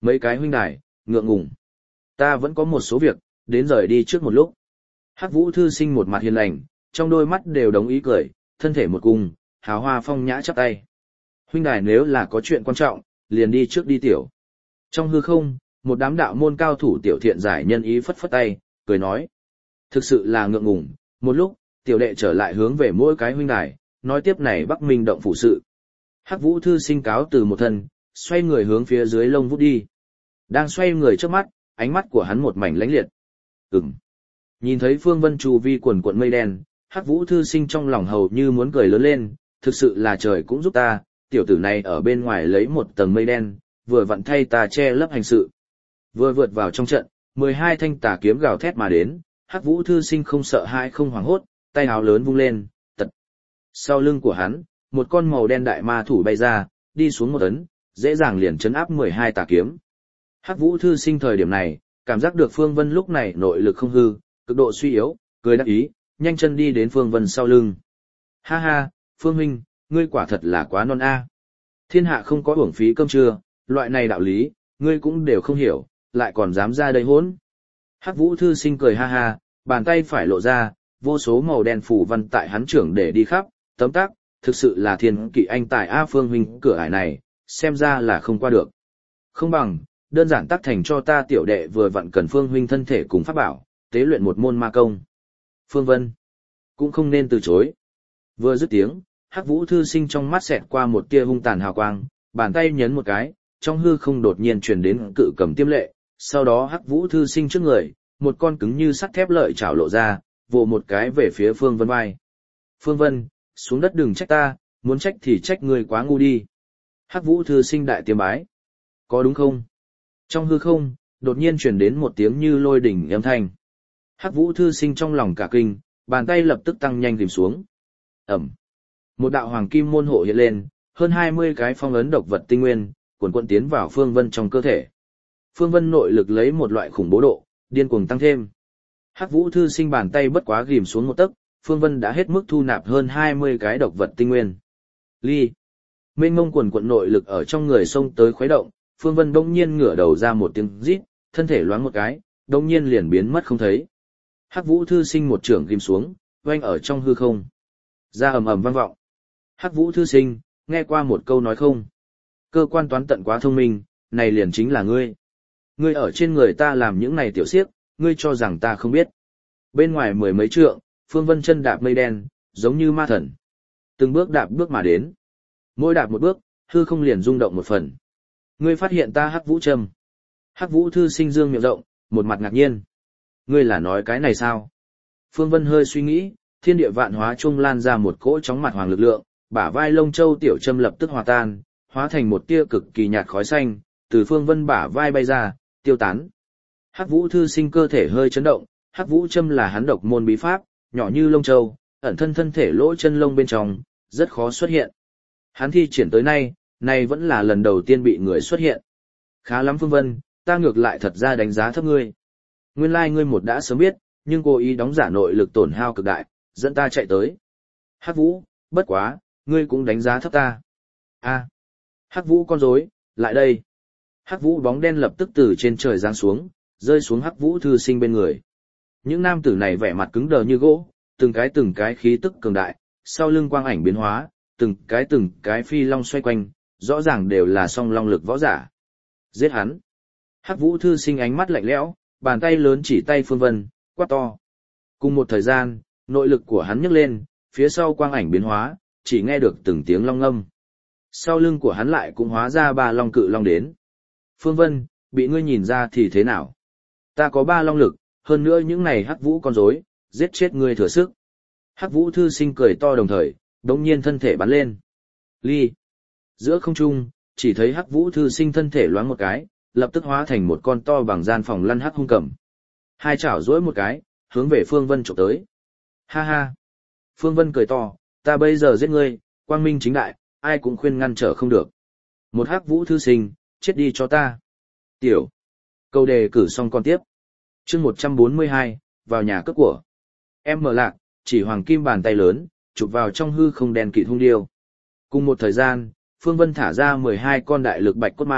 Mấy cái huynh đài, ngượng ngùng. Ta vẫn có một số việc, đến rời đi trước một lúc. Hắc Vũ Thư Sinh một mặt hiền lành, trong đôi mắt đều đống ý cười, thân thể một cung, hào hoa phong nhã chắp tay. Huynh đài nếu là có chuyện quan trọng, liền đi trước đi tiểu. Trong hư không, một đám đạo môn cao thủ tiểu thiện giải nhân ý phất phất tay, cười nói. Thực sự là ngượng ngùng, một lúc, tiểu đệ trở lại hướng về mỗi cái huynh đài, nói tiếp này Bắc Minh động phủ sự. Hắc Vũ Thư Sinh cáo từ một thân, xoay người hướng phía dưới lông vút đi. Đang xoay người trước mắt, ánh mắt của hắn một mảnh lánh liệt. Ừm. Nhìn thấy Phương Vân chu vi quần cuộn mây đen, Hắc Vũ Thư Sinh trong lòng hầu như muốn cười lớn lên, thực sự là trời cũng giúp ta, tiểu tử này ở bên ngoài lấy một tầng mây đen, vừa vặn thay ta che lấp hành sự. Vừa vượt vào trong trận, mười hai thanh tà kiếm gào thét mà đến, Hắc Vũ Thư Sinh không sợ hãi không hoảng hốt, tay áo lớn vung lên, tật. Sau lưng của hắn, một con màu đen đại ma thủ bay ra, đi xuống một ấn, dễ dàng liền chấn áp mười hai tà kiếm. Hắc Vũ Thư Sinh thời điểm này, cảm giác được Phương Vân lúc này nội lực không hư, cực độ suy yếu, cười đắc ý, nhanh chân đi đến Phương Vân sau lưng. Ha ha, Phương huynh, ngươi quả thật là quá non a. Thiên hạ không có uổng phí cơm trưa, loại này đạo lý, ngươi cũng đều không hiểu, lại còn dám ra đây hỗn. Hắc Vũ Thư Sinh cười ha ha, bàn tay phải lộ ra, vô số màu đen phủ văn tại hắn trưởng để đi khắp, tấm tắc, thực sự là thiên kỵ anh tài A. Phương huynh, cửa ải này, xem ra là không qua được. Không bằng, đơn giản tác thành cho ta tiểu đệ vừa vặn cần Phương huynh thân thể cùng pháp bảo, tế luyện một môn ma công. Phương Vân, cũng không nên từ chối. Vừa dứt tiếng, Hắc Vũ Thư Sinh trong mắt xẹt qua một tia hung tàn hào quang, bàn tay nhấn một cái, trong hư không đột nhiên truyền đến cự cầm tiêm lệ, sau đó Hắc Vũ Thư Sinh trước người, một con cứng như sắt thép lợi chảo lộ ra, vồ một cái về phía Phương Vân vai. Phương Vân, xuống đất đừng trách ta, muốn trách thì trách ngươi quá ngu đi. Hắc Vũ Thư Sinh đại tiêm bái. Có đúng không? Trong hư không, đột nhiên truyền đến một tiếng như lôi đỉnh âm thanh. Hắc Vũ Thư Sinh trong lòng cả kinh, bàn tay lập tức tăng nhanh tìm xuống. Ẩm. Một đạo hoàng kim môn hộ hiện lên, hơn hai mươi cái phong ấn độc vật tinh nguyên, cuồn cuộn tiến vào Phương Vân trong cơ thể. Phương Vân nội lực lấy một loại khủng bố độ, điên cuồng tăng thêm. Hắc Vũ Thư Sinh bàn tay bất quá ghim xuống một tấc, Phương Vân đã hết mức thu nạp hơn hai mươi cái độc vật tinh nguyên. Ly. Mênh mông cuồn cuộn nội lực ở trong người xông tới khuấy động, Phương Vân bỗng nhiên ngửa đầu ra một tiếng rít, thân thể loáng một cái, bỗng nhiên liền biến mất không thấy. Hắc Vũ Thư Sinh một trưởng ghim xuống, oanh ở trong hư không. Ra ầm ầm vang vọng. Hắc Vũ Thư Sinh, nghe qua một câu nói không? Cơ quan toán tận quá thông minh, này liền chính là ngươi. Ngươi ở trên người ta làm những này tiểu xiếc, ngươi cho rằng ta không biết. Bên ngoài mười mấy trượng, Phương Vân chân đạp mây đen, giống như ma thần. Từng bước đạp bước mà đến. Mỗi đạp một bước, hư không liền rung động một phần. Ngươi phát hiện ta Hắc Vũ Trâm. Hắc Vũ Thư Sinh dương miệng rộng, một mặt ngạc nhiên. Ngươi là nói cái này sao? Phương Vân hơi suy nghĩ, thiên địa vạn hóa trung lan ra một cỗ chóng mặt hoàng lực lượng, bả vai lông châu tiểu châm lập tức hòa tan, hóa thành một tia cực kỳ nhạt khói xanh, từ Phương Vân bả vai bay ra, tiêu tán. Hắc Vũ Thư Sinh cơ thể hơi chấn động, Hắc Vũ Châm là hắn độc môn bí pháp, nhỏ như lông châu, ẩn thân thân thể lỗ chân lông bên trong, rất khó xuất hiện. Hắn thi triển tới nay, nay vẫn là lần đầu tiên bị người xuất hiện. Khá lắm Phương Vân, ta ngược lại thật ra đánh giá thấp ngươi. Nguyên lai like ngươi một đã sớm biết, nhưng cố ý đóng giả nội lực tổn hao cực đại, dẫn ta chạy tới. Hắc Vũ, bất quá, ngươi cũng đánh giá thấp ta. A, Hắc Vũ con rối, lại đây. Hắc Vũ bóng đen lập tức từ trên trời giáng xuống, rơi xuống Hắc Vũ Thư Sinh bên người. Những nam tử này vẻ mặt cứng đờ như gỗ, từng cái từng cái khí tức cường đại, sau lưng quang ảnh biến hóa, từng cái từng cái phi long xoay quanh, rõ ràng đều là song long lực võ giả. Giết hắn. Hắc Vũ Thư Sinh ánh mắt lạnh lẽo, bàn tay lớn chỉ tay Phương Vân, quát to. Cùng một thời gian, nội lực của hắn nhấc lên, phía sau quang ảnh biến hóa, chỉ nghe được từng tiếng long ngâm. Sau lưng của hắn lại cũng hóa ra ba long cự long đến. Phương Vân, bị ngươi nhìn ra thì thế nào? Ta có ba long lực, hơn nữa những này Hắc Vũ con rối, giết chết ngươi thừa sức. Hắc Vũ Thư Sinh cười to đồng thời, đống nhiên thân thể bắn lên. Ly. Giữa không trung, chỉ thấy Hắc Vũ Thư Sinh thân thể loáng một cái, lập tức hóa thành một con to bằng gian phòng lăn hắc hung cầm. Hai chảo duỗi một cái, hướng về Phương Vân chụp tới. Ha ha. Phương Vân cười to, ta bây giờ giết ngươi, quang minh chính đại, ai cũng khuyên ngăn trở không được. Một Hắc Vũ Thư Sinh, chết đi cho ta. Tiểu. Câu đề cử xong con tiếp. Chương một trăm bốn mươi hai, vào nhà cướp của. Em mở lạc, chỉ hoàng kim bàn tay lớn, chụp vào trong hư không đen kịt hung điêu. Cùng một thời gian, Phương Vân thả ra mười hai con đại lực bạch cốt ma,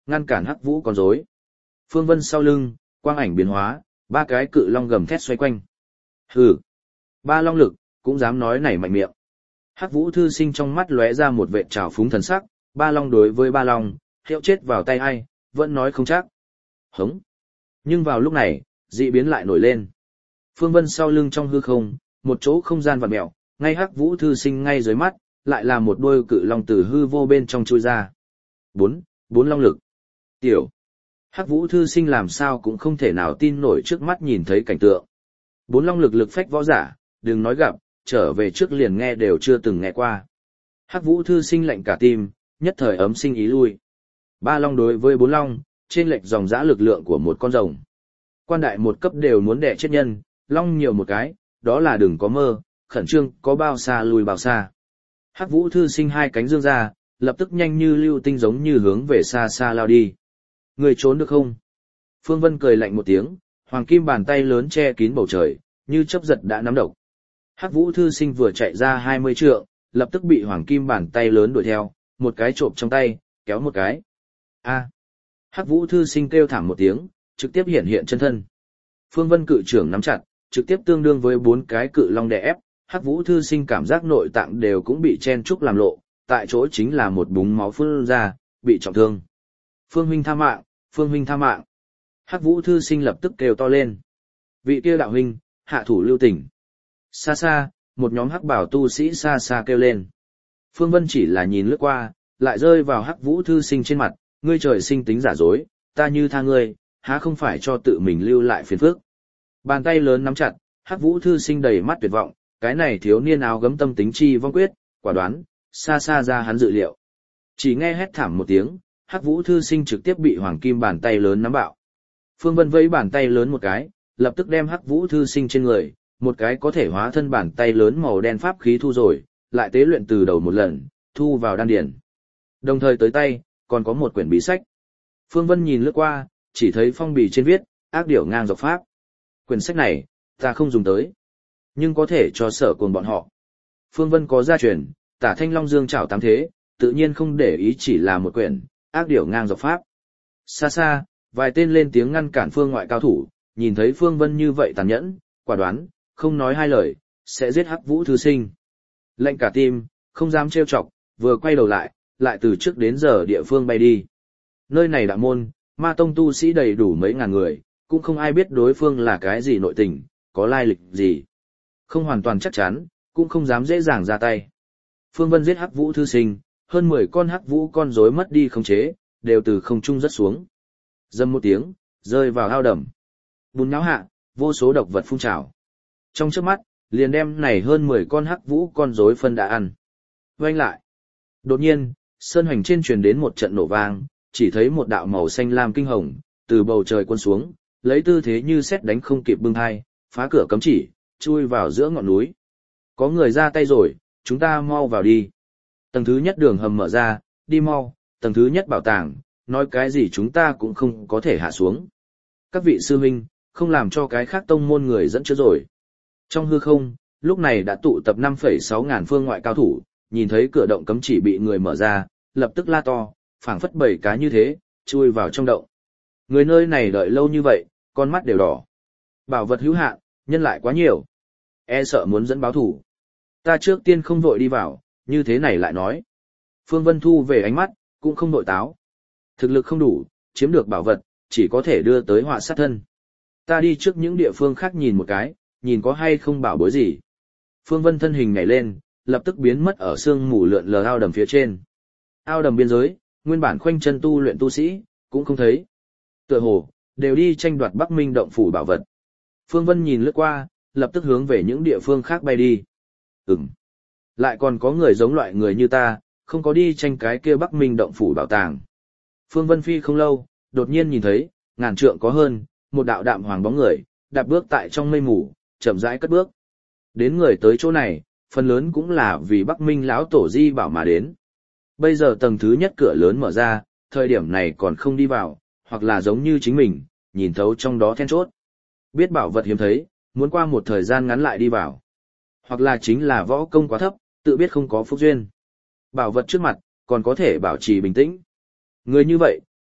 ngăn cản hắc vũ con rối. Phương Vân sau lưng, quang ảnh biến hóa, ba cái cự long gầm thét xoay quanh. Hừ, ba long lực, cũng dám nói này mạnh miệng. Hắc vũ thư sinh trong mắt lóe ra một vệ trào phúng thần sắc, ba long đối với ba long, hiệu chết vào tay ai, vẫn nói không chắc. Hống. Nhưng vào lúc này, dị biến lại nổi lên. Phương Vân sau lưng trong hư không, một chỗ không gian vặn mèo, ngay hắc vũ thư sinh ngay dưới mắt, lại là một đôi cự long từ hư vô bên trong chui ra. Bốn, bốn long lực. Tiểu. Hắc vũ thư sinh làm sao cũng không thể nào tin nổi trước mắt nhìn thấy cảnh tượng. Bốn long lực lực phách võ giả, đừng nói gặp, trở về trước liền nghe đều chưa từng nghe qua. Hắc vũ thư sinh lạnh cả tim, nhất thời ấm sinh ý lui. Ba long đối với bốn long, trên lệch dòng dã lực lượng của một con rồng. Quan đại một cấp đều muốn đẻ chết nhân, long nhiều một cái, đó là đừng có mơ, khẩn trương có bao xa lùi bao xa. Hắc vũ thư sinh hai cánh dương ra, lập tức nhanh như lưu tinh giống như hướng về xa xa lao đi. Người trốn được không? Phương Vân cười lạnh một tiếng, hoàng kim bàn tay lớn che kín bầu trời, như chớp giật đã nắm độc. Hắc vũ thư sinh vừa chạy ra hai mươi trượng, lập tức bị hoàng kim bàn tay lớn đuổi theo, một cái trộm trong tay, kéo một cái. A! Hắc vũ thư sinh kêu thảm một tiếng, trực tiếp hiện hiện chân thân. Phương Vân cự trưởng nắm chặt, trực tiếp tương đương với bốn cái cự long đè ép, Hắc vũ thư sinh cảm giác nội tạng đều cũng bị chen trúc làm lộ, tại chỗ chính là một búng máu phun ra, bị trọng thương. Phương huynh tha mạng, Phương huynh tha mạng. Hắc vũ thư sinh lập tức kêu to lên. Vị kia đạo huynh, hạ thủ lưu tình. Xa xa, một nhóm hắc bảo tu sĩ xa xa kêu lên. Phương Vân chỉ là nhìn lướt qua, lại rơi vào hắc vũ thư sinh trên mặt, ngươi trời sinh tính giả dối, ta như tha ngươi, há không phải cho tự mình lưu lại phiền phức. Bàn tay lớn nắm chặt, hắc vũ thư sinh đầy mắt tuyệt vọng, cái này thiếu niên áo gấm tâm tính chi vong quyết, quả đoán, xa xa ra hắn dự liệu. Chỉ nghe hét thảm một tiếng, hắc vũ thư sinh trực tiếp bị hoàng kim bàn tay lớn nắm bạo. Phương Vân vẫy bàn tay lớn một cái, lập tức đem hắc vũ thư sinh trên người, một cái có thể hóa thân bàn tay lớn màu đen pháp khí thu rồi, lại tế luyện từ đầu một lần, thu vào đan điển. Đồng thời tới tay, còn có một quyển bí sách. Phương Vân nhìn lướt qua, chỉ thấy phong bì trên viết, ác điểu ngang dọc pháp. Quyển sách này, ta không dùng tới, nhưng có thể cho sở cùng bọn họ. Phương Vân có gia truyền, tả thanh long dương trảo tám thế, tự nhiên không để ý chỉ là một quyển, ác điểu ngang dọc pháp. Xa xa, vài tên lên tiếng ngăn cản phương ngoại cao thủ, nhìn thấy Phương Vân như vậy tàn nhẫn, quả đoán, không nói hai lời, sẽ giết hắc vũ thư sinh. Lệnh cả tim, không dám trêu chọc, vừa quay đầu lại, lại từ trước đến giờ địa phương bay đi. Nơi này đạo môn, ma tông tu sĩ đầy đủ mấy ngàn người, cũng không ai biết đối phương là cái gì nội tình, có lai lịch gì. Không hoàn toàn chắc chắn, cũng không dám dễ dàng ra tay. Phương Vân giết hắc vũ thư sinh, hơn mười con hắc vũ con rối mất đi khống chế, đều từ không trung rất xuống. Dầm một tiếng, rơi vào ao đầm. Bùn nháo hạ, vô số độc vật phun trào. Trong chớp mắt, liền đem này hơn mười con hắc vũ con rối phân đã ăn. Vâng lại. Đột nhiên, sơn hoành trên truyền đến một trận nổ vang, chỉ thấy một đạo màu xanh lam kinh hồng, từ bầu trời quân xuống, lấy tư thế như sét đánh không kịp bưng hai, phá cửa cấm chỉ, chui vào giữa ngọn núi. Có người ra tay rồi, chúng ta mau vào đi. Tầng thứ nhất đường hầm mở ra, đi mau, tầng thứ nhất bảo tàng, nói cái gì chúng ta cũng không có thể hạ xuống. Các vị sư huynh, không làm cho cái khác tông môn người dẫn trước rồi. Trong hư không, lúc này đã tụ tập năm phẩy sáu ngàn phương ngoại cao thủ, nhìn thấy cửa động cấm chỉ bị người mở ra, lập tức la to, phảng phất bảy cá như thế, chui vào trong động. Người nơi này đợi lâu như vậy, con mắt đều đỏ. Bảo vật hữu hạn, nhân lại quá nhiều. E sợ muốn dẫn báo thủ. Ta trước tiên không vội đi vào, như thế này lại nói. Phương Vân thu về ánh mắt, cũng không nội táo. Thực lực không đủ, chiếm được bảo vật, chỉ có thể đưa tới họa sát thân. Ta đi trước những địa phương khác nhìn một cái, nhìn có hay không bảo bối gì. Phương Vân thân hình nhảy lên, lập tức biến mất ở sương mù lượn lờ ao đầm phía trên. Ao đầm biên giới, nguyên bản khoanh chân tu luyện tu sĩ, cũng không thấy. Tựa hồ, đều đi tranh đoạt Bắc Minh động phủ bảo vật. Phương Vân nhìn lướt qua, lập tức hướng về những địa phương khác bay đi. Ừm. Lại còn có người giống loại người như ta, không có đi tranh cái kia Bắc Minh động phủ bảo tàng. Phương Vân phi không lâu, đột nhiên nhìn thấy, ngàn trượng có hơn, một đạo đạm hoàng bóng người, đạp bước tại trong mây mù, chậm rãi cất bước. Đến người tới chỗ này, phần lớn cũng là vì Bắc Minh lão tổ di bảo mà đến. Bây giờ tầng thứ nhất cửa lớn mở ra, thời điểm này còn không đi vào, hoặc là giống như chính mình, nhìn thấu trong đó then chốt. Biết bảo vật hiếm thấy, muốn qua một thời gian ngắn lại đi vào. Hoặc là chính là võ công quá thấp, tự biết không có phúc duyên. Bảo vật trước mặt, còn có thể bảo trì bình tĩnh. Người như vậy,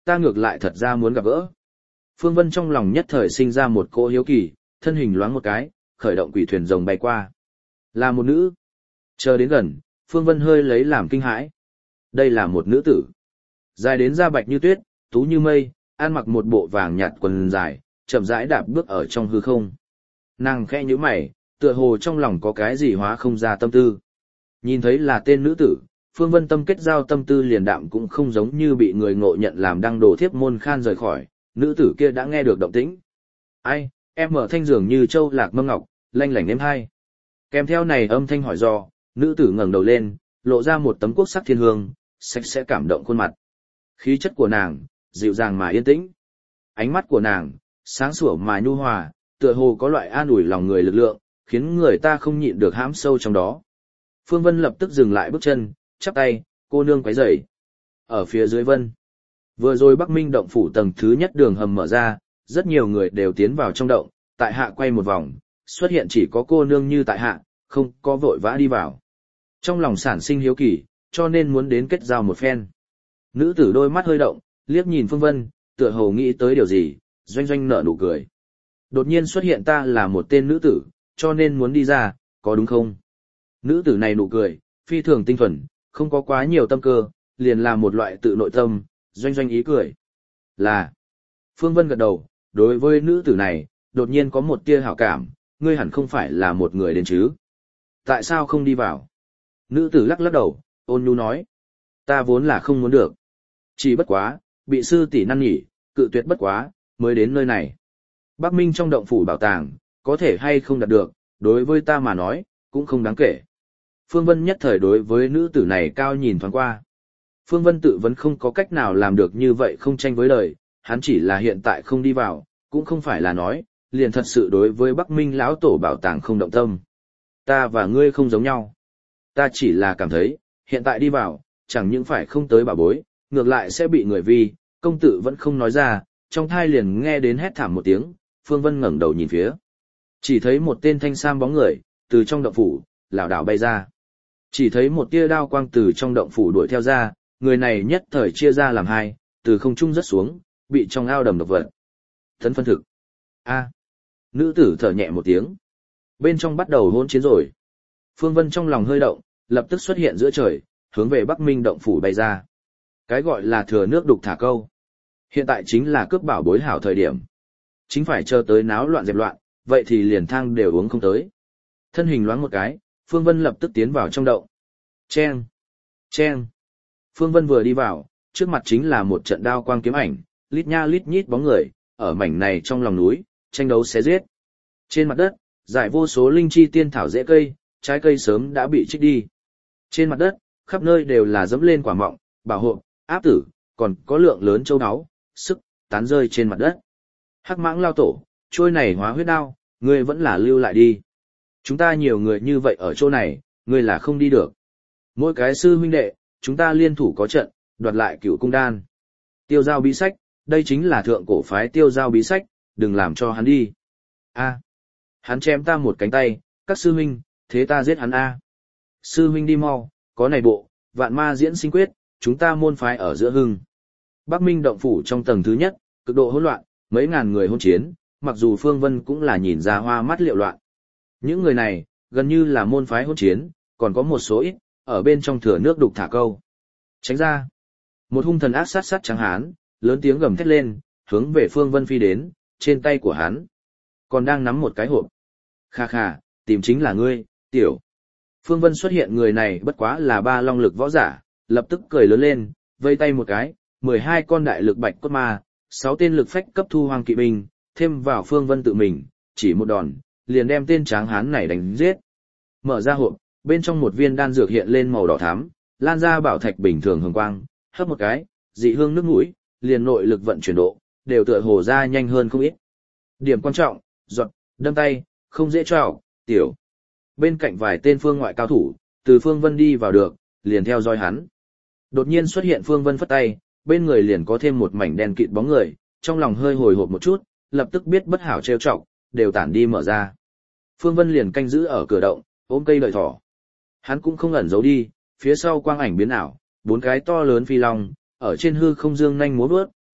ta ngược lại thật ra muốn gặp gỡ. Phương Vân trong lòng nhất thời sinh ra một cỗ hiếu kỳ, thân hình loáng một cái, khởi động quỷ thuyền rồng bay qua. Là một nữ. Chờ đến gần, Phương Vân hơi lấy làm kinh hãi. Đây là một nữ tử. Dài đến da bạch như tuyết, tú như mây, ăn mặc một bộ vàng nhạt quần dài, chậm rãi đạp bước ở trong hư không. Nàng khẽ nhíu mày, tựa hồ trong lòng có cái gì hóa không ra tâm tư. Nhìn thấy là tên nữ tử, Phương Vân tâm kết giao tâm tư liền đạm cũng không giống như bị người ngộ nhận làm đăng đồ thiếp môn khan rời khỏi, nữ tử kia đã nghe được động tĩnh. Ai, em mở thanh dường như châu lạc mâm ngọc, lanh lảnh êm hai. Kèm theo này âm thanh hỏi do, nữ tử ngẩng đầu lên, lộ ra một tấm quốc sắc thiên hương, sạch sẽ cảm động khuôn mặt. Khí chất của nàng, dịu dàng mà yên tĩnh. Ánh mắt của nàng, sáng sủa mà nhu hòa, tựa hồ có loại an ủi lòng người lực lượng, khiến người ta không nhịn được hãm sâu trong đó. Phương Vân lập tức dừng lại bước chân, chắp tay, cô nương quấy rầy. Ở phía dưới Vân, vừa rồi Bắc Minh động phủ tầng thứ nhất đường hầm mở ra, rất nhiều người đều tiến vào trong động, tại hạ quay một vòng, xuất hiện chỉ có cô nương như tại hạ, không có vội vã đi vào. Trong lòng sản sinh hiếu kỳ, cho nên muốn đến kết giao một phen. Nữ tử đôi mắt hơi động, liếc nhìn Phương Vân, tựa hồ nghĩ tới điều gì, doanh doanh nở nụ cười. Đột nhiên xuất hiện ta là một tên nữ tử, cho nên muốn đi ra, có đúng không? Nữ tử này nụ cười, phi thường tinh thuần, không có quá nhiều tâm cơ, liền là một loại tự nội tâm, doanh doanh ý cười. Là. Phương Vân gật đầu, đối với nữ tử này, đột nhiên có một tia hảo cảm, ngươi hẳn không phải là một người đến chứ. Tại sao không đi vào? Nữ tử lắc lắc đầu, ôn nhu nói. Ta vốn là không muốn được. Chỉ bất quá, bị sư tỷ năn nỉ, cự tuyệt bất quá, mới đến nơi này. Bắc Minh trong động phủ bảo tàng, có thể hay không đạt được, đối với ta mà nói, cũng không đáng kể. Phương Vân nhất thời đối với nữ tử này cao nhìn thoáng qua. Phương Vân tự vẫn không có cách nào làm được như vậy không tranh với lời, hắn chỉ là hiện tại không đi vào, cũng không phải là nói, liền thật sự đối với Bắc Minh lão tổ bảo tàng không động tâm. Ta và ngươi không giống nhau. Ta chỉ là cảm thấy, hiện tại đi vào, chẳng những phải không tới bảo bối, ngược lại sẽ bị người vi, công tử vẫn không nói ra, trong thai liền nghe đến hét thảm một tiếng, Phương Vân ngẩng đầu nhìn phía. Chỉ thấy một tên thanh sam bóng người, từ trong động phủ, lảo đảo bay ra. Chỉ thấy một tia đao quang từ trong động phủ đuổi theo ra, người này nhất thời chia ra làm hai, từ không trung rớt xuống, bị trong ao đầm độc vật. Thấn phân thực. A. Nữ tử thở nhẹ một tiếng. Bên trong bắt đầu hỗn chiến rồi. Phương Vân trong lòng hơi động, lập tức xuất hiện giữa trời, hướng về Bắc Minh động phủ bay ra. Cái gọi là thừa nước đục thả câu. Hiện tại chính là cướp bảo bối hảo thời điểm. Chính phải chờ tới náo loạn dẹp loạn, vậy thì liền thang đều uống không tới. Thân hình loáng một cái, Phương Vân lập tức tiến vào trong động. Chen! Chen! Phương Vân vừa đi vào, trước mặt chính là một trận đao quang kiếm ảnh, lít nha lít nhít bóng người, ở mảnh này trong lòng núi, tranh đấu xé giết. Trên mặt đất, dải vô số linh chi tiên thảo rễ cây, trái cây sớm đã bị trích đi. Trên mặt đất, khắp nơi đều là dẫm lên quả mọng, bảo hộ, áp tử, còn có lượng lớn châu áo, sức, tán rơi trên mặt đất. Hắc mãng lao tổ, trôi này hóa huyết đao, ngươi vẫn là lưu lại đi. Chúng ta nhiều người như vậy ở chỗ này, ngươi là không đi được. Mỗi cái sư huynh đệ, chúng ta liên thủ có trận, đoạt lại cửu cung đan. Tiêu giao bí sách, đây chính là thượng cổ phái tiêu giao bí sách, đừng làm cho hắn đi. A. Hắn chém ta một cánh tay, các sư huynh, thế ta giết hắn A. Sư huynh đi mau, có này bộ, vạn ma diễn sinh quyết, chúng ta môn phái ở giữa hưng. Bắc Minh động phủ trong tầng thứ nhất, cực độ hỗn loạn, mấy ngàn người hôn chiến, mặc dù Phương Vân cũng là nhìn ra hoa mắt liệu loạn. Những người này, gần như là môn phái hôn chiến, còn có một số ít, ở bên trong thừa nước đục thả câu. Tránh ra. Một hung thần ác sát sát trắng hán, lớn tiếng gầm thét lên, hướng về Phương Vân phi đến, trên tay của hắn còn đang nắm một cái hộp. Kha kha, tìm chính là ngươi, tiểu. Phương Vân xuất hiện người này bất quá là ba long lực võ giả, lập tức cười lớn lên, vây tay một cái, mười hai con đại lực bạch cốt ma, sáu tên lực phách cấp thu hoang kỵ binh, thêm vào Phương Vân tự mình, chỉ một đòn, liền đem tên tráng hán này đánh giết. Mở ra hộp, bên trong một viên đan dược hiện lên màu đỏ thắm, lan ra bảo thạch bình thường hường quang, hấp một cái, dị hương nước mũi, liền nội lực vận chuyển độ, đều tựa hồ ra nhanh hơn không ít. Điểm quan trọng, giọt, đâm tay, không dễ trao, tiểu. Bên cạnh vài tên phương ngoại cao thủ, từ Phương Vân đi vào được, liền theo dõi hắn. Đột nhiên xuất hiện Phương Vân phất tay, bên người liền có thêm một mảnh đen kịt bóng người, trong lòng hơi hồi hộp một chút, lập tức biết bất hảo trêu chọc, đều tản đi mở ra. Phương Vân liền canh giữ ở cửa động, ôm cây lợi thỏ. Hắn cũng không ẩn giấu đi, phía sau quang ảnh biến ảo, bốn cái to lớn phi long, ở trên hư không dương nhanh múa vớt,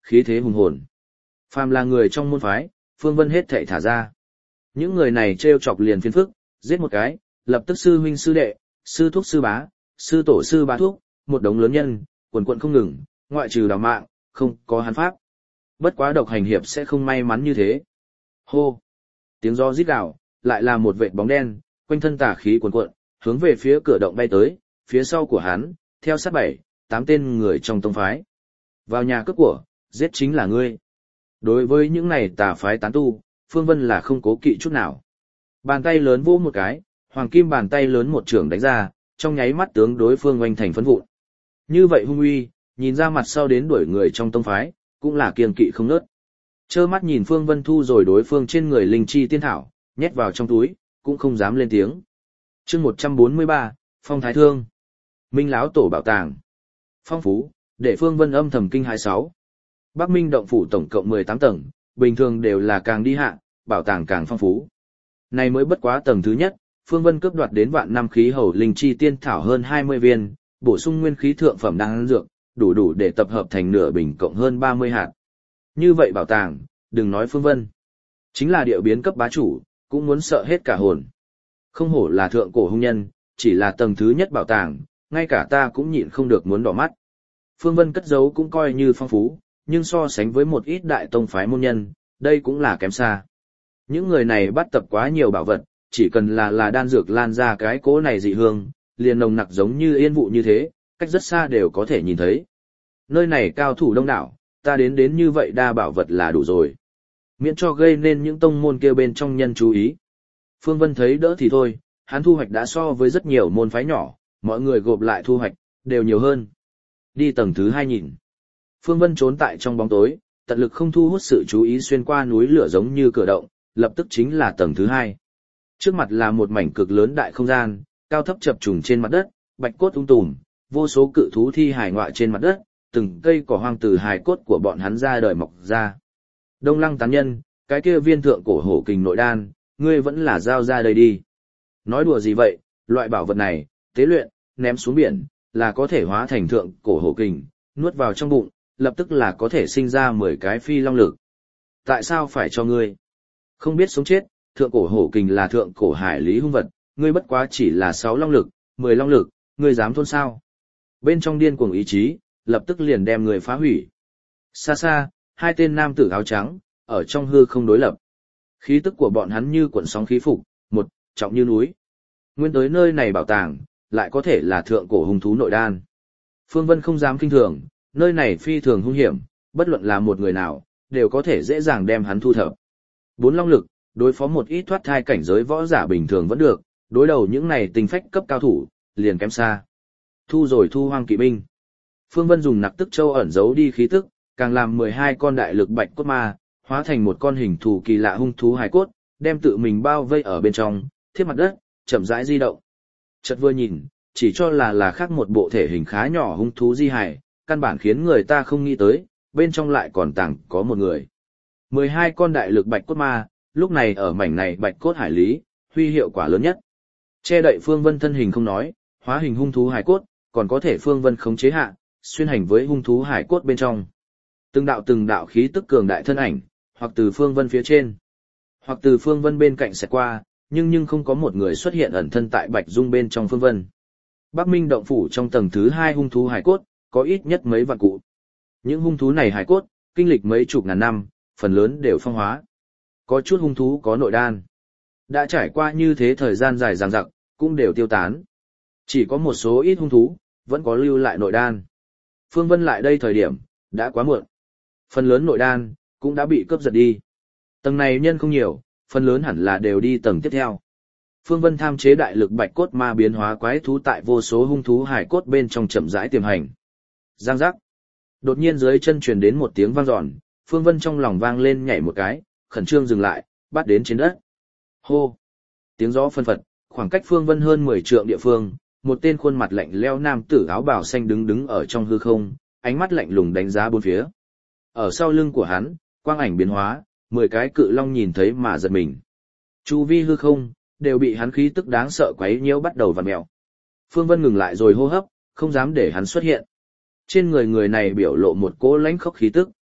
khí thế hùng hồn. Phàm là người trong môn phái, Phương Vân hết thảy thả ra. Những người này trêu chọc liền phiền phức, giết một cái, lập tức sư huynh sư đệ, sư thúc sư bá, sư tổ sư bá thúc, một đống lớn nhân, quần quận không ngừng, ngoại trừ đào mạng, không có hắn pháp. Bất quá độc hành hiệp sẽ không may mắn như thế. Hô! Tiếng gió rít gào, lại là một vệt bóng đen, quanh thân tà khí cuồn cuộn, hướng về phía cửa động bay tới, phía sau của hắn, theo sát bảy, tám tên người trong tông phái. Vào nhà cướp của, giết chính là ngươi. Đối với những này tà phái tán tu, Phương Vân là không cố kỵ chút nào. Bàn tay lớn vỗ một cái, hoàng kim bàn tay lớn một trường đánh ra, trong nháy mắt tướng đối phương oanh thành phấn vụn. Như vậy hung uy, nhìn ra mặt sau đến đuổi người trong tông phái, cũng là kiêng kỵ không nớt. Trơ mắt nhìn Phương Vân thu rồi đối phương trên người linh chi tiên thảo, nhét vào trong túi, cũng không dám lên tiếng. Chương một trăm bốn mươi ba, Phong Thái Thương. Minh Láo Tổ bảo tàng. Phong phú, để Phương Vân âm thầm kinh hãi sáu. Bắc Minh động phủ tổng cộng mười tám tầng, bình thường đều là càng đi hạ, bảo tàng càng phong phú. Này mới bất quá tầng thứ nhất, Phương Vân cướp đoạt đến vạn năm khí hầu linh chi tiên thảo hơn hai mươi viên, bổ sung nguyên khí thượng phẩm đan dược, đủ đủ để tập hợp thành nửa bình cộng hơn ba mươi hạt. Như vậy bảo tàng, đừng nói Phương Vân, chính là địa biến cấp bá chủ, cũng muốn sợ hết cả hồn. Không hổ là thượng cổ hung nhân, chỉ là tầng thứ nhất bảo tàng, ngay cả ta cũng nhịn không được muốn đỏ mắt. Phương Vân cất giấu cũng coi như phong phú, nhưng so sánh với một ít đại tông phái môn nhân, đây cũng là kém xa. Những người này bắt tập quá nhiều bảo vật, chỉ cần là là đan dược lan ra cái cỗ này dị hương, liền nồng nặc giống như yên vụ như thế, cách rất xa đều có thể nhìn thấy. Nơi này cao thủ đông đảo, ta đến đến như vậy đa bảo vật là đủ rồi. Miễn cho gây nên những tông môn kia bên trong nhân chú ý. Phương Vân thấy đỡ thì thôi, hắn thu hoạch đã so với rất nhiều môn phái nhỏ, mọi người gộp lại thu hoạch, đều nhiều hơn. Đi tầng thứ hai nhìn. Phương Vân trốn tại trong bóng tối, tận lực không thu hút sự chú ý xuyên qua núi lửa giống như cửa động, lập tức chính là tầng thứ hai. Trước mặt là một mảnh cực lớn đại không gian, cao thấp chập trùng trên mặt đất, bạch cốt tung tùm, vô số cự thú thi hài ngoại trên mặt đất, từng cây cỏ hoang từ hài cốt của bọn hắn ra đời mọc ra. Đông Lăng tán nhân, cái kia viên thượng cổ hổ kình nội đan, ngươi vẫn là giao ra đây đi. Nói đùa gì vậy, loại bảo vật này, tế luyện, ném xuống biển, là có thể hóa thành thượng cổ hổ kình, nuốt vào trong bụng, lập tức là có thể sinh ra mười cái phi long lực. Tại sao phải cho ngươi? Không biết sống chết, thượng cổ hổ kình là thượng cổ hải lý hung vật, ngươi bất quá chỉ là sáu long lực, mười long lực, ngươi dám thôn sao? Bên trong điên cuồng ý chí, lập tức liền đem người phá hủy. Xa xa, hai tên nam tử áo trắng, ở trong hư không đối lập. Khí tức của bọn hắn như cuộn sóng khí phục, một, trọng như núi. Nguyên tới nơi này bảo tàng, lại có thể là thượng cổ hung thú nội đan. Phương Vân không dám kinh thường, nơi này phi thường hung hiểm, bất luận là một người nào, đều có thể dễ dàng đem hắn thu thập. Bốn long lực, đối phó một ít thoát thai cảnh giới võ giả bình thường vẫn được, đối đầu những này tình phách cấp cao thủ, liền kém xa. Thu rồi thu hoang kỵ binh. Phương Vân dùng nặc tức châu ẩn giấu đi khí tức, càng làm mười hai con đại lực bạch cốt ma, hóa thành một con hình thù kỳ lạ hung thú hài cốt, đem tự mình bao vây ở bên trong, thiết mặt đất, chậm rãi di động. Chợt vừa nhìn, chỉ cho là là khác một bộ thể hình khá nhỏ hung thú di hài, căn bản khiến người ta không nghĩ tới, bên trong lại còn tàng có một người. mười hai con đại lực bạch cốt ma, lúc này ở mảnh này bạch cốt hải lý, huy hiệu quả lớn nhất. Che đậy Phương Vân thân hình không nói, hóa hình hung thú hải cốt, còn có thể Phương Vân khống chế hạ, xuyên hành với hung thú hải cốt bên trong. Từng đạo từng đạo khí tức cường đại thân ảnh, hoặc từ Phương Vân phía trên, hoặc từ Phương Vân bên cạnh xẹt qua, nhưng nhưng không có một người xuất hiện ẩn thân tại Bạch Dung bên trong Phương Vân. Bắc Minh động phủ trong tầng thứ hai hung thú hải cốt, có ít nhất mấy vạn cụ. Những hung thú này hải cốt, kinh lịch mấy chục ngàn năm, phần lớn đều phong hóa. Có chút hung thú có nội đan. Đã trải qua như thế thời gian dài dằng dặc, cũng đều tiêu tán. Chỉ có một số ít hung thú, vẫn có lưu lại nội đan. Phương Vân lại đây thời điểm, đã quá muộn. Phần lớn nội đan, cũng đã bị cướp giật đi. Tầng này nhân không nhiều, phần lớn hẳn là đều đi tầng tiếp theo. Phương Vân tham chế đại lực bạch cốt ma biến hóa quái thú tại vô số hung thú hải cốt bên trong chậm rãi tiềm hành. Giang giác. Đột nhiên dưới chân truyền đến một tiếng vang dọn, Phương Vân trong lòng vang lên nhảy một cái, khẩn trương dừng lại, bắt đến trên đất. Hô. Tiếng gió phân phật, khoảng cách Phương Vân hơn mười trượng địa phương, một tên khuôn mặt lạnh lẽo nam tử áo bào xanh đứng đứng ở trong hư không, ánh mắt lạnh lùng đánh giá bốn phía. Ở sau lưng của hắn, quang ảnh biến hóa, mười cái cự long nhìn thấy mà giật mình. Chu vi hư không, đều bị hắn khí tức đáng sợ quấy nhiễu bắt đầu vặn mèo. Phương Vân ngừng lại rồi hô hấp, không dám để hắn xuất hiện. Trên người người này biểu lộ một cỗ lãnh khốc khí tức.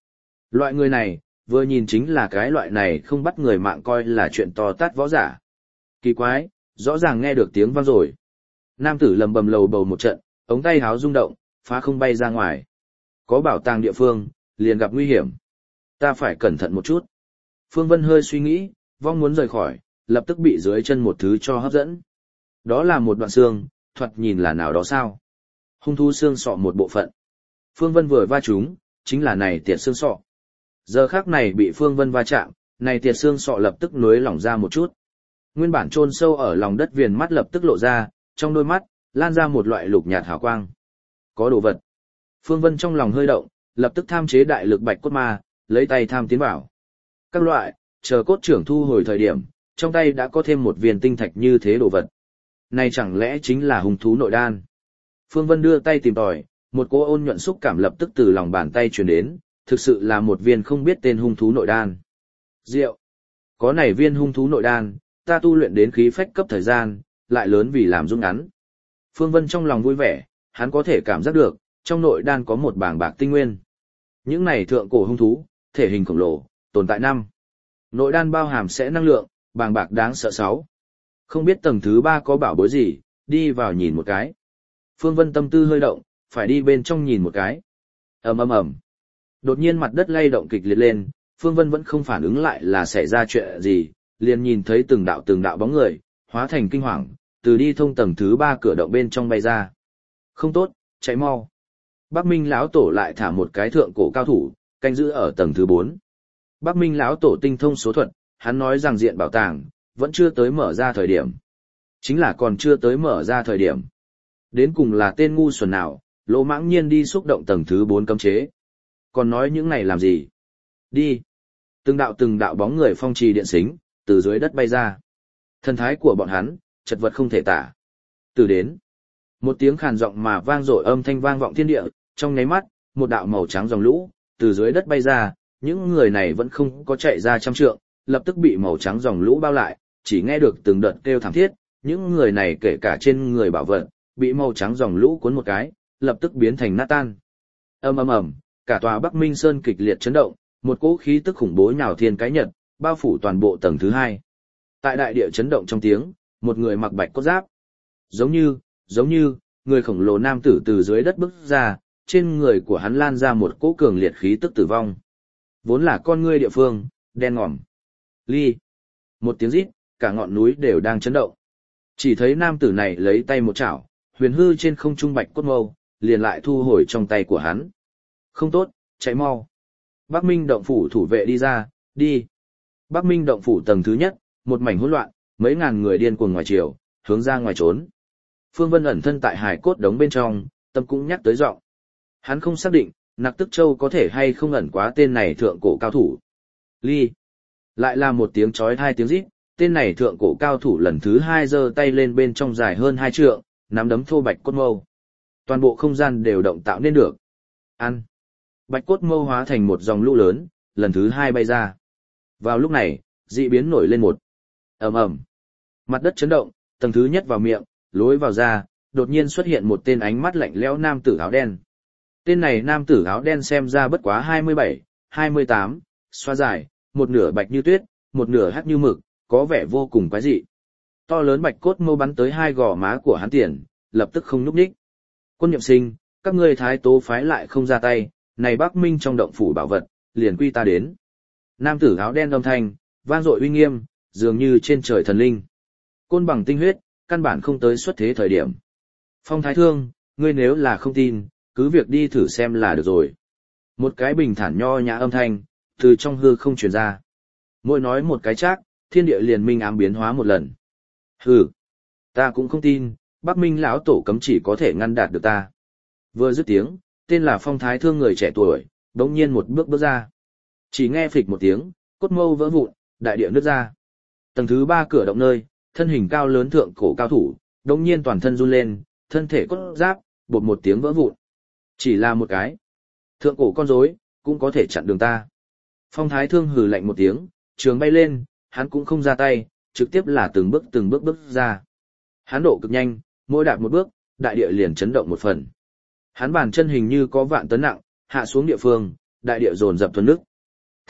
Loại người này, vừa nhìn chính là cái loại này không bắt người mạng coi là chuyện to tát võ giả. Kỳ quái, rõ ràng nghe được tiếng vang rồi. Nam tử lầm bầm lầu bầu một trận, ống tay háo rung động, phá không bay ra ngoài. Có bảo tàng địa phương, liền gặp nguy hiểm. Ta phải cẩn thận một chút. Phương Vân hơi suy nghĩ, vong muốn rời khỏi, lập tức bị dưới chân một thứ cho hấp dẫn. Đó là một đoạn xương, thoạt nhìn là nào đó sao. Hung thú xương sọ một bộ phận. Phương Vân vừa va trúng, chính là này tiệt xương sọ. Giờ khắc này bị Phương Vân va chạm, này tiệt xương sọ lập tức nối lỏng ra một chút. Nguyên bản chôn sâu ở lòng đất viền mắt lập tức lộ ra, trong đôi mắt, lan ra một loại lục nhạt hào quang. Có đồ vật. Phương Vân trong lòng hơi động, lập tức tham chế đại lực bạch cốt ma, lấy tay tham tiến vào. Các loại, chờ cốt trưởng thu hồi thời điểm, trong tay đã có thêm một viên tinh thạch như thế đồ vật. Này chẳng lẽ chính là hung thú nội đan? Phương Vân đưa tay tìm tòi, một cỗ ôn nhuận xúc cảm lập tức từ lòng bàn tay truyền đến, thực sự là một viên không biết tên hung thú nội đan. Diệu! Có này viên hung thú nội đan, ta tu luyện đến khí phách cấp thời gian, lại lớn vì làm rút ngắn. Phương Vân trong lòng vui vẻ, hắn có thể cảm giác được, trong nội đan có một bảng bạc tinh nguyên. Những này thượng cổ hung thú, thể hình khổng lồ, tồn tại năm. Nội đan bao hàm sẽ năng lượng, bàng bạc đáng sợ sáu. Không biết tầng thứ ba có bảo bối gì, đi vào nhìn một cái. Phương Vân tâm tư hơi động, phải đi bên trong nhìn một cái. ầm ầm ầm. Đột nhiên mặt đất lay động kịch liệt lên, Phương Vân vẫn không phản ứng lại là xảy ra chuyện gì, liền nhìn thấy từng đạo từng đạo bóng người, hóa thành kinh hoàng, từ đi thông tầng thứ ba cửa động bên trong bay ra. Không tốt, chạy mau. Bắc Minh lão tổ lại thả một cái thượng cổ cao thủ, canh giữ ở tầng thứ bốn. Bắc Minh lão tổ tinh thông số thuật, hắn nói rằng diện bảo tàng vẫn chưa tới mở ra thời điểm. Chính là còn chưa tới mở ra thời điểm. Đến cùng là tên ngu xuẩn nào, lỗ mãng nhiên đi xúc động tầng thứ bốn cấm chế. Còn nói những này làm gì? Đi. Từng đạo từng đạo bóng người phong trì điện xính, từ dưới đất bay ra. Thần thái của bọn hắn, chật vật không thể tả. Từ đến. Một tiếng khàn giọng mà vang dội âm thanh vang vọng thiên địa, trong nháy mắt, một đạo màu trắng dòng lũ, từ dưới đất bay ra, những người này vẫn không có chạy ra trăm trượng, lập tức bị màu trắng dòng lũ bao lại, chỉ nghe được từng đợt kêu thảm thiết, những người này kể cả trên người bảo vật, bị màu trắng dòng lũ cuốn một cái, lập tức biến thành nát tan. Ầm ầm ầm, cả tòa Bắc Minh Sơn kịch liệt chấn động, một cỗ khí tức khủng bố nhào thiên cái nhật, bao phủ toàn bộ tầng thứ hai. Tại đại địa chấn động trong tiếng, một người mặc bạch cốt giáp, giống như, giống như, người khổng lồ nam tử từ dưới đất bước ra, trên người của hắn lan ra một cỗ cường liệt khí tức tử vong. Vốn là con ngươi địa phương, đen ngòm. Ly. Một tiếng rít, cả ngọn núi đều đang chấn động. Chỉ thấy nam tử này lấy tay một chảo, huyền hư trên không trung bạch cốt mâu, liền lại thu hồi trong tay của hắn. Không tốt, chạy mau. Bắc Minh động phủ thủ vệ đi ra, đi. Bắc Minh động phủ tầng thứ nhất, một mảnh hỗn loạn, mấy ngàn người điên cuồng ngoài chiều, hướng ra ngoài trốn. Phương Vân ẩn thân tại hải cốt đống bên trong, tâm cũng nhắc tới giọng. Hắn không xác định, Nặc Tức Châu có thể hay không ẩn quá tên này thượng cổ cao thủ. Ly. Lại là một tiếng chói hai tiếng rít, tên này thượng cổ cao thủ lần thứ hai giơ tay lên bên trong dài hơn hai trượng, nắm đấm thô bạch cốt mâu. Toàn bộ không gian đều động tạo nên được. Ăn. Bạch cốt mâu hóa thành một dòng lũ lớn, lần thứ hai bay ra. Vào lúc này, dị biến nổi lên một. Ầm ầm. Mặt đất chấn động, tầng thứ nhất vào miệng, lối vào ra, đột nhiên xuất hiện một tên ánh mắt lạnh lẽo nam tử áo đen. Tên này nam tử áo đen xem ra bất quá hai mươi bảy, hai mươi tám, xoa dài, một nửa bạch như tuyết, một nửa hắc như mực, có vẻ vô cùng quái dị. To lớn bạch cốt mâu bắn tới hai gò má của hắn tiền, lập tức không nhúc nhích. Quân Nhậm Sinh, các ngươi thái tố phái lại không ra tay, này Bắc Minh trong động phủ bảo vật, liền quy ta đến. Nam tử áo đen âm thanh, vang dội uy nghiêm, dường như trên trời thần linh. Côn bằng tinh huyết, căn bản không tới xuất thế thời điểm. Phong Thái Thương, ngươi nếu là không tin, cứ việc đi thử xem là được rồi. Một cái bình thản nho nhã âm thanh, từ trong hư không truyền ra. Mỗi nói một cái chắc, thiên địa liền minh ám biến hóa một lần. Hừ, ta cũng không tin, Bắc Minh lão tổ cấm chỉ có thể ngăn đạt được ta. Vừa dứt tiếng, tên là Phong Thái Thương người trẻ tuổi, đống nhiên một bước bước ra. Chỉ nghe phịch một tiếng, cốt mâu vỡ vụn, đại địa nứt ra. Tầng thứ ba cửa động nơi, thân hình cao lớn thượng cổ cao thủ, đống nhiên toàn thân run lên, thân thể cốt giáp, bột một tiếng vỡ vụn. Chỉ là một cái. Thượng cổ con rối, cũng có thể chặn đường ta. Phong Thái Thương hừ lạnh một tiếng, trường bay lên, hắn cũng không ra tay, trực tiếp là từng bước từng bước bước ra. Hắn độ cực nhanh, mỗi đạp một bước, đại địa liền chấn động một phần. Hắn bàn chân hình như có vạn tấn nặng, hạ xuống địa phương, đại địa dồn dập thuần nước,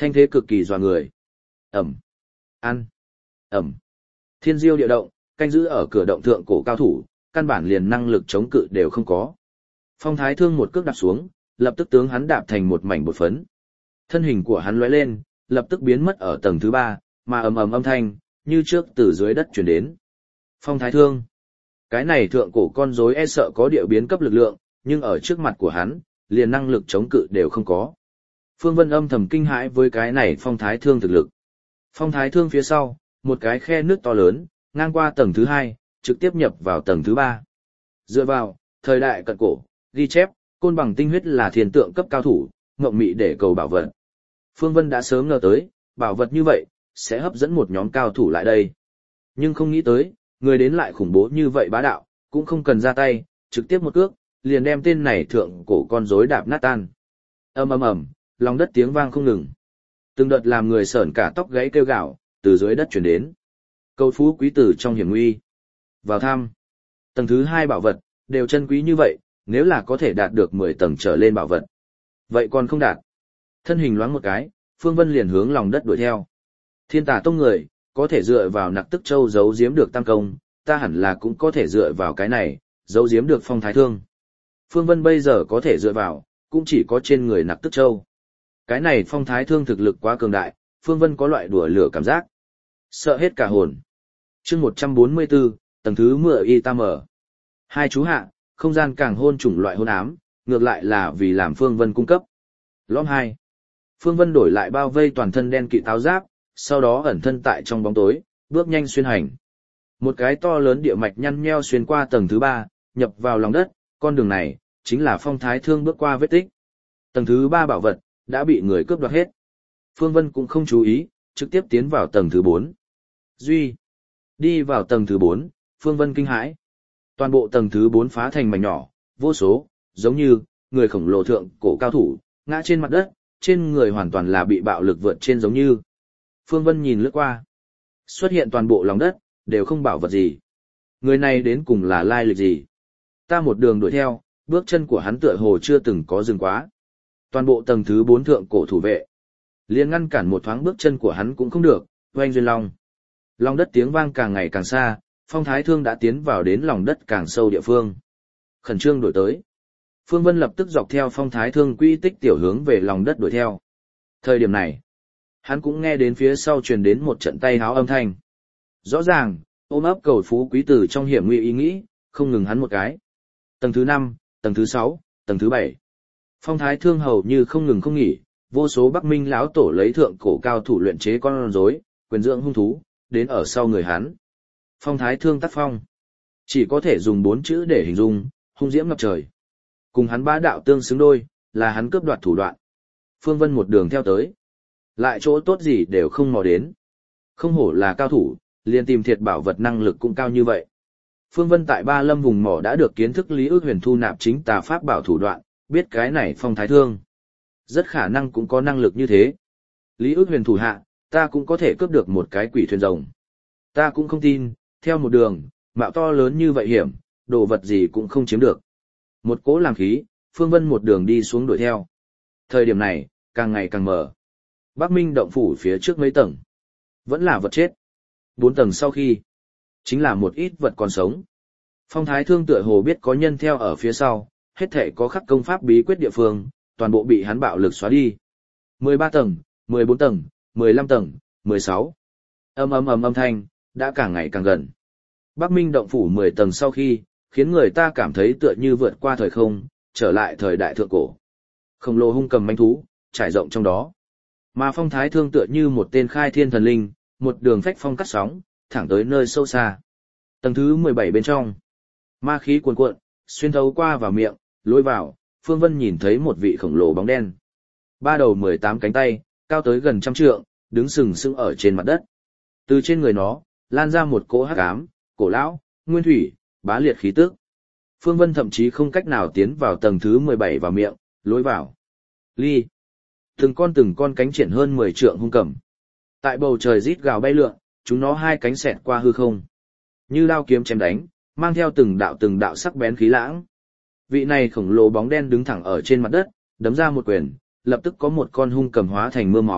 Thanh thế cực kỳ dọa người. Ẩm, ăn, Ẩm. Thiên diêu địa động, canh giữ ở cửa động thượng cổ cao thủ, căn bản liền năng lực chống cự đều không có. Phong Thái Thương một cước đạp xuống, lập tức tướng hắn đạp thành một mảnh bột phấn. Thân hình của hắn lóe lên, lập tức biến mất ở tầng thứ ba, mà ầm ầm âm thanh, như trước từ dưới đất truyền đến. Phong Thái Thương. Cái này thượng cổ con rối e sợ có địa biến cấp lực lượng, nhưng ở trước mặt của hắn, liền năng lực chống cự đều không có. Phương Vân âm thầm kinh hãi với cái này Phong Thái Thương thực lực. Phong Thái Thương phía sau, một cái khe nước to lớn, ngang qua tầng thứ hai, trực tiếp nhập vào tầng thứ ba. Dựa vào, thời đại cận cổ, ghi chép, côn bằng tinh huyết là thiên tượng cấp cao thủ, ngộng mị để cầu bảo vật. Phương Vân đã sớm ngờ tới, bảo vật như vậy, sẽ hấp dẫn một nhóm cao thủ lại đây. Nhưng không nghĩ tới, người đến lại khủng bố như vậy bá đạo, cũng không cần ra tay, trực tiếp một cước, liền đem tên này thượng cổ con rối đạp nát tan. Ầm ầm ầm, lòng đất tiếng vang không ngừng. Từng đợt làm người sởn cả tóc gáy kêu gào, từ dưới đất truyền đến. Cầu phú quý tử trong hiểm nguy. Vào thăm. Tầng thứ hai bảo vật, đều chân quý như vậy, nếu là có thể đạt được mười tầng trở lên bảo vật. Vậy còn không đạt. Thân hình loáng một cái, Phương Vân liền hướng lòng đất đuổi theo. Thiên Tà Tông người, có thể dựa vào Nặc Tức Châu giấu giếm được tam công, ta hẳn là cũng có thể dựa vào cái này, giấu giếm được Phong Thái Thương. Phương Vân bây giờ có thể dựa vào, cũng chỉ có trên người Nặc Tức Châu. Cái này Phong Thái Thương thực lực quá cường đại, Phương Vân có loại đùa lửa cảm giác. Sợ hết cả hồn. Chương một trăm bốn mươi tư, tầng thứ mười y ta mở. Hai chú hạ, không gian càng hôn chủng loại hôn ám, ngược lại là vì làm Phương Vân cung cấp. Lõm hai. Phương Vân đổi lại bao vây toàn thân đen kỵ táo giáp, sau đó ẩn thân tại trong bóng tối, bước nhanh xuyên hành. Một cái to lớn địa mạch nhăn nheo xuyên qua tầng thứ ba, nhập vào lòng đất, con đường này, chính là Phong Thái Thương bước qua vết tích. Tầng thứ ba bảo vật, đã bị người cướp đoạt hết. Phương Vân cũng không chú ý, trực tiếp tiến vào tầng thứ bốn. Duy. Đi vào tầng thứ bốn, Phương Vân kinh hãi. Toàn bộ tầng thứ bốn phá thành mảnh nhỏ, vô số, giống như, người khổng lồ thượng cổ cao thủ, ngã trên mặt đất, trên người hoàn toàn là bị bạo lực vượt trên giống như. Phương Vân nhìn lướt qua. Xuất hiện toàn bộ lòng đất, đều không bảo vật gì. Người này đến cùng là lai lịch gì? Ta một đường đuổi theo, bước chân của hắn tựa hồ chưa từng có dừng quá. Toàn bộ tầng thứ bốn thượng cổ thủ vệ. Liên ngăn cản một thoáng bước chân của hắn cũng không được, oanh duyên long. Lòng đất tiếng vang càng ngày càng xa, Phong Thái Thương đã tiến vào đến lòng đất càng sâu địa phương. Khẩn trương đổi tới. Phương Vân lập tức dọc theo Phong Thái Thương quy tích tiểu hướng về lòng đất đuổi theo. Thời điểm này, hắn cũng nghe đến phía sau truyền đến một trận tay háo âm thanh. Rõ ràng, ôm ấp cầu phú quý tử trong hiểm nguy ý nghĩ, không ngừng hắn một cái. Tầng thứ năm, tầng thứ sáu, tầng thứ bảy. Phong Thái Thương hầu như không ngừng không nghỉ, vô số Bắc Minh lão tổ lấy thượng cổ cao thủ luyện chế con rối, quyền dưỡng hung thú, đến ở sau người hắn. Phong Thái Thương tác phong, chỉ có thể dùng bốn chữ để hình dung, hung diễm ngập trời. Cùng hắn bá đạo tương xứng đôi, là hắn cướp đoạt thủ đoạn. Phương Vân một đường theo tới, lại chỗ tốt gì đều không mò đến. Không hổ là cao thủ, liền tìm thiệt bảo vật năng lực cũng cao như vậy. Phương Vân tại Ba Lâm vùng mỏ đã được kiến thức Lý Ước Huyền thu nạp chính tà pháp bảo thủ đoạn, biết cái này Phong Thái Thương rất khả năng cũng có năng lực như thế. Lý Ước Huyền thủ hạ, ta cũng có thể cướp được một cái quỷ thuyền rồng. Ta cũng không tin, theo một đường, mạo to lớn như vậy hiểm, đồ vật gì cũng không chiếm được. Một cỗ làm khí, Phương Vân một đường đi xuống đuổi theo. Thời điểm này, càng ngày càng mở. Bắc Minh động phủ phía trước mấy tầng, vẫn là vật chết. Bốn tầng sau khi, chính là một ít vật còn sống. Phong Thái Thương tựa hồ biết có nhân theo ở phía sau, hết thể có khắc công pháp bí quyết địa phương, toàn bộ bị hắn bạo lực xóa đi. mười ba tầng, mười bốn tầng, mười lăm tầng, mười sáu. Âm âm âm âm thanh, đã càng ngày càng gần. Bắc Minh động phủ mười tầng sau khi, khiến người ta cảm thấy tựa như vượt qua thời không, trở lại thời đại thượng cổ. Khổng lồ hung cầm manh thú, trải rộng trong đó. Mà Phong Thái Thương tựa như một tên khai thiên thần linh, một đường phách phong cắt sóng, thẳng tới nơi sâu xa. Tầng thứ mười bảy bên trong, ma khí cuồn cuộn, xuyên thấu qua vào miệng, lôi vào, Phương Vân nhìn thấy một vị khổng lồ bóng đen. Ba đầu mười tám cánh tay, cao tới gần trăm trượng, đứng sừng sững ở trên mặt đất. Từ trên người nó, lan ra một cỗ hắc ám, cổ lão, nguyên thủy, bá liệt khí tức. Phương Vân thậm chí không cách nào tiến vào tầng thứ mười bảy vào miệng, lối vào. Ly. Từng con từng con cánh triển hơn mười trượng hung cầm. Tại bầu trời rít gào bay lượn, chúng nó hai cánh xẹt qua hư không. Như đao kiếm chém đánh, mang theo từng đạo từng đạo sắc bén khí lãng. Vị này khổng lồ bóng đen đứng thẳng ở trên mặt đất, đấm ra một quyền, lập tức có một con hung cầm hóa thành mưa máu,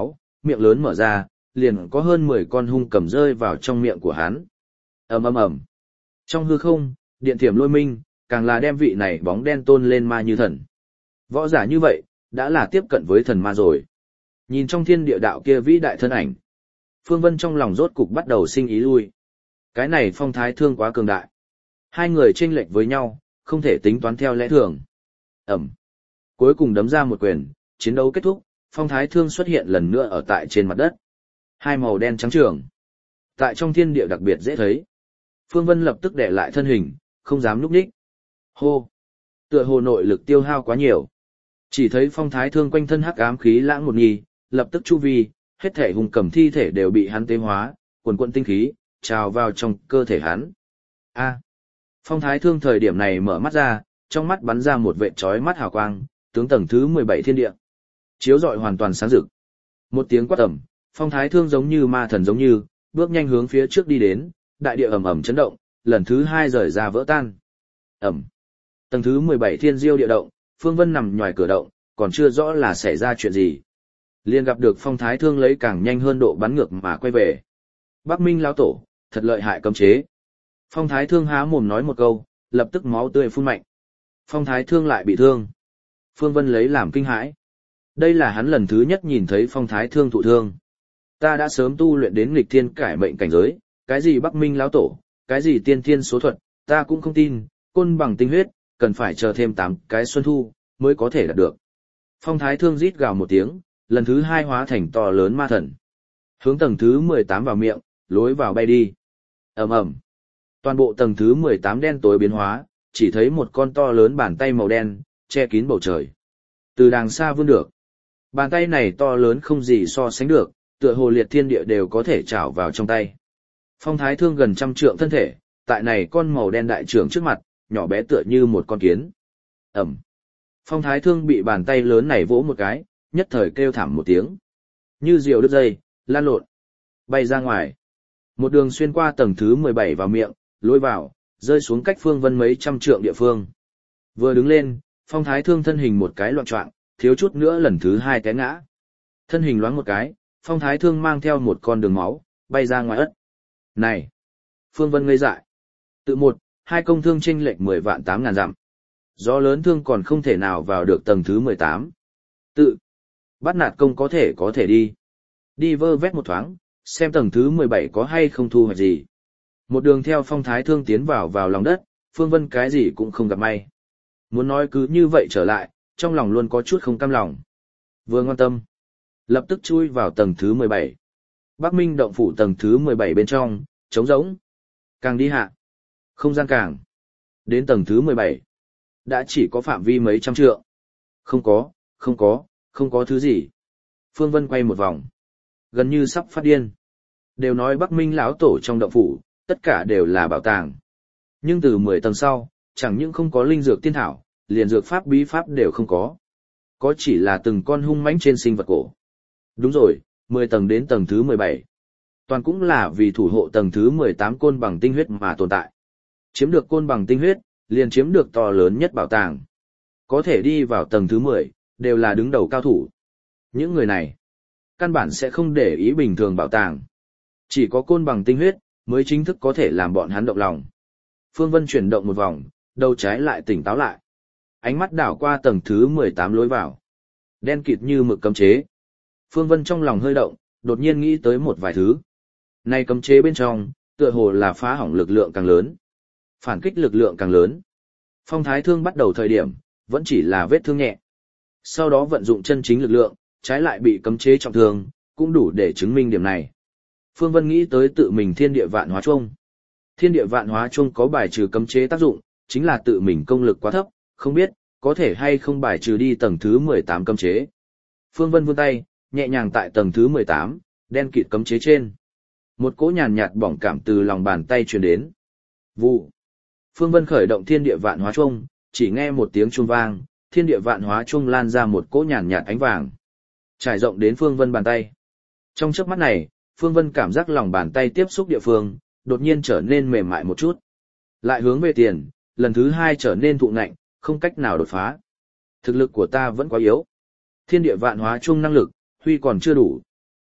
miệng lớn mở ra, liền có hơn mười con hung cầm rơi vào trong miệng của hắn. Ầm ầm ầm. Trong hư không, điện thiểm lôi minh, càng là đem vị này bóng đen tôn lên ma như thần. Võ giả như vậy, đã là tiếp cận với thần ma rồi. Nhìn trong thiên địa đạo kia vĩ đại thân ảnh, Phương Vân trong lòng rốt cục bắt đầu sinh ý lui. Cái này Phong Thái Thương quá cường đại. Hai người chênh lệch với nhau, không thể tính toán theo lẽ thường. Ẩm. Cuối cùng đấm ra một quyền, chiến đấu kết thúc, Phong Thái Thương xuất hiện lần nữa ở tại trên mặt đất. Hai màu đen trắng trường. Tại trong thiên địa đặc biệt dễ thấy. Phương Vân lập tức để lại thân hình, không dám núp đích. Hô. Tựa hồ nội lực tiêu hao quá nhiều. Chỉ thấy Phong Thái Thương quanh thân hắc ám khí lãng một nghi, lập tức chu vi, hết thể hùng cầm thi thể đều bị hắn tế hóa, quần quận tinh khí, trào vào trong cơ thể hắn. A. Phong Thái Thương thời điểm này mở mắt ra, trong mắt bắn ra một vệt chói mắt hào quang, tướng tầng thứ mười bảy thiên địa. Chiếu rọi hoàn toàn sáng rực. Một tiếng quát ầm, Phong Thái Thương giống như ma thần giống như, bước nhanh hướng phía trước đi đến, đại địa ầm ầm chấn động, lần thứ hai rời ra vỡ tan. Ầm. Tầng thứ mười bảy thiên diêu địa động, Phương Vân nằm ngoài cửa động, còn chưa rõ là xảy ra chuyện gì. Liền gặp được Phong Thái Thương lấy càng nhanh hơn độ bắn ngược mà quay về. Bắc Minh lão tổ, thật lợi hại cấm chế. Phong Thái Thương há mồm nói một câu, lập tức máu tươi phun mạnh. Phong Thái Thương lại bị thương. Phương Vân lấy làm kinh hãi. Đây là hắn lần thứ nhất nhìn thấy Phong Thái Thương thụ thương. Ta đã sớm tu luyện đến nghịch thiên cải mệnh cảnh giới, cái gì Bắc Minh lão tổ, cái gì tiên thiên số thuật, ta cũng không tin, côn bằng tinh huyết, cần phải chờ thêm tám cái xuân thu, mới có thể đạt được. Phong Thái Thương rít gào một tiếng, lần thứ hai hóa thành to lớn ma thần. Hướng tầng thứ mười tám vào miệng, lối vào bay đi. Ầm ầm. Toàn bộ tầng thứ mười tám đen tối biến hóa, chỉ thấy một con to lớn bàn tay màu đen, che kín bầu trời. Từ đàng xa vươn được. Bàn tay này to lớn không gì so sánh được, tựa hồ liệt thiên địa đều có thể trảo vào trong tay. Phong Thái Thương gần trăm trượng thân thể, tại này con màu đen đại trưởng trước mặt, nhỏ bé tựa như một con kiến. Ẩm. Phong Thái Thương bị bàn tay lớn này vỗ một cái, nhất thời kêu thảm một tiếng. Như diều đứt dây, lan lộn, bay ra ngoài. Một đường xuyên qua tầng thứ mười bảy vào miệng, lôi vào, rơi xuống cách Phương Vân mấy trăm trượng địa phương. Vừa đứng lên, Phong Thái Thương thân hình một cái loạn choạng, thiếu chút nữa lần thứ hai té ngã. Thân hình loáng một cái, Phong Thái Thương mang theo một con đường máu, bay ra ngoài ất. Này! Phương Vân ngây dại. Tự một, hai công thương chênh lệch mười vạn tám ngàn dặm. Gió lớn thương còn không thể nào vào được tầng thứ mười tám. Tự! Bắt nạt công có thể có thể đi. Đi vơ vét một thoáng, xem tầng thứ mười bảy có hay không thu hoạch gì. Một đường theo Phong Thái Thương tiến vào vào lòng đất, Phương Vân cái gì cũng không gặp may. Muốn nói cứ như vậy trở lại, trong lòng luôn có chút không cam lòng. Vừa ngoan tâm, lập tức chui vào tầng thứ mười bảy. Bắc Minh động phủ tầng thứ mười bảy bên trong, trống rỗng. Càng đi hạ, không gian càng. Đến tầng thứ mười bảy, đã chỉ có phạm vi mấy trăm trượng. Không có, không có, không có thứ gì. Phương Vân quay một vòng, gần như sắp phát điên. Đều nói Bắc Minh lão tổ trong động phủ, tất cả đều là bảo tàng. Nhưng từ mười tầng sau, chẳng những không có linh dược tiên thảo, liền dược pháp bí pháp đều không có. Có chỉ là từng con hung mãnh trên sinh vật cổ. Đúng rồi, mười tầng đến tầng thứ mười bảy. Toàn cũng là vì thủ hộ tầng thứ mười tám côn bằng tinh huyết mà tồn tại. Chiếm được côn bằng tinh huyết, liền chiếm được to lớn nhất bảo tàng. Có thể đi vào tầng thứ mười, đều là đứng đầu cao thủ. Những người này, căn bản sẽ không để ý bình thường bảo tàng. Chỉ có côn bằng tinh huyết, mới chính thức có thể làm bọn hắn động lòng. Phương Vân chuyển động một vòng, đầu trái lại tỉnh táo lại. Ánh mắt đảo qua tầng thứ mười tám lối vào. Đen kịt như mực cấm chế. Phương Vân trong lòng hơi động, đột nhiên nghĩ tới một vài thứ. Này cấm chế bên trong, tựa hồ là phá hỏng lực lượng càng lớn. Phản kích lực lượng càng lớn. Phong Thái Thương bắt đầu thời điểm, vẫn chỉ là vết thương nhẹ. Sau đó vận dụng chân chính lực lượng, trái lại bị cấm chế trọng thương, cũng đủ để chứng minh điểm này. Phương Vân nghĩ tới tự mình thiên địa vạn hóa chuông. Thiên địa vạn hóa chuông có bài trừ cấm chế tác dụng, chính là tự mình công lực quá thấp, không biết, có thể hay không bài trừ đi tầng thứ mười tám cấm chế. Phương Vân vươn tay, nhẹ nhàng tại tầng thứ mười tám, đen kịt cấm chế trên. Một cỗ nhàn nhạt bỏng cảm từ lòng bàn tay truyền đến. Vụ. Phương Vân khởi động thiên địa vạn hóa chuông, chỉ nghe một tiếng chuông vang, thiên địa vạn hóa chuông lan ra một cỗ nhàn nhạt ánh vàng, trải rộng đến Phương Vân bàn tay. Trong chớp mắt này, Phương Vân cảm giác lòng bàn tay tiếp xúc địa phương, đột nhiên trở nên mềm mại một chút. Lại hướng về tiền, lần thứ hai trở nên thụ ngạnh, không cách nào đột phá. Thực lực của ta vẫn quá yếu. Thiên địa vạn hóa chung năng lực, huy còn chưa đủ.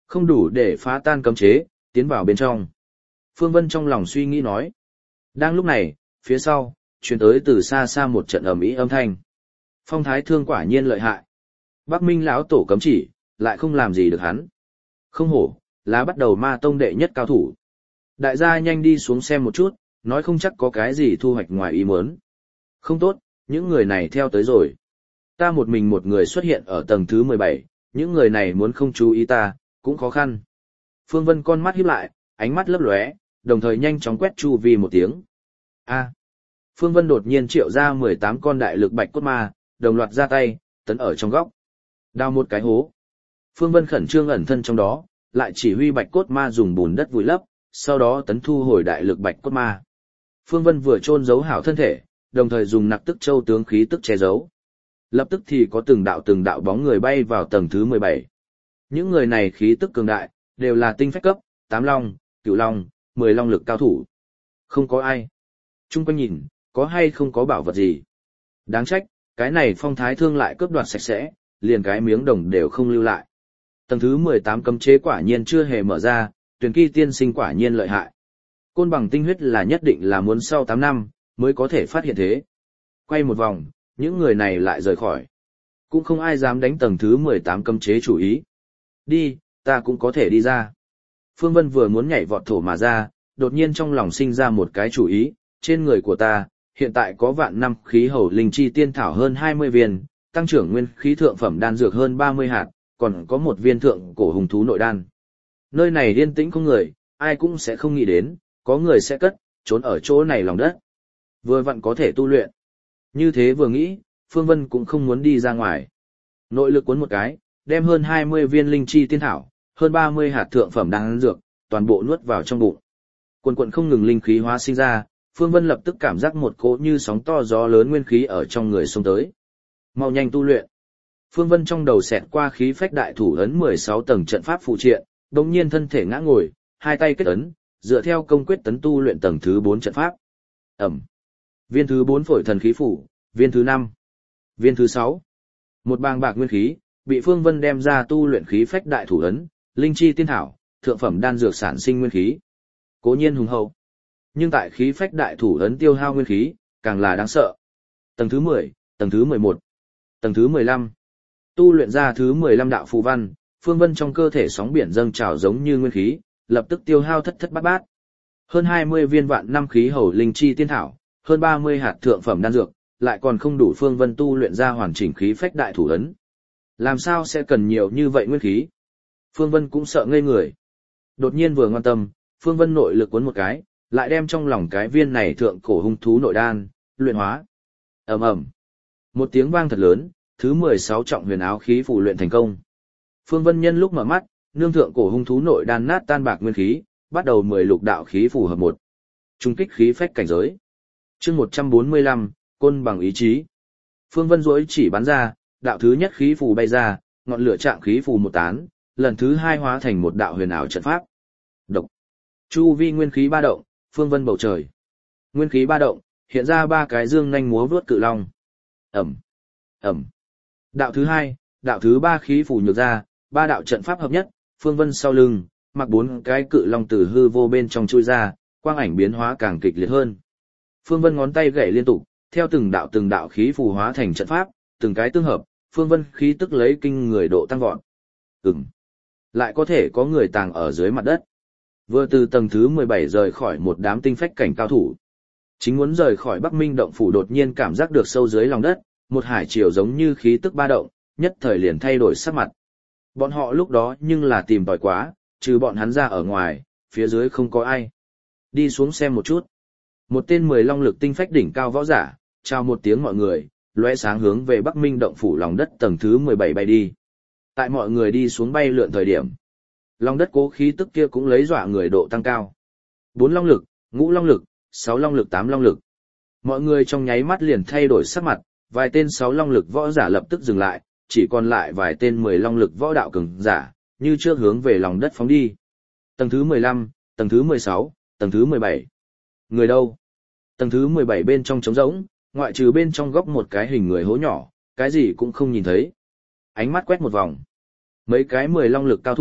Không đủ để phá tan cấm chế, tiến vào bên trong. Phương Vân trong lòng suy nghĩ nói. Đang lúc này, phía sau, truyền tới từ xa xa một trận ầm ĩ âm thanh. Phong thái thương quả nhiên lợi hại. Bắc Minh lão tổ cấm chỉ, lại không làm gì được hắn. Không hổ, là bắt đầu ma tông đệ nhất cao thủ. Đại gia nhanh đi xuống xem một chút, nói không chắc có cái gì thu hoạch ngoài ý muốn. Không tốt, những người này theo tới rồi. Ta một mình một người xuất hiện ở tầng thứ mười bảy, những người này muốn không chú ý ta, cũng khó khăn. Phương Vân con mắt híp lại, ánh mắt lấp lóe, đồng thời nhanh chóng quét chu vi một tiếng. A. Phương Vân đột nhiên triệu ra mười tám con đại lực bạch cốt ma, đồng loạt ra tay, tấn ở trong góc. Đào một cái hố. Phương Vân khẩn trương ẩn thân trong đó, lại chỉ huy bạch cốt ma dùng bùn đất vùi lấp, sau đó tấn thu hồi đại lực bạch cốt ma. Phương Vân vừa chôn giấu hảo thân thể, đồng thời dùng nặc tức châu tướng khí tức che giấu. Lập tức thì có từng đạo từng đạo bóng người bay vào tầng thứ mười bảy. Những người này khí tức cường đại, đều là tinh phách cấp, tám long, cửu long, mười long lực cao thủ. Không có ai. Trung quanh nhìn, có hay không có bảo vật gì. Đáng trách, cái này phong thái thương lại cướp đoạt sạch sẽ, liền cái miếng đồng đều không lưu lại. Tầng thứ mười tám cấm chế quả nhiên chưa hề mở ra, tuyển kỳ tiên sinh quả nhiên lợi hại. Côn bằng tinh huyết là nhất định là muốn sau tám năm, mới có thể phát hiện thế. Quay một vòng, những người này lại rời khỏi. Cũng không ai dám đánh tầng thứ mười tám cấm chế chủ ý. Đi, ta cũng có thể đi ra. Phương Vân vừa muốn nhảy vọt thổ mà ra, đột nhiên trong lòng sinh ra một cái chủ ý, trên người của ta, hiện tại có vạn năm khí hầu linh chi tiên thảo hơn hai mươi viên, tăng trưởng nguyên khí thượng phẩm đan dược hơn ba mươi hạt, còn có một viên thượng cổ hùng thú nội đan. Nơi này yên tĩnh không người, ai cũng sẽ không nghĩ đến, có người sẽ cất, trốn ở chỗ này lòng đất. Vừa vặn có thể tu luyện. Như thế vừa nghĩ, Phương Vân cũng không muốn đi ra ngoài. Nội lực cuốn một cái, đem hơn hai mươi viên linh chi tiên thảo, hơn ba mươi hạt thượng phẩm đan dược, toàn bộ nuốt vào trong bụng. Quần quần không ngừng linh khí hóa sinh ra, Phương Vân lập tức cảm giác một cỗ như sóng to gió lớn nguyên khí ở trong người xông tới. Mau nhanh tu luyện. Phương Vân trong đầu xẹt qua khí phách đại thủ ấn mười sáu tầng trận pháp phụ triện, đồng nhiên thân thể ngã ngồi, hai tay kết ấn, dựa theo công quyết tấn tu luyện tầng thứ bốn trận pháp. Ẩm. Viên thứ bốn phổi thần khí phủ, viên thứ năm, viên thứ sáu. Một bàng bạc nguyên khí, bị Phương Vân đem ra tu luyện khí phách đại thủ ấn, linh chi tiên thảo, thượng phẩm đan dược sản sinh nguyên khí. Cố nhiên hùng hậu. Nhưng tại khí phách đại thủ ấn tiêu hao nguyên khí, càng là đáng sợ. Tầng thứ mười, tầng thứ mười một, tầng thứ mười lăm. Tu luyện ra thứ mười lăm đạo phù văn, Phương Vân trong cơ thể sóng biển dâng trào giống như nguyên khí, lập tức tiêu hao thất thất bát bát. Hơn hai mươi viên vạn năm khí hầu linh chi tiên thảo, hơn ba mươi hạt thượng phẩm đan dược, lại còn không đủ Phương Vân tu luyện ra hoàn chỉnh khí phách đại thủ ấn. Làm sao sẽ cần nhiều như vậy nguyên khí? Phương Vân cũng sợ ngây người. Đột nhiên vừa ngoan tâm, Phương Vân nội lực cuốn một cái, lại đem trong lòng cái viên này thượng cổ hung thú nội đan, luyện hóa. Ầm ầm. Một tiếng vang thật lớn, thứ mười sáu trọng huyền áo khí phù luyện thành công. Phương Vân nhân lúc mở mắt, nương thượng cổ hung thú nội đan nát tan bạc nguyên khí, bắt đầu mười lục đạo khí phù hợp một. Trung kích khí phách cảnh giới. Chương một trăm bốn mươi lăm, côn bằng ý chí. Phương Vân duỗi chỉ bắn ra, đạo thứ nhất khí phù bay ra, ngọn lửa trạng khí phù một tán, lần thứ hai hóa thành một đạo huyền ảo trận pháp. Độc. Chu vi nguyên khí ba động, Phương Vân bầu trời. Nguyên khí ba động, hiện ra ba cái dương nhanh múa vướt cự long. Ẩm. Ẩm. Đạo thứ hai, đạo thứ ba khí phù nhược ra, ba đạo trận pháp hợp nhất, Phương Vân sau lưng, mặc bốn cái cự long từ hư vô bên trong chui ra, quang ảnh biến hóa càng kịch liệt hơn. Phương Vân ngón tay gảy liên tục, theo từng đạo từng đạo khí phù hóa thành trận pháp, từng cái tương hợp, Phương Vân khí tức lấy kinh người độ tăng vọt. Ừm. Lại có thể có người tàng ở dưới mặt đất. Vừa từ tầng thứ mười bảy rời khỏi một đám tinh phách cảnh cao thủ. Chính muốn rời khỏi Bắc Minh động phủ đột nhiên cảm giác được sâu dưới lòng đất, một hải triều giống như khí tức ba động, nhất thời liền thay đổi sắc mặt. Bọn họ lúc đó nhưng là tìm tòi quá, trừ bọn hắn ra ở ngoài, phía dưới không có ai. Đi xuống xem một chút. Một tên mười long lực tinh phách đỉnh cao võ giả, chào một tiếng mọi người, lóe sáng hướng về Bắc Minh động phủ lòng đất tầng thứ mười bảy bay đi. Tại mọi người đi xuống bay lượn thời điểm, lòng đất cố khí tức kia cũng lấy dọa người độ tăng cao. Bốn long lực, ngũ long lực, sáu long lực, tám long lực. Mọi người trong nháy mắt liền thay đổi sắc mặt, vài tên sáu long lực võ giả lập tức dừng lại, chỉ còn lại vài tên mười long lực võ đạo cường giả, như trước hướng về lòng đất phóng đi. Tầng thứ mười lăm, tầng thứ mười sáu, tầng thứ mười bảy. Người đâu? Tầng thứ mười bảy bên trong trống rỗng, ngoại trừ bên trong góc một cái hình người hố nhỏ, cái gì cũng không nhìn thấy. Ánh mắt quét một vòng. Mấy cái mười long lực cao thủ,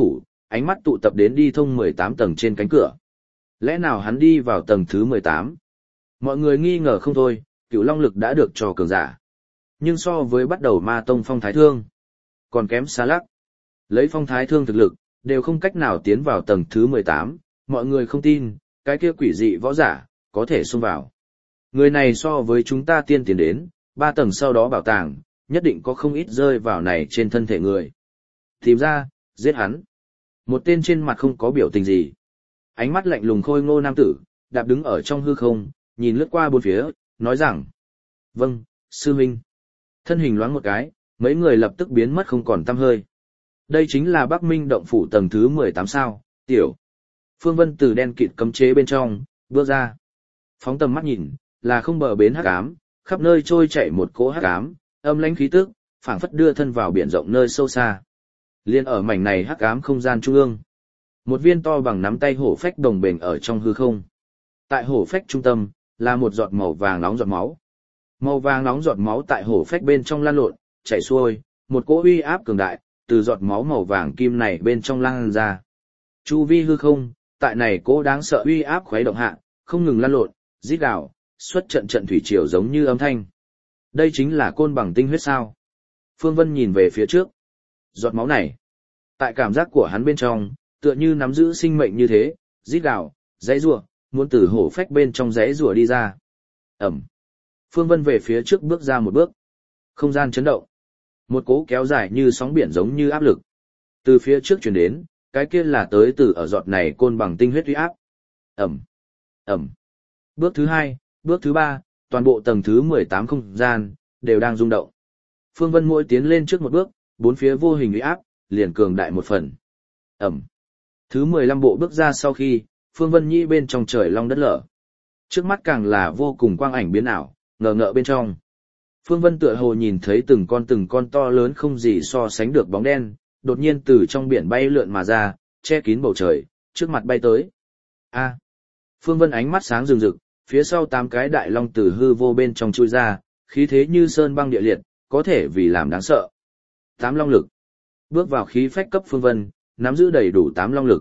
ánh mắt tụ tập đến đi thông mười tám tầng trên cánh cửa. Lẽ nào hắn đi vào tầng thứ mười tám? Mọi người nghi ngờ không thôi, Cửu Long lực đã được cho cường giả. Nhưng so với bắt đầu ma tông phong thái thương, còn kém xa lắc. Lấy phong thái thương thực lực, đều không cách nào tiến vào tầng thứ mười tám, mọi người không tin, cái kia quỷ dị võ giả, có thể xông vào. Người này so với chúng ta tiên tiến đến, ba tầng sau đó bảo tàng, nhất định có không ít rơi vào này trên thân thể người. Tìm ra, giết hắn. Một tên trên mặt không có biểu tình gì. Ánh mắt lạnh lùng khôi ngô nam tử, đạp đứng ở trong hư không, nhìn lướt qua bốn phía, nói rằng. Vâng, sư huynh. Thân hình loáng một cái, mấy người lập tức biến mất không còn tăm hơi. Đây chính là Bắc Minh động phủ tầng thứ mười tám sao, tiểu. Phương Vân từ đen kịt cấm chế bên trong, bước ra. Phóng tầm mắt nhìn, là không bờ bến hắc ám, khắp nơi trôi chảy một cỗ hắc ám, âm lãnh khí tức, phảng phất đưa thân vào biển rộng nơi sâu xa. Liên ở mảnh này hắc ám không gian trung ương, một viên to bằng nắm tay hổ phách đồng bền ở trong hư không. Tại hổ phách trung tâm, là một giọt màu vàng nóng giọt máu. Màu vàng nóng giọt máu tại hổ phách bên trong lan lộn, chảy xuôi, một cỗ uy áp cường đại, từ giọt máu màu vàng kim này bên trong lan ra. Chu vi hư không, tại này cỗ đáng sợ uy áp khuấy động hạ, không ngừng lan lộn, rít gào, xuất trận trận thủy triều giống như âm thanh. Đây chính là côn bằng tinh huyết sao? Phương Vân nhìn về phía trước. Giọt máu này, tại cảm giác của hắn bên trong, tựa như nắm giữ sinh mệnh như thế, rít gào, dãy rủa, muốn từ hổ phách bên trong dãy rủa đi ra. Ẩm. Phương Vân về phía trước bước ra một bước. Không gian chấn động. Một cỗ kéo dài như sóng biển giống như áp lực. Từ phía trước truyền đến, cái kia là tới từ ở giọt này côn bằng tinh huyết uy áp. Ẩm. Ẩm. Bước thứ hai, bước thứ ba, toàn bộ tầng thứ mười tám không gian, đều đang rung động. Phương Vân mỗi tiến lên trước một bước, bốn phía vô hình uy áp, liền cường đại một phần. Ẩm. Thứ mười lăm bộ bước ra sau khi, Phương Vân nhĩ bên trong trời long đất lở. Trước mắt càng là vô cùng quang ảnh biến ảo, ngờ ngợ bên trong. Phương Vân tựa hồ nhìn thấy từng con từng con to lớn không gì so sánh được bóng đen, đột nhiên từ trong biển bay lượn mà ra, che kín bầu trời, trước mặt bay tới. A. Phương Vân ánh mắt sáng rừng rực, phía sau tám cái đại long từ hư vô bên trong chui ra, khí thế như sơn băng địa liệt, có thể vì làm đáng sợ. Tám long lực. Bước vào khí phách cấp Phương Vân, nắm giữ đầy đủ tám long lực.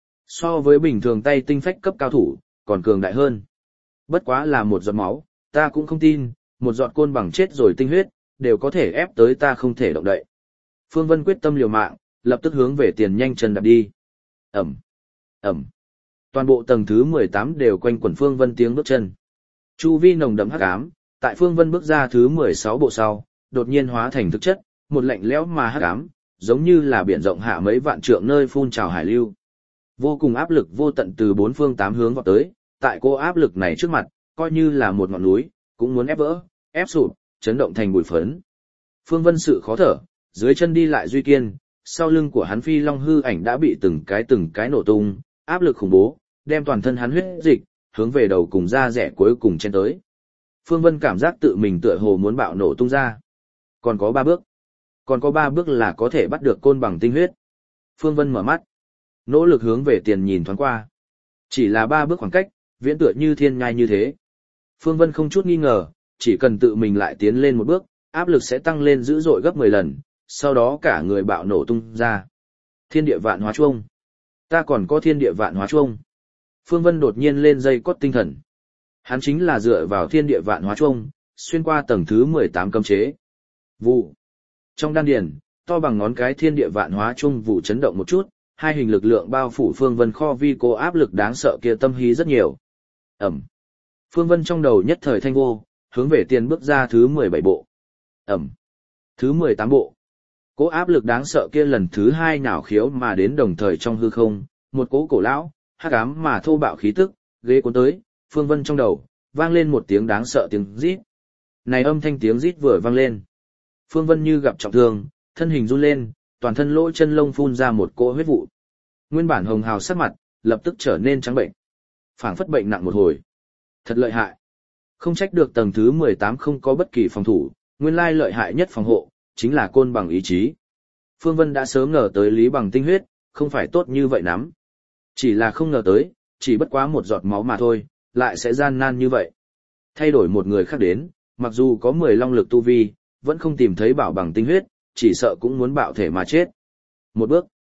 So với bình thường tay tinh phách cấp cao thủ, còn cường đại hơn. Bất quá là một giọt máu, ta cũng không tin, một giọt côn bằng chết rồi tinh huyết, đều có thể ép tới ta không thể động đậy. Phương Vân quyết tâm liều mạng, lập tức hướng về tiền nhanh chân đạp đi. Ẩm, Ẩm. Toàn bộ tầng thứ mười tám đều quanh quẩn Phương Vân tiếng bước chân. Chu vi nồng đậm hắc ám, tại Phương Vân bước ra thứ mười sáu bộ sau, đột nhiên hóa thành thực chất, một lạnh lẽo mà hắc ám, giống như là biển rộng hạ mấy vạn trượng nơi phun trào hải lưu. Vô cùng áp lực vô tận từ bốn phương tám hướng vọt tới, tại cô áp lực này trước mặt, coi như là một ngọn núi, cũng muốn ép vỡ, ép sụp, chấn động thành bụi phấn. Phương Vân sự khó thở, dưới chân đi lại duy kiên, sau lưng của hắn phi long hư ảnh đã bị từng cái từng cái nổ tung, áp lực khủng bố, đem toàn thân hắn huyết dịch, hướng về đầu cùng da rẻ cuối cùng chen tới. Phương Vân cảm giác tự mình tựa hồ muốn bạo nổ tung ra. Còn có ba bước. Còn có ba bước là có thể bắt được côn bằng tinh huyết. Phương Vân mở mắt, nỗ lực hướng về tiền nhìn thoáng qua. Chỉ là ba bước khoảng cách, viễn tựa như thiên nhai như thế. Phương Vân không chút nghi ngờ, chỉ cần tự mình lại tiến lên một bước, áp lực sẽ tăng lên dữ dội gấp mười lần, sau đó cả người bạo nổ tung ra. Thiên địa vạn hóa chuông. Ta còn có thiên địa vạn hóa chuông. Phương Vân đột nhiên lên dây cốt tinh thần. Hắn chính là dựa vào thiên địa vạn hóa chuông, xuyên qua tầng thứ mười tám cấm chế. Vụ. Trong đan điền, to bằng ngón cái thiên địa vạn hóa chuông vụ chấn động một chút, hai hình lực lượng bao phủ Phương Vân kho vi cố áp lực đáng sợ kia tâm hí rất nhiều. Ẩm. Phương Vân trong đầu nhất thời thanh vô, hướng về tiền bước ra thứ mười bảy bộ. Ẩm. Thứ mười tám bộ. Cố áp lực đáng sợ kia lần thứ hai nhào khiếu mà đến đồng thời trong hư không, một cố cổ lão, hắc ám mà thô bạo khí tức, ghế cuốn tới, Phương Vân trong đầu, vang lên một tiếng đáng sợ tiếng rít. Này âm thanh tiếng rít vừa vang lên. Phương Vân như gặp trọng thương, thân hình run lên, toàn thân lỗ chân lông phun ra một cỗ huyết vụ. Nguyên bản hồng hào sắc mặt, lập tức trở nên trắng bệnh. Phảng phất bệnh nặng một hồi. Thật lợi hại. Không trách được tầng thứ mười tám không có bất kỳ phòng thủ, nguyên lai lợi hại nhất phòng hộ, chính là côn bằng ý chí. Phương Vân đã sớm ngờ tới Lý Bằng tinh huyết, không phải tốt như vậy lắm. Chỉ là không ngờ tới, chỉ bất quá một giọt máu mà thôi, lại sẽ gian nan như vậy. Thay đổi một người khác đến, mặc dù có mười long lực tu vi, vẫn không tìm thấy bảo bằng tinh huyết, chỉ sợ cũng muốn bạo thể mà chết. Một bước,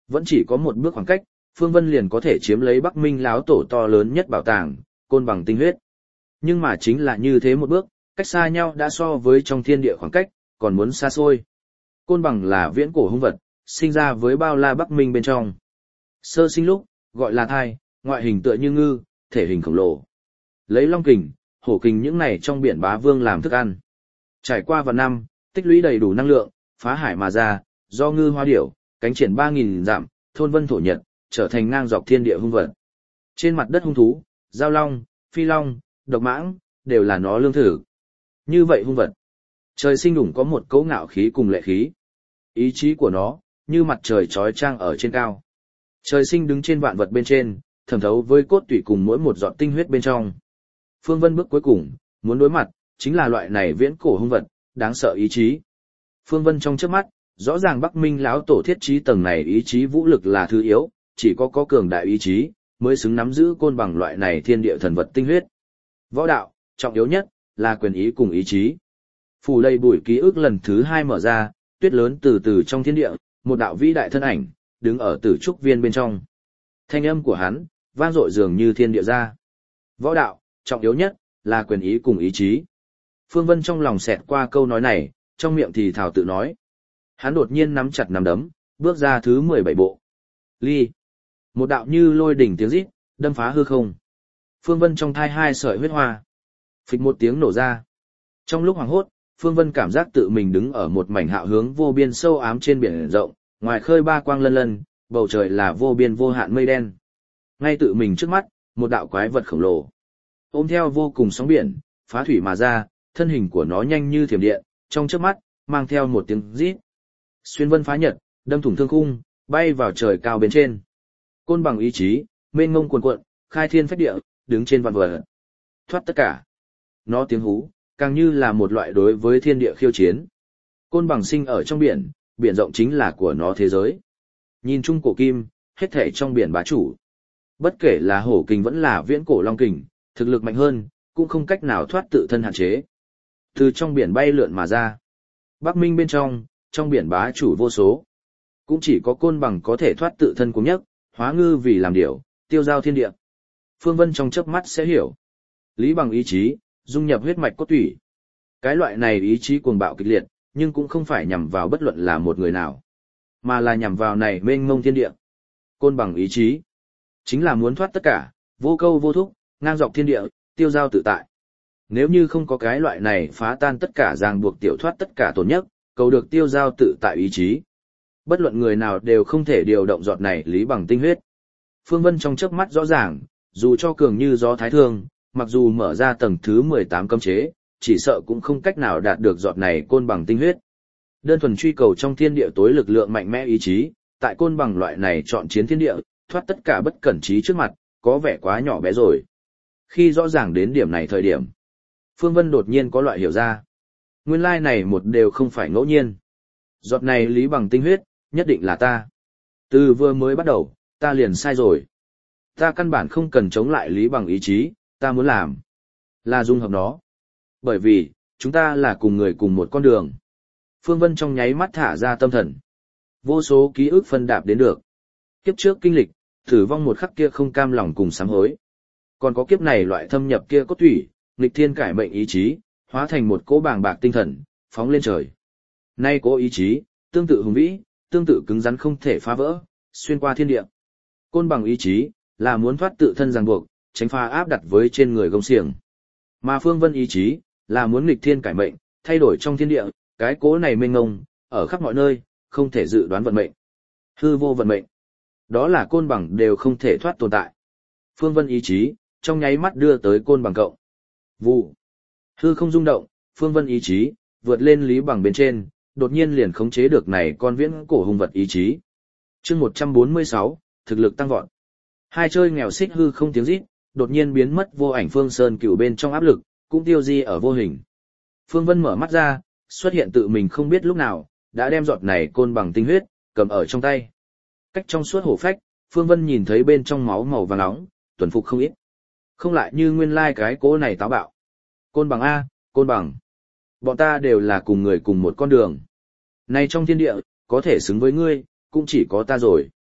Vẫn chỉ có một bước khoảng cách, Phương Vân liền có thể chiếm lấy Bắc Minh lão tổ to lớn nhất bảo tàng, côn bằng tinh huyết. Nhưng mà chính là như thế một bước, cách xa nhau đã so với trong thiên địa khoảng cách, còn muốn xa xôi. Côn bằng là viễn cổ hung vật, sinh ra với bao la Bắc Minh bên trong. Sơ sinh lúc, gọi là thai, ngoại hình tựa như ngư, thể hình khổng lồ. Lấy long kình, hổ kình những này trong biển bá vương làm thức ăn. Trải qua vạn năm, tích lũy đầy đủ năng lượng, phá hải mà ra, do ngư hoa điểu, cánh triển ba nghìn dặm, thôn vân thổ nhật, trở thành ngang dọc thiên địa hung vật. Trên mặt đất hung thú, giao long, phi long, độc mãng, đều là nó lương thực. Như vậy hung vật, trời sinh đủng có một cấu ngạo khí cùng lệ khí. Ý chí của nó, như mặt trời trói trang ở trên cao. Trời sinh đứng trên vạn vật bên trên, thẩm thấu với cốt tủy cùng mỗi một giọt tinh huyết bên trong. Phương Vân bước cuối cùng, muốn đối mặt, chính là loại này viễn cổ hung vật, đáng sợ ý chí. Phương Vân trong trước mắt, rõ ràng Bắc Minh lão tổ thiết trí tầng này ý chí vũ lực là thứ yếu, chỉ có có cường đại ý chí, mới xứng nắm giữ côn bằng loại này thiên địa thần vật tinh huyết. Võ đạo, trọng yếu nhất, là quyền ý cùng ý chí. Phủ đầy bụi ký ức lần thứ hai mở ra, tuyết lớn từ từ trong thiên địa, một đạo vĩ đại thân ảnh, đứng ở tử trúc viên bên trong. Thanh âm của hắn, vang dội dường như thiên địa ra. Võ đạo, trọng yếu nhất, là quyền ý cùng ý chí. Phương Vân trong lòng xẹt qua câu nói này, trong miệng thì thào tự nói. Hắn đột nhiên nắm chặt nắm đấm, bước ra thứ mười bảy bộ. Ly. Một đạo như lôi đỉnh tiếng rít, đâm phá hư không. Phương Vân trong thai hai sợi huyết hoa. Phịch một tiếng nổ ra. Trong lúc hoảng hốt, Phương Vân cảm giác tự mình đứng ở một mảnh hạo hướng vô biên sâu ám trên biển rộng, ngoài khơi ba quang lân lân, bầu trời là vô biên vô hạn mây đen. Ngay tự mình trước mắt, một đạo quái vật khổng lồ. Ôm theo vô cùng sóng biển, phá thủy mà ra, thân hình của nó nhanh như thiểm điện, trong chớp mắt, mang theo một tiếng rít. Xuyên vân phá nhật, đâm thủng thương khung, bay vào trời cao bên trên. Côn bằng ý chí, mênh ngông cuồn cuộn, khai thiên phách địa, đứng trên vạn vật. Thoát tất cả. Nó tiếng hú, càng như là một loại đối với thiên địa khiêu chiến. Côn bằng sinh ở trong biển, biển rộng chính là của nó thế giới. Nhìn chung cổ kim, hết thể trong biển bá chủ. Bất kể là hổ kình vẫn là viễn cổ long kình, thực lực mạnh hơn, cũng không cách nào thoát tự thân hạn chế. Từ trong biển bay lượn mà ra. Bắc Minh bên trong, trong biển bá chủ vô số. Cũng chỉ có côn bằng có thể thoát tự thân cuống nhất, hóa ngư vì làm điểu, tiêu giao thiên địa. Phương Vân trong chớp mắt sẽ hiểu. Lý bằng ý chí, dung nhập huyết mạch cốt tủy. Cái loại này ý chí cuồng bạo kịch liệt, nhưng cũng không phải nhằm vào bất luận là một người nào, mà là nhằm vào này mênh mông thiên địa. Côn bằng ý chí, chính là muốn thoát tất cả, vô câu vô thúc, ngang dọc thiên địa, tiêu giao tự tại. Nếu như không có cái loại này phá tan tất cả ràng buộc tiểu thoát tất cả tổn nhất, cầu được tiêu giao tự tại ý chí. Bất luận người nào đều không thể điều động giọt này lý bằng tinh huyết. Phương Vân trong chớp mắt rõ ràng, dù cho cường như gió thái thương, mặc dù mở ra tầng thứ mười tám cấm chế, chỉ sợ cũng không cách nào đạt được giọt này côn bằng tinh huyết. Đơn thuần truy cầu trong thiên địa tối lực lượng mạnh mẽ ý chí, tại côn bằng loại này chọn chiến thiên địa, thoát tất cả bất cẩn trí trước mặt, có vẻ quá nhỏ bé rồi. Khi rõ ràng đến điểm này thời điểm, Phương Vân đột nhiên có loại hiểu ra. Nguyên lai này một đều không phải ngẫu nhiên. Giọt này lý bằng tinh huyết, nhất định là ta. Từ vừa mới bắt đầu, ta liền sai rồi. Ta căn bản không cần chống lại lý bằng ý chí, ta muốn làm là dung hợp nó. Bởi vì, chúng ta là cùng người cùng một con đường. Phương Vân trong nháy mắt thả ra tâm thần. Vô số ký ức phân đạp đến được. Kiếp trước kinh lịch, thử vong một khắc kia không cam lòng cùng sám hối. Còn có kiếp này loại thâm nhập kia cốt thủy, nghịch thiên cải mệnh ý chí, hóa thành một cỗ bàng bạc tinh thần, phóng lên trời. Nay cỗ ý chí, tương tự hùng vĩ, tương tự cứng rắn không thể phá vỡ, xuyên qua thiên địa. Côn bằng ý chí, là muốn thoát tự thân ràng buộc, tránh pha áp đặt với trên người gông xiềng. Mà Phương Vân ý chí, là muốn nghịch thiên cải mệnh, thay đổi trong thiên địa, cái cố này mênh ngông, ở khắp mọi nơi, không thể dự đoán vận mệnh. Hư vô vận mệnh. Đó là côn bằng đều không thể thoát tồn tại. Phương Vân ý chí, trong nháy mắt đưa tới côn bằng cộng. Vụ. Hư không rung động, Phương Vân ý chí, vượt lên lý bằng bên trên, đột nhiên liền khống chế được này con viễn cổ hung vật ý chí. Chương một trăm bốn mươi sáu, thực lực tăng vọt. Hai chơi nghèo xích hư không tiếng rít, đột nhiên biến mất vô ảnh Phương Sơn Cửu bên trong áp lực, cũng tiêu di ở vô hình. Phương Vân mở mắt ra, xuất hiện tự mình không biết lúc nào, đã đem giọt này côn bằng tinh huyết, cầm ở trong tay. Cách trong suốt hổ phách, Phương Vân nhìn thấy bên trong máu màu vàng nóng, tuần phục không ít. Không lại như nguyên lai cái cố này táo bạo. Côn bằng A, côn bằng. Bọn ta đều là cùng người cùng một con đường. Này trong thiên địa, có thể xứng với ngươi, cũng chỉ có ta rồi.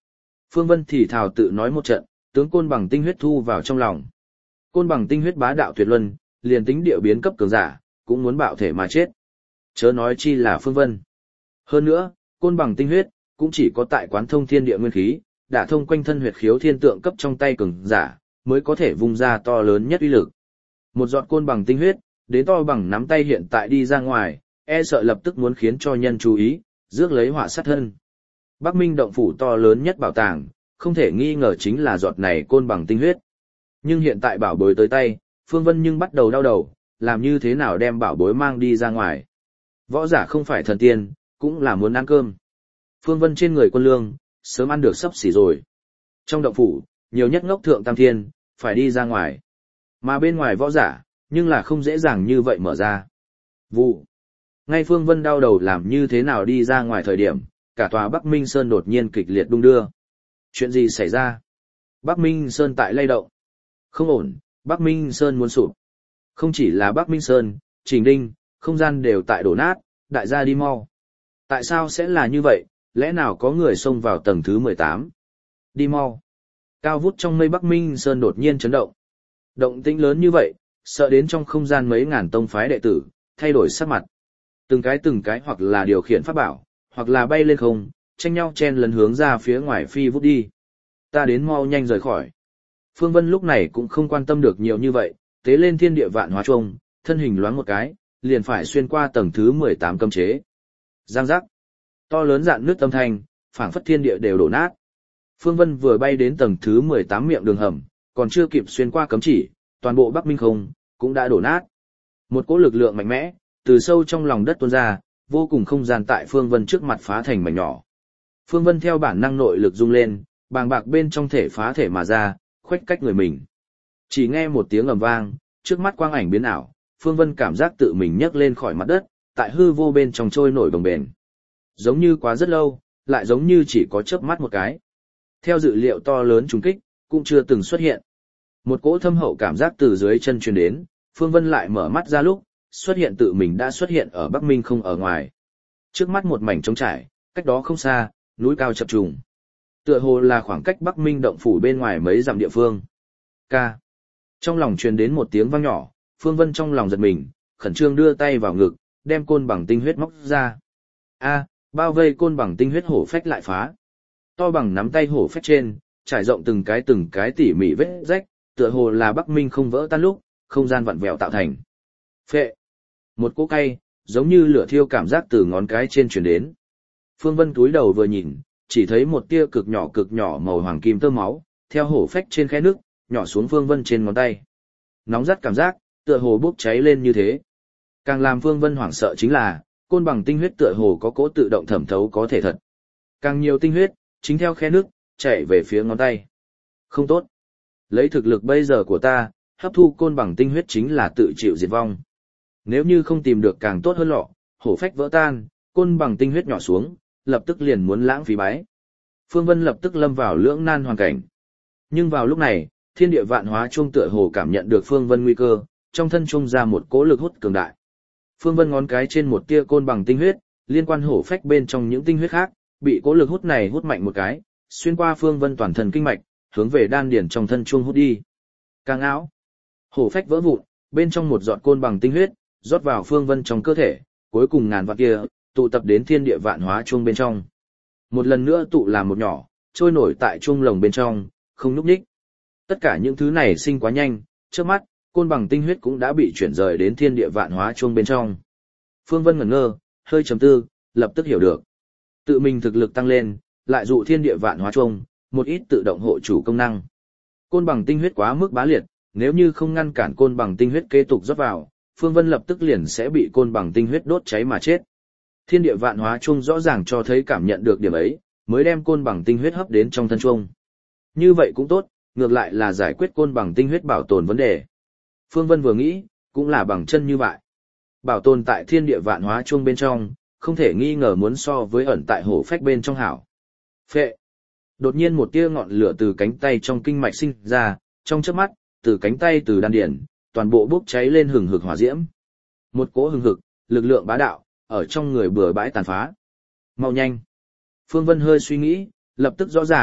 Phương Vân thì thào tự nói một trận, tướng côn bằng tinh huyết thu vào trong lòng. Côn bằng tinh huyết bá đạo tuyệt luân, liền tính địa biến cấp cường giả, cũng muốn bạo thể mà chết. Chớ nói chi là Phương Vân. Hơn nữa, côn bằng tinh huyết, cũng chỉ có tại quán thông thiên địa nguyên khí, đả thông quanh thân huyệt khiếu thiên tượng cấp trong tay cường giả, mới có thể vung ra to lớn nhất uy lực. Một giọt côn bằng tinh huyết, đến to bằng nắm tay hiện tại đi ra ngoài, e sợ lập tức muốn khiến cho nhân chú ý, rước lấy họa sát thân. Bắc Minh động phủ to lớn nhất bảo tàng, không thể nghi ngờ chính là giọt này côn bằng tinh huyết. Nhưng hiện tại bảo bối tới tay, Phương Vân nhưng bắt đầu đau đầu, làm như thế nào đem bảo bối mang đi ra ngoài. Võ giả không phải thần tiên, cũng là muốn ăn cơm. Phương Vân trên người quân lương, sớm ăn được sắp xỉ rồi. Trong động phủ, nhiều nhất ngốc thượng tam thiên, phải đi ra ngoài. Mà bên ngoài võ giả, nhưng là không dễ dàng như vậy mở ra. Vụ. Ngay Phương Vân đau đầu làm như thế nào đi ra ngoài thời điểm, cả tòa Bắc Minh Sơn đột nhiên kịch liệt đung đưa. Chuyện gì xảy ra? Bắc Minh Sơn tại lay động. Không ổn, Bắc Minh Sơn muốn sụp. Không chỉ là Bắc Minh Sơn, Trình Đinh, không gian đều tại đổ nát, đại gia đi mau. Tại sao sẽ là như vậy, lẽ nào có người xông vào tầng thứ mười tám? Đi mau. Cao vút trong mây Bắc Minh Sơn đột nhiên chấn động. Động tĩnh lớn như vậy, sợ đến trong không gian mấy ngàn tông phái đệ tử, thay đổi sắc mặt. Từng cái từng cái hoặc là điều khiển pháp bảo, hoặc là bay lên không, tranh nhau chen lấn hướng ra phía ngoài phi vút đi. Ta đến mau nhanh rời khỏi. Phương Vân lúc này cũng không quan tâm được nhiều như vậy, tế lên thiên địa vạn hóa chuông, thân hình loáng một cái, liền phải xuyên qua tầng thứ mười tám cấm chế. Giang giác. To lớn dạn nước âm thanh, phảng phất thiên địa đều đổ nát. Phương Vân vừa bay đến tầng thứ mười tám miệng đường hầm, còn chưa kịp xuyên qua cấm chỉ, toàn bộ Bắc Minh không cũng đã đổ nát. Một cỗ lực lượng mạnh mẽ từ sâu trong lòng đất tuôn ra, vô cùng không gian tại Phương Vân trước mặt phá thành mảnh nhỏ. Phương Vân theo bản năng nội lực rung lên, bàng bạc bên trong thể phá thể mà ra, khuếch cách người mình. Chỉ nghe một tiếng ầm vang, trước mắt quang ảnh biến ảo, Phương Vân cảm giác tự mình nhấc lên khỏi mặt đất, tại hư vô bên trong trôi nổi bồng bềnh. Giống như quá rất lâu, lại giống như chỉ có chớp mắt một cái. Theo dự liệu to lớn trùng kích, cũng chưa từng xuất hiện. Một cỗ thâm hậu cảm giác từ dưới chân truyền đến, Phương Vân lại mở mắt ra lúc, xuất hiện tự mình đã xuất hiện ở Bắc Minh không ở ngoài. Trước mắt một mảnh trống trải, cách đó không xa, núi cao chập trùng. Tựa hồ là khoảng cách Bắc Minh động phủ bên ngoài mấy dặm địa phương. Ca. Trong lòng truyền đến một tiếng vang nhỏ, Phương Vân trong lòng giật mình, khẩn trương đưa tay vào ngực, đem côn bằng tinh huyết móc ra. A, bao vây côn bằng tinh huyết hổ phách lại phá. To bằng nắm tay hổ phách trên, trải rộng từng cái từng cái tỉ mỉ vết rách, tựa hồ là Bắc Minh không vỡ tan lúc, không gian vặn vẹo tạo thành. Phệ. Một cỗ cay, giống như lửa thiêu cảm giác từ ngón cái trên truyền đến. Phương Vân túi đầu vừa nhìn, chỉ thấy một tia cực nhỏ cực nhỏ màu hoàng kim tơ máu, theo hổ phách trên khe nước, nhỏ xuống Phương Vân trên ngón tay. Nóng rát cảm giác, tựa hồ bốc cháy lên như thế. Càng làm Phương Vân hoảng sợ chính là, côn bằng tinh huyết tựa hồ có cỗ tự động thẩm thấu có thể thật. Càng nhiều tinh huyết, chính theo khe nước, chạy về phía ngón tay. Không tốt. Lấy thực lực bây giờ của ta, hấp thu côn bằng tinh huyết chính là tự chịu diệt vong. Nếu như không tìm được càng tốt hơn lọ, hổ phách vỡ tan, côn bằng tinh huyết nhỏ xuống, lập tức liền muốn lãng phí bái. Phương Vân lập tức lâm vào lưỡng nan hoàn cảnh. Nhưng vào lúc này, thiên địa vạn hóa chuông tựa hồ cảm nhận được Phương Vân nguy cơ, trong thân chuông ra một cỗ lực hút cường đại. Phương Vân ngón cái trên một tia côn bằng tinh huyết, liên quan hổ phách bên trong những tinh huyết khác, bị cỗ lực hút này hút mạnh một cái, xuyên qua Phương Vân toàn thân kinh mạch, hướng về đan điền trong thân chuông hút đi. Càng áo, hổ phách vỡ vụn, bên trong một giọt côn bằng tinh huyết, rót vào Phương Vân trong cơ thể, cuối cùng ngàn vạn kia, tụ tập đến thiên địa vạn hóa chuông bên trong. Một lần nữa tụ làm một nhỏ, trôi nổi tại chuông lồng bên trong, không nhúc nhích. Tất cả những thứ này sinh quá nhanh, trước mắt, côn bằng tinh huyết cũng đã bị chuyển rời đến thiên địa vạn hóa chuông bên trong. Phương Vân ngẩn ngơ, hơi trầm tư, lập tức hiểu được. Tự mình thực lực tăng lên, lại dụ thiên địa vạn hóa chuông, một ít tự động hộ chủ công năng. Côn bằng tinh huyết quá mức bá liệt, nếu như không ngăn cản côn bằng tinh huyết kế tục rót vào, Phương Vân lập tức liền sẽ bị côn bằng tinh huyết đốt cháy mà chết. Thiên địa vạn hóa chuông rõ ràng cho thấy cảm nhận được điểm ấy, mới đem côn bằng tinh huyết hấp đến trong thân chuông. Như vậy cũng tốt, ngược lại là giải quyết côn bằng tinh huyết bảo tồn vấn đề. Phương Vân vừa nghĩ, cũng là bằng chân như vậy. Bảo tồn tại thiên địa vạn hóa chuông bên trong, không thể nghi ngờ muốn so với ẩn tại hổ phách bên trong hảo. Phệ. Đột nhiên một tia ngọn lửa từ cánh tay trong kinh mạch sinh ra, trong chớp mắt, từ cánh tay từ đan điển, toàn bộ bốc cháy lên hừng hực hỏa diễm. Một cỗ hừng hực, lực lượng bá đạo, ở trong người bừa bãi tàn phá. Mau nhanh. Phương Vân hơi suy nghĩ, lập tức rõ ràng,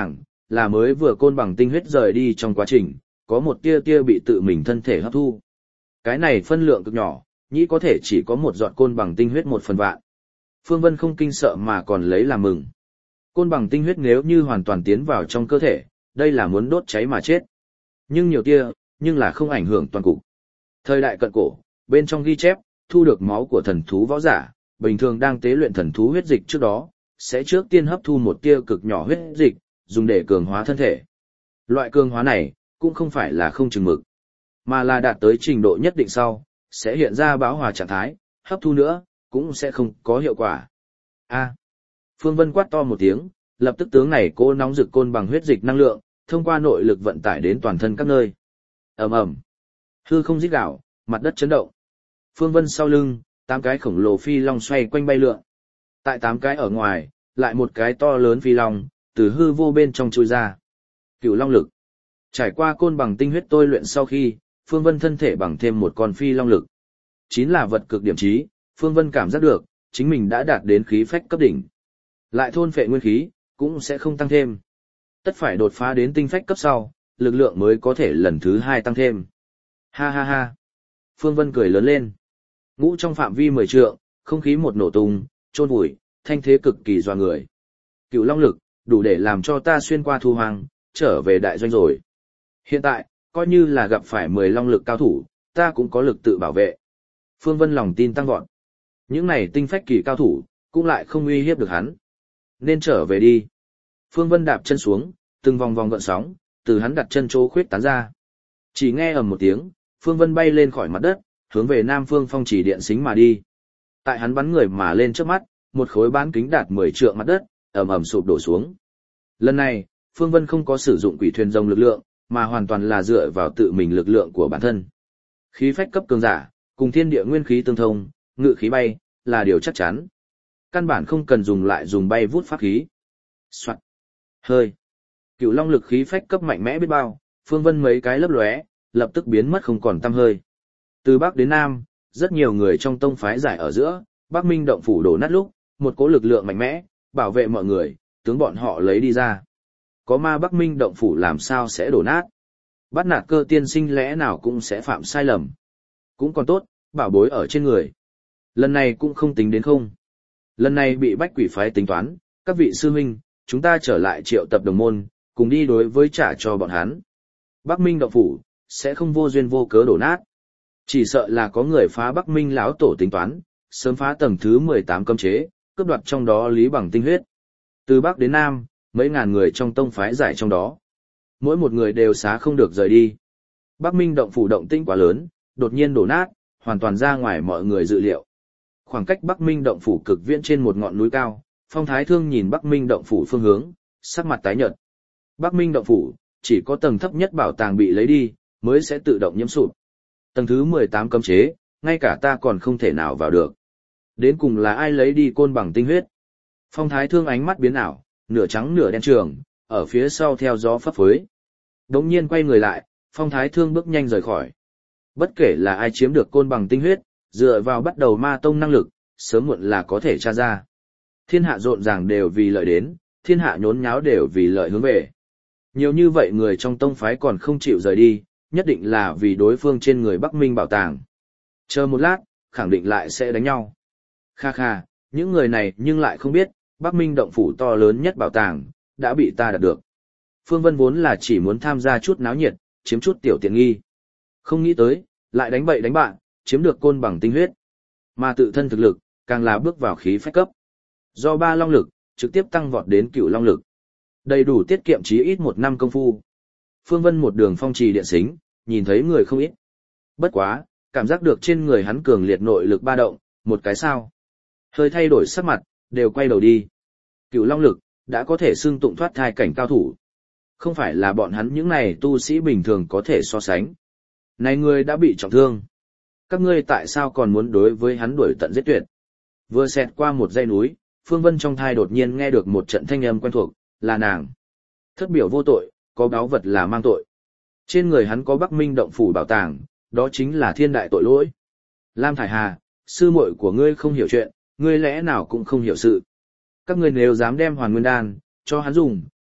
là mới vừa côn bằng tinh huyết rời đi trong quá trình, có một tia tia bị tự mình thân thể hấp thu. Cái này phân lượng cực nhỏ, nhĩ có thể chỉ có một giọt côn bằng tinh huyết một phần vạn. Phương Vân không kinh sợ mà còn lấy làm mừng. Côn bằng tinh huyết nếu như hoàn toàn tiến vào trong cơ thể, đây là muốn đốt cháy mà chết. Nhưng nhiều tia, nhưng là không ảnh hưởng toàn cục. Thời đại cận cổ, bên trong ghi chép, thu được máu của thần thú võ giả, bình thường đang tế luyện thần thú huyết dịch trước đó, sẽ trước tiên hấp thu một tia cực nhỏ huyết dịch, dùng để cường hóa thân thể. Loại cường hóa này, cũng không phải là không chừng mực, mà là đạt tới trình độ nhất định sau, sẽ hiện ra bão hòa trạng thái, hấp thu nữa, cũng sẽ không có hiệu quả. A. Phương Vân quát to một tiếng, lập tức tướng này cô nóng rực côn bằng huyết dịch năng lượng, thông qua nội lực vận tải đến toàn thân các nơi. Ầm ầm. Hư không rít gào, mặt đất chấn động. Phương Vân sau lưng, tám cái khổng lồ phi long xoay quanh bay lượn. Tại tám cái ở ngoài, lại một cái to lớn phi long, từ hư vô bên trong chui ra. Cửu long lực. Trải qua côn bằng tinh huyết tôi luyện sau khi, Phương Vân thân thể bằng thêm một con phi long lực. Chính là vật cực điểm trí, Phương Vân cảm giác được, chính mình đã đạt đến khí phách cấp đỉnh. Lại thôn phệ nguyên khí, cũng sẽ không tăng thêm. Tất phải đột phá đến tinh phách cấp sau, lực lượng mới có thể lần thứ hai tăng thêm. Ha ha ha. Phương Vân cười lớn lên. Ngũ trong phạm vi mười trượng, không khí một nổ tung, trôn vùi, thanh thế cực kỳ doa người. Cựu long lực, đủ để làm cho ta xuyên qua thu hoang, trở về đại doanh rồi. Hiện tại, coi như là gặp phải mười long lực cao thủ, ta cũng có lực tự bảo vệ. Phương Vân lòng tin tăng vọt. Những này tinh phách kỳ cao thủ, cũng lại không uy hiếp được hắn. Nên trở về đi. Phương Vân đạp chân xuống, từng vòng vòng gợn sóng, từ hắn đặt chân chỗ khuyết tán ra. Chỉ nghe ầm một tiếng, Phương Vân bay lên khỏi mặt đất, hướng về Nam Phương Phong Chỉ Điện xính mà đi. Tại hắn bắn người mà lên trước mắt, một khối bán kính đạt mười trượng mặt đất, ầm ầm sụp đổ xuống. Lần này, Phương Vân không có sử dụng quỷ thuyền rồng lực lượng, mà hoàn toàn là dựa vào tự mình lực lượng của bản thân. Khí phách cấp cường giả, cùng thiên địa nguyên khí tương thông, ngự khí bay, là điều chắc chắn. Căn bản không cần dùng lại dùng bay vút pháp khí. Soạt. Hơi. Cựu long lực khí phách cấp mạnh mẽ biết bao, Phương Vân mấy cái lấp lóe, lập tức biến mất không còn tăm hơi. Từ Bắc đến Nam, rất nhiều người trong tông phái giải ở giữa, Bắc Minh động phủ đổ nát lúc, một cỗ lực lượng mạnh mẽ, bảo vệ mọi người, tướng bọn họ lấy đi ra. Có ma Bắc Minh động phủ làm sao sẽ đổ nát? Bắt nạt Cơ tiên sinh lẽ nào cũng sẽ phạm sai lầm. Cũng còn tốt, bảo bối ở trên người. Lần này cũng không tính đến không. Lần này bị Bách Quỷ phái tính toán, các vị sư huynh, chúng ta trở lại triệu tập đồng môn, cùng đi đối với trả cho bọn hắn. Bắc Minh động phủ, sẽ không vô duyên vô cớ đổ nát. Chỉ sợ là có người phá Bắc Minh lão tổ tính toán, sớm phá tầng thứ mười tám cấm chế, cướp đoạt trong đó lý bằng tinh huyết. Từ Bắc đến Nam, mấy ngàn người trong tông phái giải trong đó. Mỗi một người đều xá không được rời đi. Bắc Minh động phủ động tĩnh quá lớn, đột nhiên đổ nát, hoàn toàn ra ngoài mọi người dự liệu. Khoảng cách Bắc Minh động phủ cực viễn trên một ngọn núi cao, Phong Thái Thương nhìn Bắc Minh động phủ phương hướng, sắc mặt tái nhợt. Bắc Minh động phủ, chỉ có tầng thấp nhất bảo tàng bị lấy đi, mới sẽ tự động nhiễm sụp. Tầng thứ mười tám cấm chế, ngay cả ta còn không thể nào vào được. Đến cùng là ai lấy đi côn bằng tinh huyết? Phong Thái Thương ánh mắt biến ảo, nửa trắng nửa đen trường, ở phía sau theo gió phấp phới. Đống nhiên quay người lại, Phong Thái Thương bước nhanh rời khỏi. Bất kể là ai chiếm được côn bằng tinh huyết, dựa vào bắt đầu ma tông năng lực, sớm muộn là có thể tra ra. Thiên hạ rộn ràng đều vì lợi đến, thiên hạ nhốn nháo đều vì lợi hướng về. Nhiều như vậy người trong tông phái còn không chịu rời đi, nhất định là vì đối phương trên người Bắc Minh bảo tàng. Chờ một lát, khẳng định lại sẽ đánh nhau. Kha kha, những người này nhưng lại không biết, Bắc Minh động phủ to lớn nhất bảo tàng, đã bị ta đạt được. Phương Vân vốn là chỉ muốn tham gia chút náo nhiệt, chiếm chút tiểu tiện nghi. Không nghĩ tới, lại đánh bậy đánh bạn, chiếm được côn bằng tinh huyết. Mà tự thân thực lực, càng là bước vào khí phách cấp. Do ba long lực, trực tiếp tăng vọt đến cửu long lực. Đầy đủ tiết kiệm chí ít một năm công phu. Phương Vân một đường phong trì điện xính, nhìn thấy người không ít. Bất quá, cảm giác được trên người hắn cường liệt nội lực ba động, một cái sao. Hơi thay đổi sắc mặt, đều quay đầu đi. Cửu long lực, đã có thể xưng tụng thoát thai cảnh cao thủ. Không phải là bọn hắn những này tu sĩ bình thường có thể so sánh. Này ngươi đã bị trọng thương. Các ngươi tại sao còn muốn đối với hắn đuổi tận giết tuyệt? Vừa xẹt qua một dãy núi, Phương Vân trong thai đột nhiên nghe được một trận thanh âm quen thuộc, là nàng. Thất biểu vô tội, có báu vật là mang tội. Trên người hắn có Bắc Minh động phủ bảo tàng, đó chính là thiên đại tội lỗi. Lam Thải Hà, sư muội của ngươi không hiểu chuyện, ngươi lẽ nào cũng không hiểu sự. Các ngươi nếu dám đem Hoàn Nguyên đan cho hắn dùng,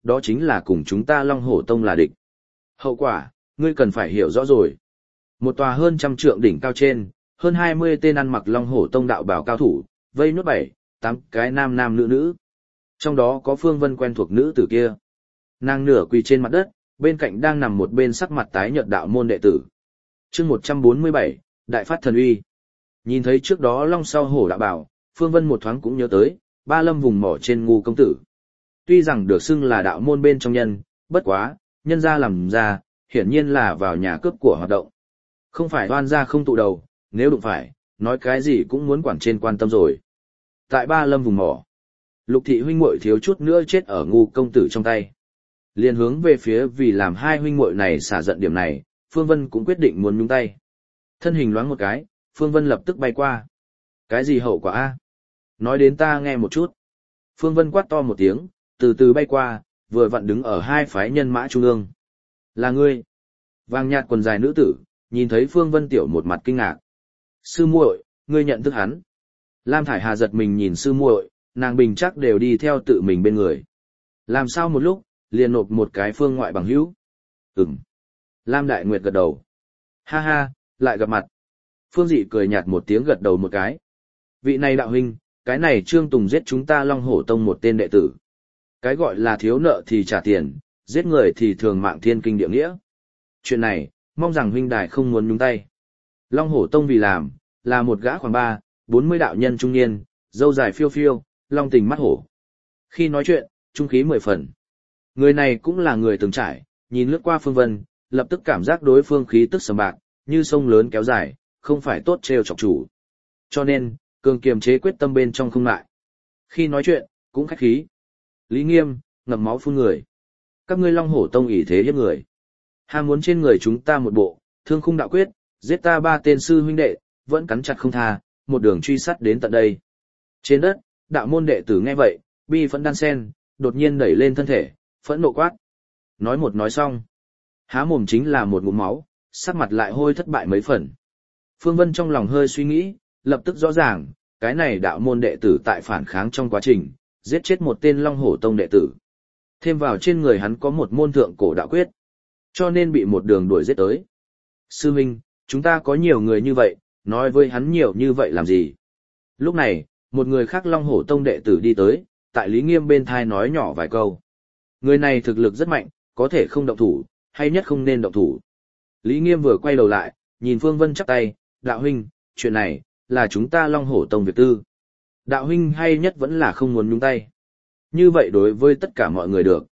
đó chính là cùng chúng ta Long Hổ Tông là địch. Hậu quả, ngươi cần phải hiểu rõ rồi. Một tòa hơn trăm trượng đỉnh cao trên, hơn hai mươi tên ăn mặc Long Hổ Tông đạo bào cao thủ, vây nốt bảy, tám cái nam nam nữ nữ. Trong đó có Phương Vân quen thuộc nữ tử kia. Nàng nửa quỳ trên mặt đất, bên cạnh đang nằm một bên sắc mặt tái nhợt đạo môn đệ tử. Chương một trăm bốn mươi bảy, Đại phát thần uy. Nhìn thấy trước đó long sau hổ đạo bảo, Phương Vân một thoáng cũng nhớ tới, ba lâm vùng mỏ trên ngu công tử. Tuy rằng được xưng là đạo môn bên trong nhân, bất quá, nhân ra làm ra, hiển nhiên là vào nhà cướp của hoạt động. Không phải oan ra không tụ đầu, nếu đụng phải, nói cái gì cũng muốn quản trên quan tâm rồi. Tại ba lâm vùng mỏ, Lục thị huynh muội thiếu chút nữa chết ở ngu công tử trong tay. Liên hướng về phía vì làm hai huynh muội này xả giận điểm này, Phương Vân cũng quyết định muốn nhúng tay. Thân hình loáng một cái, Phương Vân lập tức bay qua. Cái gì hậu quả a? Nói đến ta nghe một chút. Phương Vân quát to một tiếng, từ từ bay qua, vừa vặn đứng ở hai phái nhân mã trung ương. Là ngươi. Vàng nhạt quần dài nữ tử, nhìn thấy Phương Vân tiểu một mặt kinh ngạc. Sư muội, ngươi nhận thức hắn. Lam Thải Hà giật mình nhìn sư muội, nàng bình chắc đều đi theo tự mình bên người. Làm sao một lúc, liền nộp một cái phương ngoại bằng hữu. Ừm. Lam Đại Nguyệt gật đầu. Ha ha, lại gặp mặt. Phương Dị cười nhạt một tiếng gật đầu một cái. Vị này đạo huynh, cái này Trương Tùng giết chúng ta Long Hổ Tông một tên đệ tử. Cái gọi là thiếu nợ thì trả tiền, giết người thì thường mạng thiên kinh địa nghĩa. Chuyện này, mong rằng huynh đài không muốn nhúng tay. Long Hổ Tông vì làm, là một gã khoảng ba, bốn mươi đạo nhân trung niên, râu dài phiêu phiêu, long tình mắt hổ. Khi nói chuyện, trung khí mười phần. Người này cũng là người từng trải, nhìn lướt qua Phương Vân, lập tức cảm giác đối phương khí tức sầm bạc, như sông lớn kéo dài, không phải tốt trêu chọc chủ. Cho nên, cường kiềm chế quyết tâm bên trong không lại. Khi nói chuyện, cũng khách khí. Lý Nghiêm, ngậm máu phun người. Các ngươi Long Hổ Tông ỷ thế hiếp người. Ham muốn trên người chúng ta một bộ, thương khung đạo quyết, giết ta ba tên sư huynh đệ, vẫn cắn chặt không tha, một đường truy sát đến tận đây. Trên đất, đạo môn đệ tử nghe vậy, bi phẫn đan sen, đột nhiên đẩy lên thân thể, phẫn nộ quát. Nói một nói xong. Há mồm chính là một ngụm máu, sắc mặt lại hôi thất bại mấy phần. Phương Vân trong lòng hơi suy nghĩ, lập tức rõ ràng, cái này đạo môn đệ tử tại phản kháng trong quá trình, giết chết một tên Long Hổ Tông đệ tử. Thêm vào trên người hắn có một môn thượng cổ đạo quyết, cho nên bị một đường đuổi giết tới. Sư huynh, chúng ta có nhiều người như vậy, nói với hắn nhiều như vậy làm gì? Lúc này, một người khác Long Hổ Tông đệ tử đi tới, tại Lý Nghiêm bên thai nói nhỏ vài câu. Người này thực lực rất mạnh, có thể không động thủ, hay nhất không nên động thủ. Lý Nghiêm vừa quay đầu lại, nhìn Phương Vân chắp tay, đạo huynh, chuyện này, là chúng ta Long Hổ Tông việc tư. Đạo huynh hay nhất vẫn là không muốn nhúng tay. Như vậy đối với tất cả mọi người được.